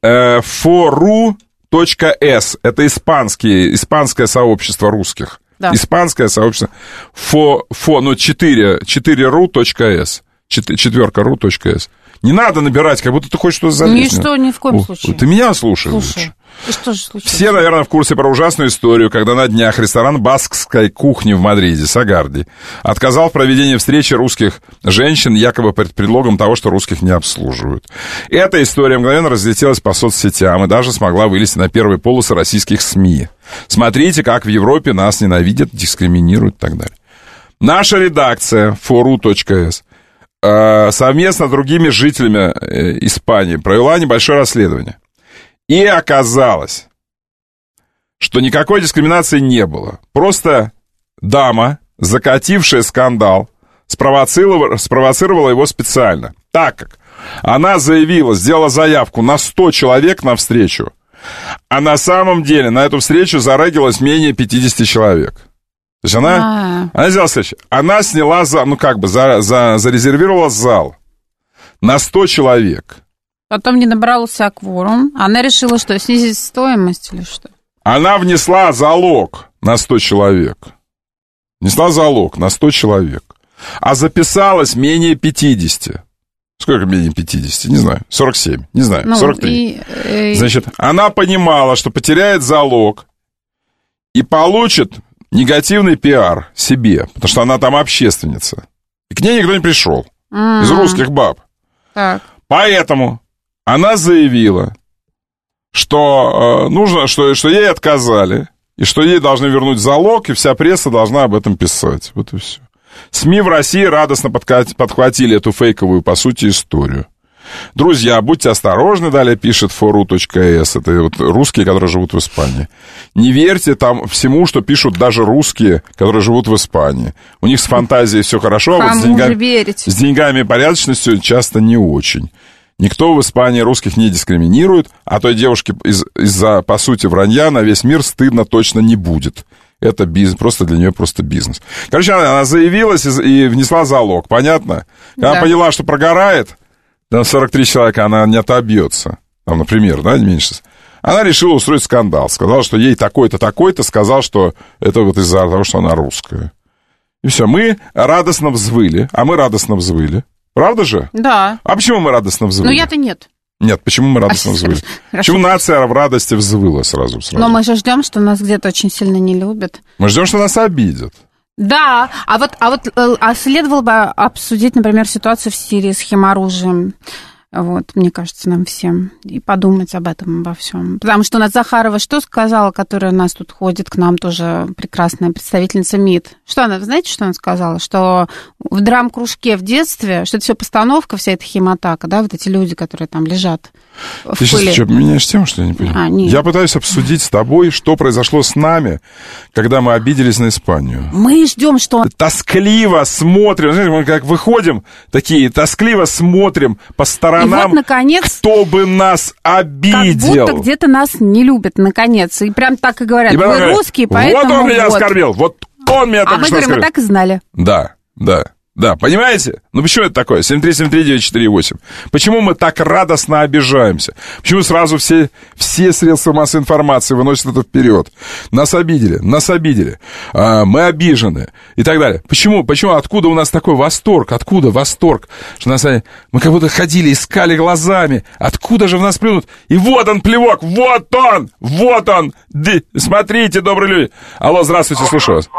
foru точка эс. Это испанские, испанское сообщество русских. Да. Испанское сообщество. Фо, фо, ну, четыре, четыре ру точка эс. Четверка ру точка эс. Не надо набирать, как будто ты хочешь что-то залезть. Ничто, ни в коем О, случае. Ты меня слушаешь. Слушай. И что же случилось? Все, наверное, в курсе про ужасную историю, когда на днях ресторан баскской кухни в Мадриде, Сагарди, отказал в проведении встречи русских женщин якобы под предлогом того, что русских не обслуживают. Эта история мгновенно разлетелась по соцсетям и даже смогла вылезти на первые полосы российских СМИ. Смотрите, как в Европе нас ненавидят, дискриминируют и так далее. Наша редакция foru точка эс совместно с другими жителями Испании провела небольшое расследование. И оказалось, что никакой дискриминации не было. Просто дама, закатившая скандал, спровоцировала, спровоцировала его специально. Так как она заявила, сделала заявку на сто человек на встречу, а на самом деле на эту встречу зарегилось менее пятьдесят человек. То есть она, она сделала следующее. Она сняла, за, ну как бы, за, за, зарезервировала зал на сто человек. Потом не набрался кворум. Она решила, что снизить стоимость или что? Она внесла залог на сто человек. Внесла залог на сто человек. А записалось менее пятьдесят. Сколько менее пятьдесят? Не знаю. сорок семь. Не знаю. Ну, сорок три. И, и... Значит, она понимала, что потеряет залог и получит негативный пиар себе. Потому что она там общественница. И к ней никто не пришел. Mm-hmm. Из русских баб. Так. Поэтому... Она заявила, что, э, нужно, что, что ей отказали, и что ей должны вернуть залог, и вся пресса должна об этом писать. Вот и все. СМИ в России радостно подхватили эту фейковую, по сути, историю. Друзья, будьте осторожны, далее пишет foru точка эс, это вот русские, которые живут в Испании. Не верьте там всему, что пишут даже русские, которые живут в Испании. У них с фантазией все хорошо, а вот с деньгами, с деньгами и порядочностью часто не очень. Никто в Испании русских не дискриминирует, а той девушке из, из-за, по сути, вранья на весь мир стыдно точно не будет. Это бизнес, просто для нее просто бизнес. Короче, она, она заявилась и, и внесла залог, понятно? Когда да. Она поняла, что прогорает, на сорок три человека она не отобьется, там, например, да, не меньше. Она решила устроить скандал, сказала, что ей такой-то, такой-то сказал, что это вот из-за того, что она русская. И все, мы радостно взвыли, а мы радостно взвыли. Правда же? Да. А почему мы радостно взвыли? Ну, я-то нет. Нет, почему мы радостно а, взвыли? Хорошо. Почему нация в радости взвыла сразу, сразу? Но мы же ждем, что нас где-то очень сильно не любят. Мы ждем, что нас обидят. Да, а вот, а вот а следовало бы обсудить, например, ситуацию в Сирии с химоружием. Вот, мне кажется, нам всем. И подумать об этом, обо всем. Потому что у нас Захарова что сказала, которая у нас тут ходит, к нам тоже прекрасная представительница МИД. Что она, знаете, что она сказала? Что в драм-кружке в детстве, что это все постановка, вся эта химатака, да, вот эти люди, которые там лежат в Ты пыли. сейчас что, меняешь тему, что я не понимаю? А, нет. Я пытаюсь обсудить с тобой, что произошло с нами, когда мы обиделись на Испанию. Мы ждем, что... Тоскливо смотрим, знаете, мы как выходим, такие, тоскливо смотрим по сторонам. И вот, наконец, кто бы нас обидел. Как будто где-то нас не любят, наконец. И прям так и говорят, и вы говорят, русские, поэтому... Вот он меня вот. оскорбил, вот он меня а только мы что говорим, оскорбил. Мы так и знали. Да, да. Да, понимаете? Ну почему это такое? семь три семь три девять четыре восемь. Почему мы так радостно обижаемся? Почему сразу все, все средства массовой информации выносят это вперед? Нас обидели, нас обидели, а, мы обижены и так далее. Почему? Почему? Откуда у нас такой восторг? Откуда восторг? Что нас, мы как будто ходили, искали глазами. Откуда же в нас плюнут? И вот он плевок, вот он, вот он. Ды, смотрите, добрые люди. Алло, здравствуйте, слушаю вас.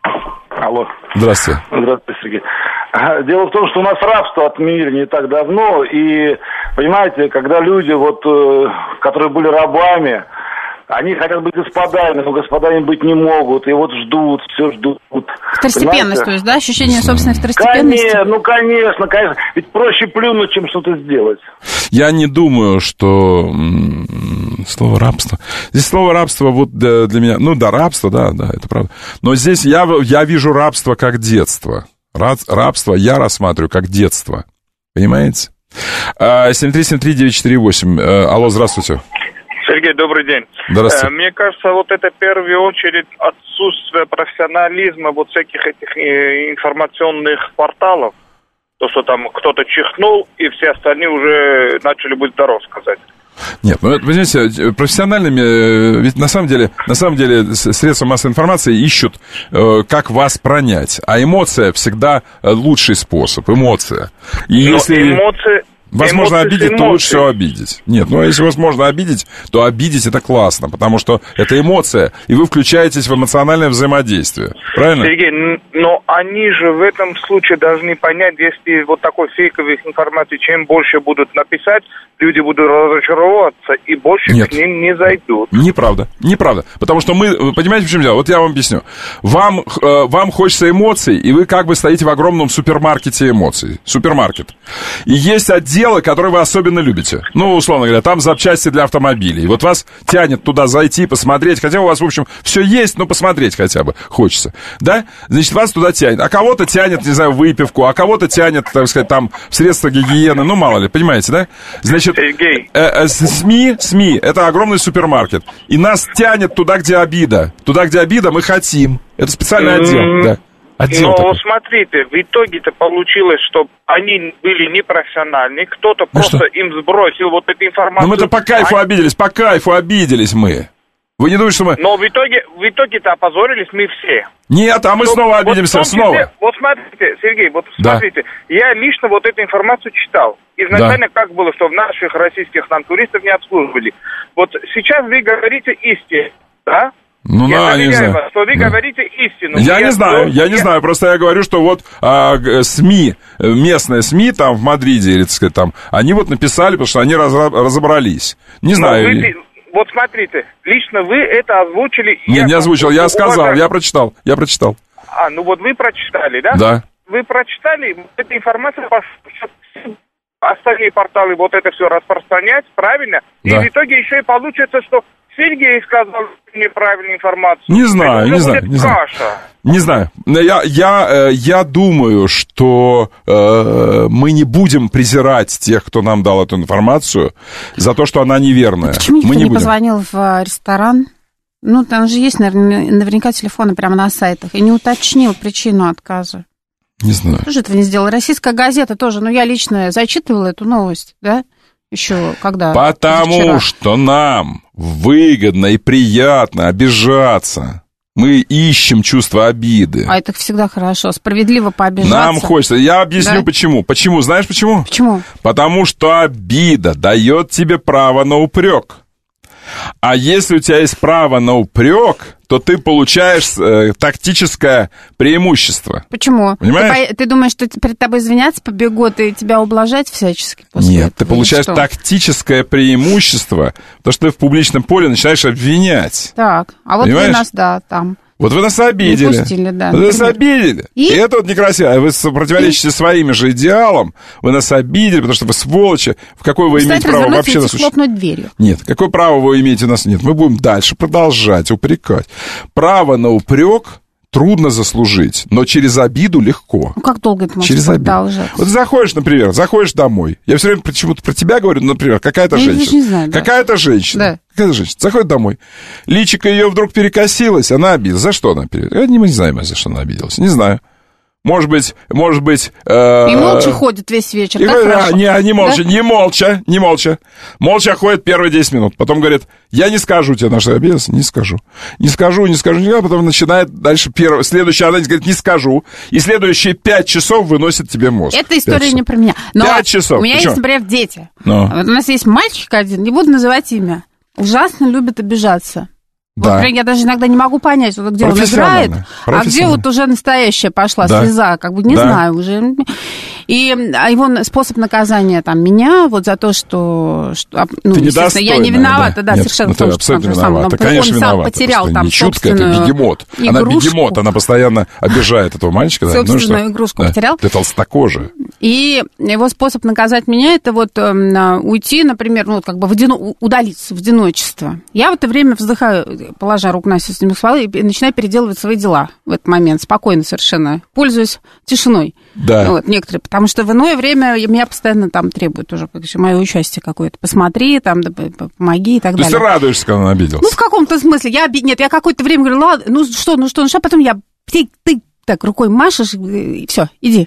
Алло. Здравствуйте. Здравствуйте, Сергей. Дело в том, что у нас рабство отменили не так давно, и, понимаете, когда люди, вот, которые были рабами, они хотят быть господами, но господами быть не могут, и вот ждут, все ждут. Второстепенность, то есть, да? Ощущение собственной второстепенности? Конечно, ну, конечно, конечно. Ведь проще плюнуть, чем что-то сделать. Я не думаю, что м-м, слово рабство... Здесь слово рабство вот для, для меня... Ну, да, рабство, да, да, это правда. Но здесь я, я вижу рабство как детство. Рабство я рассматриваю как детство. Понимаете? семь три семь три девять четыре восемь. Алло, здравствуйте. Сергей, добрый день. Здравствуйте. Мне кажется, вот это в первую очередь отсутствие профессионализма вот всяких этих информационных порталов. то, что там кто-то чихнул, и все остальные уже начали быть здоров, сказать. Нет, ну, понимаете, профессиональными, ведь на самом деле, на самом деле средства массовой информации ищут, э, как вас пронять, а эмоция всегда лучший способ, эмоция. И Но если... эмоции... Вас можно обидеть, то лучше всего эмоции. обидеть. Нет, ну если вас можно обидеть, то обидеть это классно, потому что это эмоция, и вы включаетесь в эмоциональное взаимодействие. Правильно? Сергей, н- но они же в этом случае должны понять, если вот такой фейковой информации, чем больше будут написать, люди будут разочаровываться и больше Нет. к ним не зайдут. Неправда, неправда. Потому что мы, вы понимаете, в чем дело? Вот я вам объясню. Вам, э, вам хочется эмоций, и вы как бы стоите в огромном супермаркете эмоций. Супермаркет. И есть отделы, которые вы особенно любите. Ну, условно говоря, там запчасти для автомобилей. Вот вас тянет туда зайти, посмотреть. Хотя у вас, в общем, все есть, но посмотреть хотя бы хочется. Да? Значит, вас туда тянет. А кого-то тянет, не знаю, в выпивку, а кого-то тянет, так сказать, там, в средства гигиены. Ну, мало ли, понимаете, да? Значит, Сергей. Э, э, СМИ, СМИ, это огромный супермаркет. И нас тянет туда, где обида. Туда, где обида, мы хотим. Это специальный отдел, М, да. Отдел Но такой. смотрите, в итоге-то получилось, что они были непрофессиональны, кто-то Ну просто что? им сбросил вот эту информацию. Но мы-то по кайфу Они- обиделись, по кайфу обиделись мы. Вы не думаете, что мы... Но в итоге, в итоге-то опозорились мы все. Нет, а мы Вот- снова вот обидимся, в том числе- снова. Вот смотрите, Сергей, вот Да. смотрите, я лично вот эту информацию читал. Изначально как было, что в наших российских нам туристов не обслуживали. Вот сейчас вы говорите истину, да? Ну, я да, не доверяю знаю. вас, что вы Да. говорите истину. Я не знаю, ну, я не знаю, просто я говорю, что вот а, г- СМИ, э, местные СМИ там в Мадриде, или, так сказать, там, они вот написали, потому что они разра- разобрались. Не Но знаю. вы- вот смотрите, лично вы это озвучили. и Не, я не озвучил, я уважаю. сказал, я прочитал, я прочитал. А, ну вот вы прочитали, да? Да. Вы прочитали, вот эта информация пошла, остальные порталы вот это все распространять, правильно? И Да. в итоге еще и получится, что Сергей сказал неправильную информацию. Не знаю, Это не уже знаю, будет не знаю. каша. Не знаю. Я, я, э, я думаю, что э, мы не будем презирать тех, кто нам дал эту информацию, за то, что она неверная. Почему никто мы не не будем. позвонил в э, ресторан? Ну, там же есть, наверное, наверняка телефоны прямо на сайтах. И не уточнил причину отказа. Не знаю. Тоже этого не сделала. Российская газета тоже. Ну, я лично зачитывала эту новость, да? Еще когда? Потому Вчера. что нам выгодно и приятно обижаться. Мы ищем чувство обиды. А это всегда хорошо. Справедливо пообижаться. Нам хочется. Я объясню, Да? почему. Почему? Знаешь почему? Почему? Потому что обида дает тебе право на упрек. А если у тебя есть право на упрек, то ты получаешь э, тактическое преимущество. Почему? Понимаешь? Ты, бо- ты думаешь, что перед тобой извиняться побегут и тебя ублажать всячески после Нет, этого? ты Или получаешь что? тактическое преимущество, потому что ты в публичном поле начинаешь обвинять. Так, а вот Понимаешь? вы нас, да, там. Вот вы нас обидели. Не пустили, да, Вы нас например. обидели. И? И? это вот некрасиво. Вы противоречите своим же идеалам. Вы нас обидели, потому что вы сволочи. В какое вы Встать, имеете право развернуться вообще и нас учить? хлопнуть дверью. Нет, какое право вы имеете у нас? Нет, мы будем дальше продолжать упрекать. Право на упрек трудно заслужить, но через обиду легко. Ну, как долго это может Через обиду. продолжаться? Вот заходишь, например, заходишь домой. Я все время почему-то про тебя говорю, например, какая-то Я женщина. даже не знаю, да. Какая-то женщина. Да. Какая-то женщина. Заходит домой. Личико ее вдруг перекосилось, она обиделась. За что она перекосилась? Не, мы не знаем, за что она обиделась. Не знаю. Может быть, может быть... Э, И молча ходит весь вечер, и так говорит, хорошо? а, не, не молча, Да? не молча, не молча. Молча ходит первые десять минут. Потом говорит, я не скажу тебе, на что я обиделся, не скажу. Не скажу, не скажу, не скажу. Потом начинает дальше первый, следующий анализ, говорит, не скажу. И следующие пять часов выносит тебе мозг. Эта история Пять не про меня. Но Пять часов. у меня Ты есть, чё? например, дети. Ну. Вот у нас есть мальчик один, не буду называть имя, ужасно любит обижаться. Да. Вот, например, я даже иногда не могу понять, вот, где он Профессионально. играет, а где Профессионально. вот уже настоящая пошла Да. слеза, как бы не Да. знаю уже. И а его способ наказания там меня вот за то, что, что ну, Ты естественно, я не недостойная, виновата, да, Нет, совершенно. ну, в том, ты что абсолютно там же самое, виновата. он Конечно, сам виновата. потерял Просто там не чутка, это собственную бегемот. Она игрушку. бегемот, она постоянно обижает этого мальчика. Да. Ну, Собственную что? игрушку Да. потерял. Ты толстокожая. И его способ наказать меня, это вот э, уйти, например, ну, вот как бы в одино... удалиться в одиночество. Я в это время вздыхаю, положа руку на сердце, и начинаю переделывать свои дела в этот момент, спокойно совершенно, пользуясь тишиной. Да. Вот, некоторые, потому что в иное время меня постоянно там требуют уже мое участие какое-то. Посмотри, там, да, помоги и так То есть далее. ты радуешься, когда он обиделся? Ну, в каком-то смысле. Я, оби- нет, я какое-то время говорю, ладно, ну что, ну что, ну что, а потом я, ты, ты так рукой машешь, и все, иди.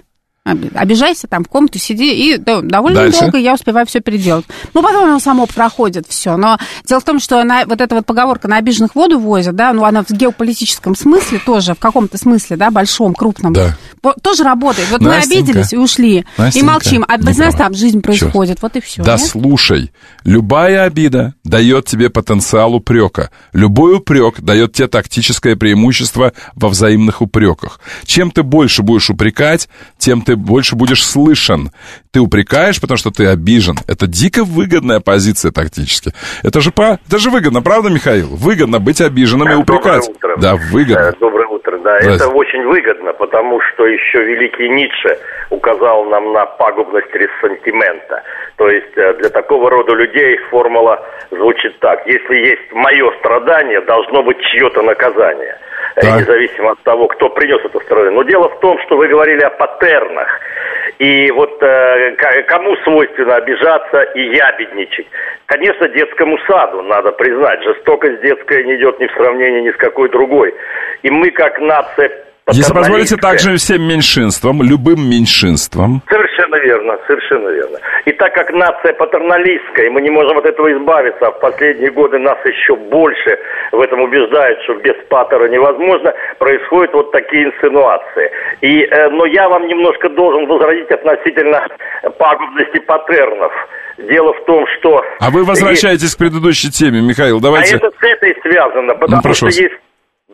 Обижайся, там в комнате сиди, и да, довольно Дальше. долго я успеваю все переделать. Ну, потом оно само проходит все. Но дело в том, что она, вот эта вот поговорка «на обиженных воду возят», да, ну, она в геополитическом смысле тоже, в каком-то смысле, да, большом, крупном, да. тоже работает. Вот Настенька, мы обиделись и ушли, Настенька, и молчим, а без нас там жизнь происходит, Черт. Вот и все. Да, нет? Слушай, любая обида дает тебе потенциал упрека. Любой упрек дает тебе тактическое преимущество во взаимных упреках. Чем ты больше будешь упрекать, тем ты больше будешь слышен. Ты упрекаешь, потому что ты обижен. Это дико выгодная позиция тактически. Это же, по... это же выгодно, правда, Михаил? Выгодно быть обиженным и упрекать. Доброе утро. Да, выгодно. Доброе утро, да. Это очень выгодно, потому что еще великий Ницше указал нам на пагубность рессентимента. То есть для такого рода людей формула звучит так. Если есть мое страдание, должно быть чье-то наказание. Да. Независимо от того, кто принес это страдание. Но дело в том, что вы говорили о паттернах. И вот э, кому свойственно обижаться и ябедничать? Конечно, детскому саду, надо признать. Жестокость детская не идет ни в сравнении ни с какой другой. И мы, как нация... Если позволите, также всем меньшинствам, любым меньшинствам. Совершенно верно, совершенно верно. И так как нация патерналистская, и мы не можем от этого избавиться, а в последние годы нас еще больше в этом убеждают, что без патера невозможно, происходят вот такие инсинуации. И, э, но я вам немножко должен возразить относительно пагубности паттернов. Дело в том, что... А вы возвращаетесь есть... к предыдущей теме, Михаил, давайте... А это с этой связано, потому ну, что вас. есть...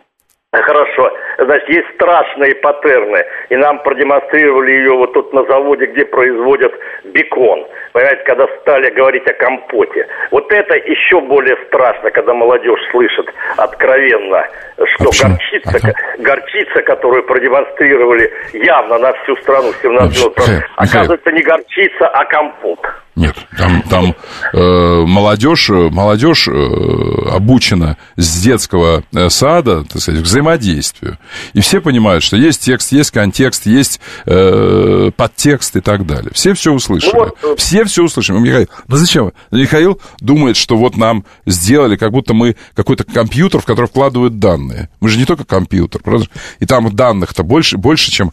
Хорошо. Значит, есть страшные паттерны, и нам продемонстрировали ее вот тут на заводе, где производят бекон. Понимаете, когда стали говорить о компоте. Вот это еще более страшно, когда молодежь слышит откровенно, что а горчица, ага. горчица, которую продемонстрировали явно на всю страну семнадцать минут, оказывается не горчица, а компот. Нет, там, там э, молодежь, молодежь э, обучена с детского сада, так сказать, к взаимодействию. И все понимают, что есть текст, есть контекст, есть э, подтекст и так далее. Все все услышали. Ну, вот. Все все услышали. Михаил, ну зачем? Михаил думает, что вот нам сделали, как будто мы какой-то компьютер, в который вкладывают данные. Мы же не только компьютер, правда? И там данных-то больше, больше чем...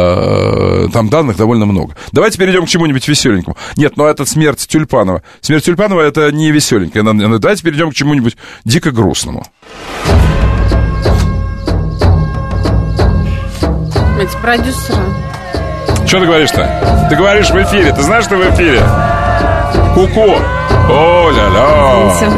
Э, там данных довольно много. Давайте перейдем к чему-нибудь веселенькому. Нет, но это смерть Тюльпанова. Смерть Тюльпанова это не веселенькая. Давайте перейдем к чему-нибудь дико грустному. Эти продюсеры. Что ты говоришь-то? Ты говоришь в эфире. Ты знаешь, что в эфире? Ку-ку. О-ля-ля.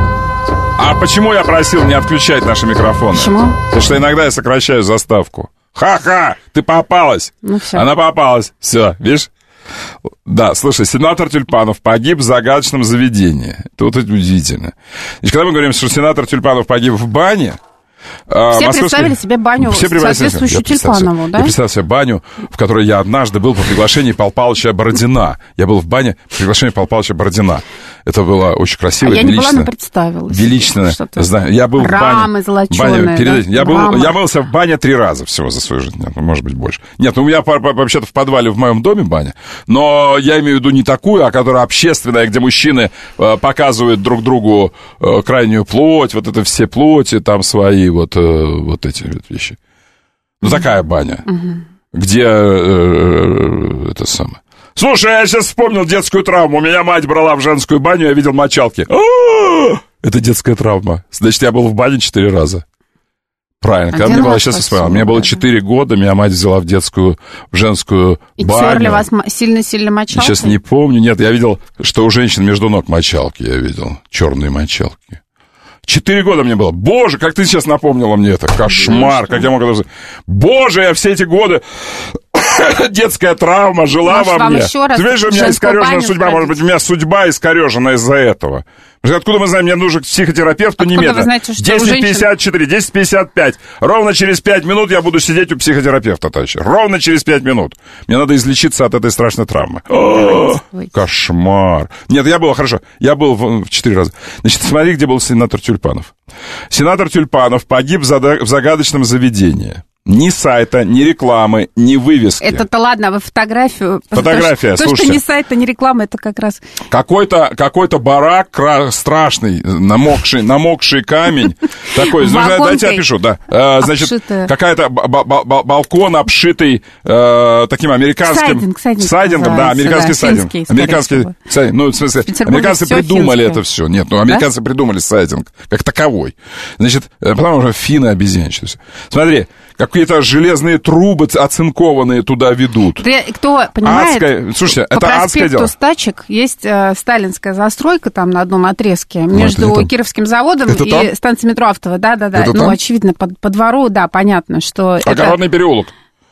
А почему я просил не отключать наши микрофоны? Почему? Потому что иногда я сокращаю заставку. Ха-ха! Ты попалась. Ну все. Она попалась. Все, видишь? Да, слушай, сенатор Тюльпанов погиб в загадочном заведении. Это вот это удивительно. Значит, когда мы говорим, что сенатор Тюльпанов погиб в бане... Все московской... представили себе баню, все соответствующую Тюльпанову, да? Я представил себе баню, в которой я однажды был по приглашению Павла Павловича Бородина. Я был в бане по приглашению Павла Павловича Бородина. Это было очень красиво, а я величественно. Я не была, но представилась. Величественно. Знаю. Я был Рамы в бане. бане перед... да? я, был, я мылся в бане три раза всего за свою жизнь. Нет, может быть, больше. Нет, ну у меня вообще-то в подвале в моем доме баня. Но я имею в виду не такую, а которая общественная, где мужчины э, показывают друг другу э, крайнюю плоть, вот это все плоти там свои, вот, э, вот эти вот вещи. Ну, mm-hmm. такая баня, mm-hmm. где э, э, это самое. Слушай, я сейчас вспомнил детскую травму. У меня мать брала в женскую баню, я видел мочалки. А-а-а! Это детская травма. Значит, я был в бане четыре раза. Правильно. Когда мне было, сейчас я вспомнил, мне было четыре года, меня мать взяла в детскую, в женскую и баню. И терли вас сильно-сильно мочалки? Сейчас не помню. Нет, я видел, что у женщин между ног мочалки, я видел. Черные мочалки. Четыре года мне было. Боже, как ты сейчас напомнила мне это. Кошмар, как я мог это... Боже, я все эти годы... Детская травма жила Может, во мне. Ты видишь, у меня искореженная судьба. сходить? Может быть, у меня судьба искорежена из-за этого. Откуда мы знаем, мне нужен к психотерапевту Откуда немедленно. Вы знаете, что десять пятьдесят четыре, десять пятьдесят пять. Ровно через пять минут я буду сидеть у психотерапевта, товарищи. Ровно через пять минут. Мне надо излечиться от этой страшной травмы. О, кошмар. Нет, я был, хорошо, я был в четыре раза. Значит, смотри, где был сенатор Тюльпанов. Сенатор Тюльпанов погиб в загадочном заведении. Ни сайта, ни рекламы, ни вывески. Это-то ладно, а вы фотографию... Фотография, то, слушайте. То, что ни сайта, ни реклама, это как раз... Какой-то, какой-то барак кра- страшный, намокший, намокший камень. Такой, дайте я опишу, да. Значит, какая-то балкон, обшитый таким американским... Сайдингом, да, американский сайдинг. Американский сайдинг. Ну, в смысле, американцы придумали это все. Нет, ну, американцы придумали сайдинг как таковой. Значит, потом уже финны обезьянчатся. Смотри, какие-то железные трубы оцинкованные туда ведут. Кто понимает, адская, слушайте, по это адское дело. проспекту Стачек есть э, сталинская застройка там на одном отрезке между это Кировским заводом это и там? станцией метро Автово. Да-да-да, ну, там? очевидно, по, по двору, да, понятно, что Огородный это... переулок.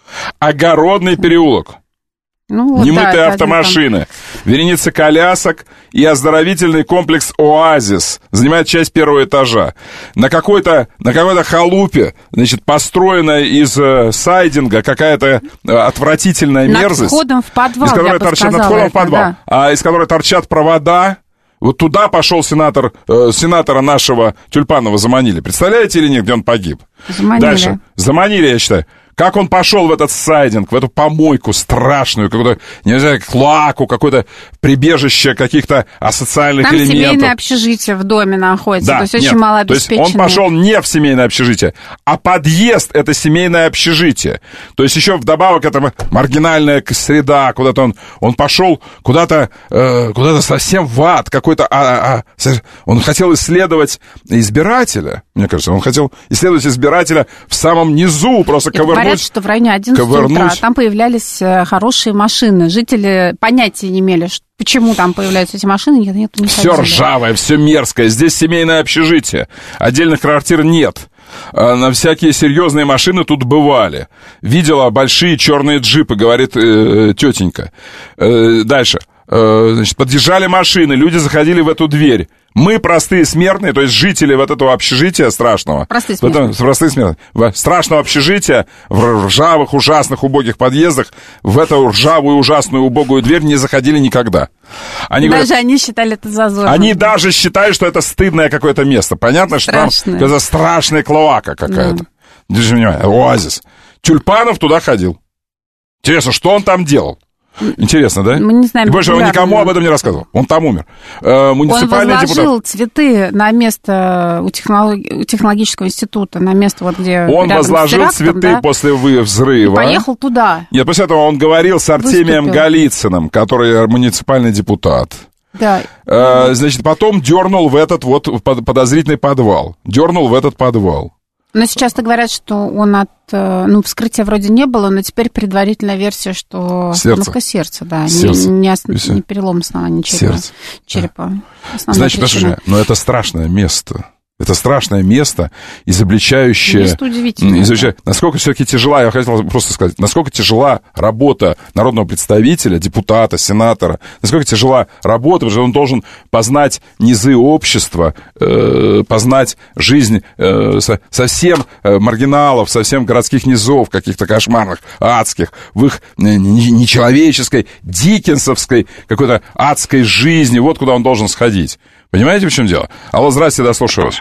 Огородный переулок. Ну, вот Немытые да, автомашины, там... вереница колясок и оздоровительный комплекс «Оазис» занимает часть первого этажа. На какой-то, на какой-то халупе, значит, построенная из э, сайдинга какая-то э, отвратительная над мерзость. Над входом в подвал, из которой я торчат, бы над входом это, в подвал, да. а из которой торчат провода. Вот туда пошел сенатор, э, сенатора нашего Тюльпанова заманили. Представляете или нет, где он погиб? Заманили. Дальше. Заманили, я считаю. Как он пошел в этот сайдинг, в эту помойку страшную, какую-то, не знаю, клоаку, какое-то прибежище каких-то асоциальных там элементов. Там семейное общежитие в доме находится, да, то есть нет, очень малообеспеченное. То есть он пошел не в семейное общежитие, а подъезд — это семейное общежитие. То есть еще вдобавок это маргинальная среда, куда-то он, он пошел куда-то, э, куда-то совсем в ад, какой-то... А, а, он хотел исследовать избирателя, мне кажется, он хотел исследовать избирателя в самом низу, просто ковырнуть. Говорят, что в районе одиннадцати утра там появлялись хорошие машины. Жители понятия не имели, что, почему там появляются эти машины. Нет, нет, не все ходили. Ржавое, все мерзкое. Здесь семейное общежитие. Отдельных квартир нет. На всякие серьезные машины тут бывали. Видела большие черные джипы, говорит э, тетенька. Э, дальше. Э, значит, подъезжали машины, люди заходили в эту дверь. Мы, простые смертные, то есть жители вот этого общежития страшного. Простые смертные. В, простые смертные. В страшного общежития, в ржавых, ужасных, убогих подъездах, в эту ржавую, ужасную, убогую дверь не заходили никогда. Они даже говорят, они считали это зазорным. Они даже считают, что это стыдное какое-то место. Понятно, страшное. Что там это страшная клоака какая-то. Да. Ты же понимаешь, оазис. Тюльпанов туда ходил. Интересно, что он там делал? Интересно, да? Мы не знаем. И больше он никому об этом не рассказывал. Он там умер. Э, муниципальный он возложил депутат. цветы на место у, технолог... у технологического института, на место вот где... Он возложил терактом, цветы да? после взрыва. И поехал туда. Нет, после этого он говорил с Артемием Выступил. Голицыным, который муниципальный депутат. Да. Э, значит, потом дернул в этот вот подозрительный подвал. Дернул в этот подвал. Но сейчас-то говорят, что он от... Ну, вскрытия вроде не было, но теперь предварительная версия, что остановка сердца, да, сердце. Не, не, ос... не перелом основания черепа. Сердце. черепа. Да. Значит, послушай, но это страшное место. Это страшное место, изобличающее... Место удивительное. Изобличающее, да. Насколько все-таки тяжела, я хотел просто сказать, насколько тяжела работа народного представителя, депутата, сенатора, насколько тяжела работа, потому что он должен познать низы общества, э, познать жизнь э, со, совсем э, маргиналов, совсем городских низов, каких-то кошмарных, адских, в их э, нечеловеческой, диккенсовской, какой-то адской жизни. Вот куда он должен сходить. Понимаете, в чем дело? Алло, здрасте, да, слушаю вас.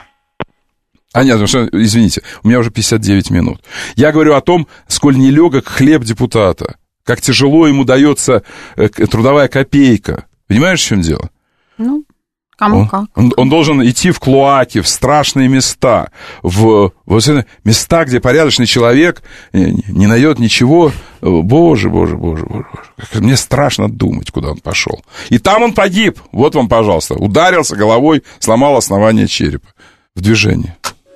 А нет, извините, у меня уже пятьдесят девять минут. Я говорю о том, сколь нелегок хлеб депутата, как тяжело ему дается трудовая копейка. Понимаешь, в чем дело? Ну, кому он, как. Он, он должен идти в клоаки, в страшные места, в, в места, где порядочный человек не, не найдет ничего. Боже, боже, боже, боже, боже. Мне страшно думать, куда он пошел. И там он погиб. Вот вам, пожалуйста. Ударился головой, сломал основание черепа. В движении.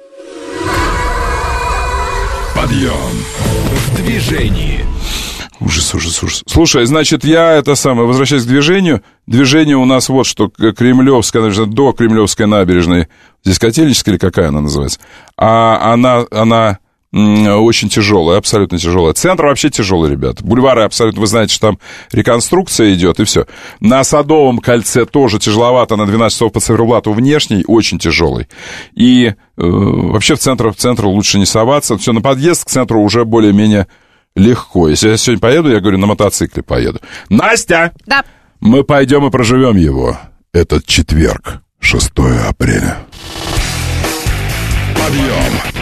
Подъем в движении. Ужас, ужас, ужас. Слушай, значит, я это самое, возвращаясь к движению, движение у нас вот что, Кремлевская, до Кремлевской набережной, здесь Котельническая или какая она называется, а она, она очень тяжелая, абсолютно тяжелая. Центр вообще тяжелый, ребята. Бульвары абсолютно, вы знаете, что там реконструкция идет, и все. На Садовом кольце тоже тяжеловато, на двенадцать часов по Циферблату внешний, очень тяжелый. И э, вообще в центр, в центр лучше не соваться. Все, на подъезд к центру уже более-менее легко. Если я сегодня поеду, я говорю, на мотоцикле поеду. Настя! Да. Мы пойдем и проживем его. Этот четверг, шестое апреля. Подъем!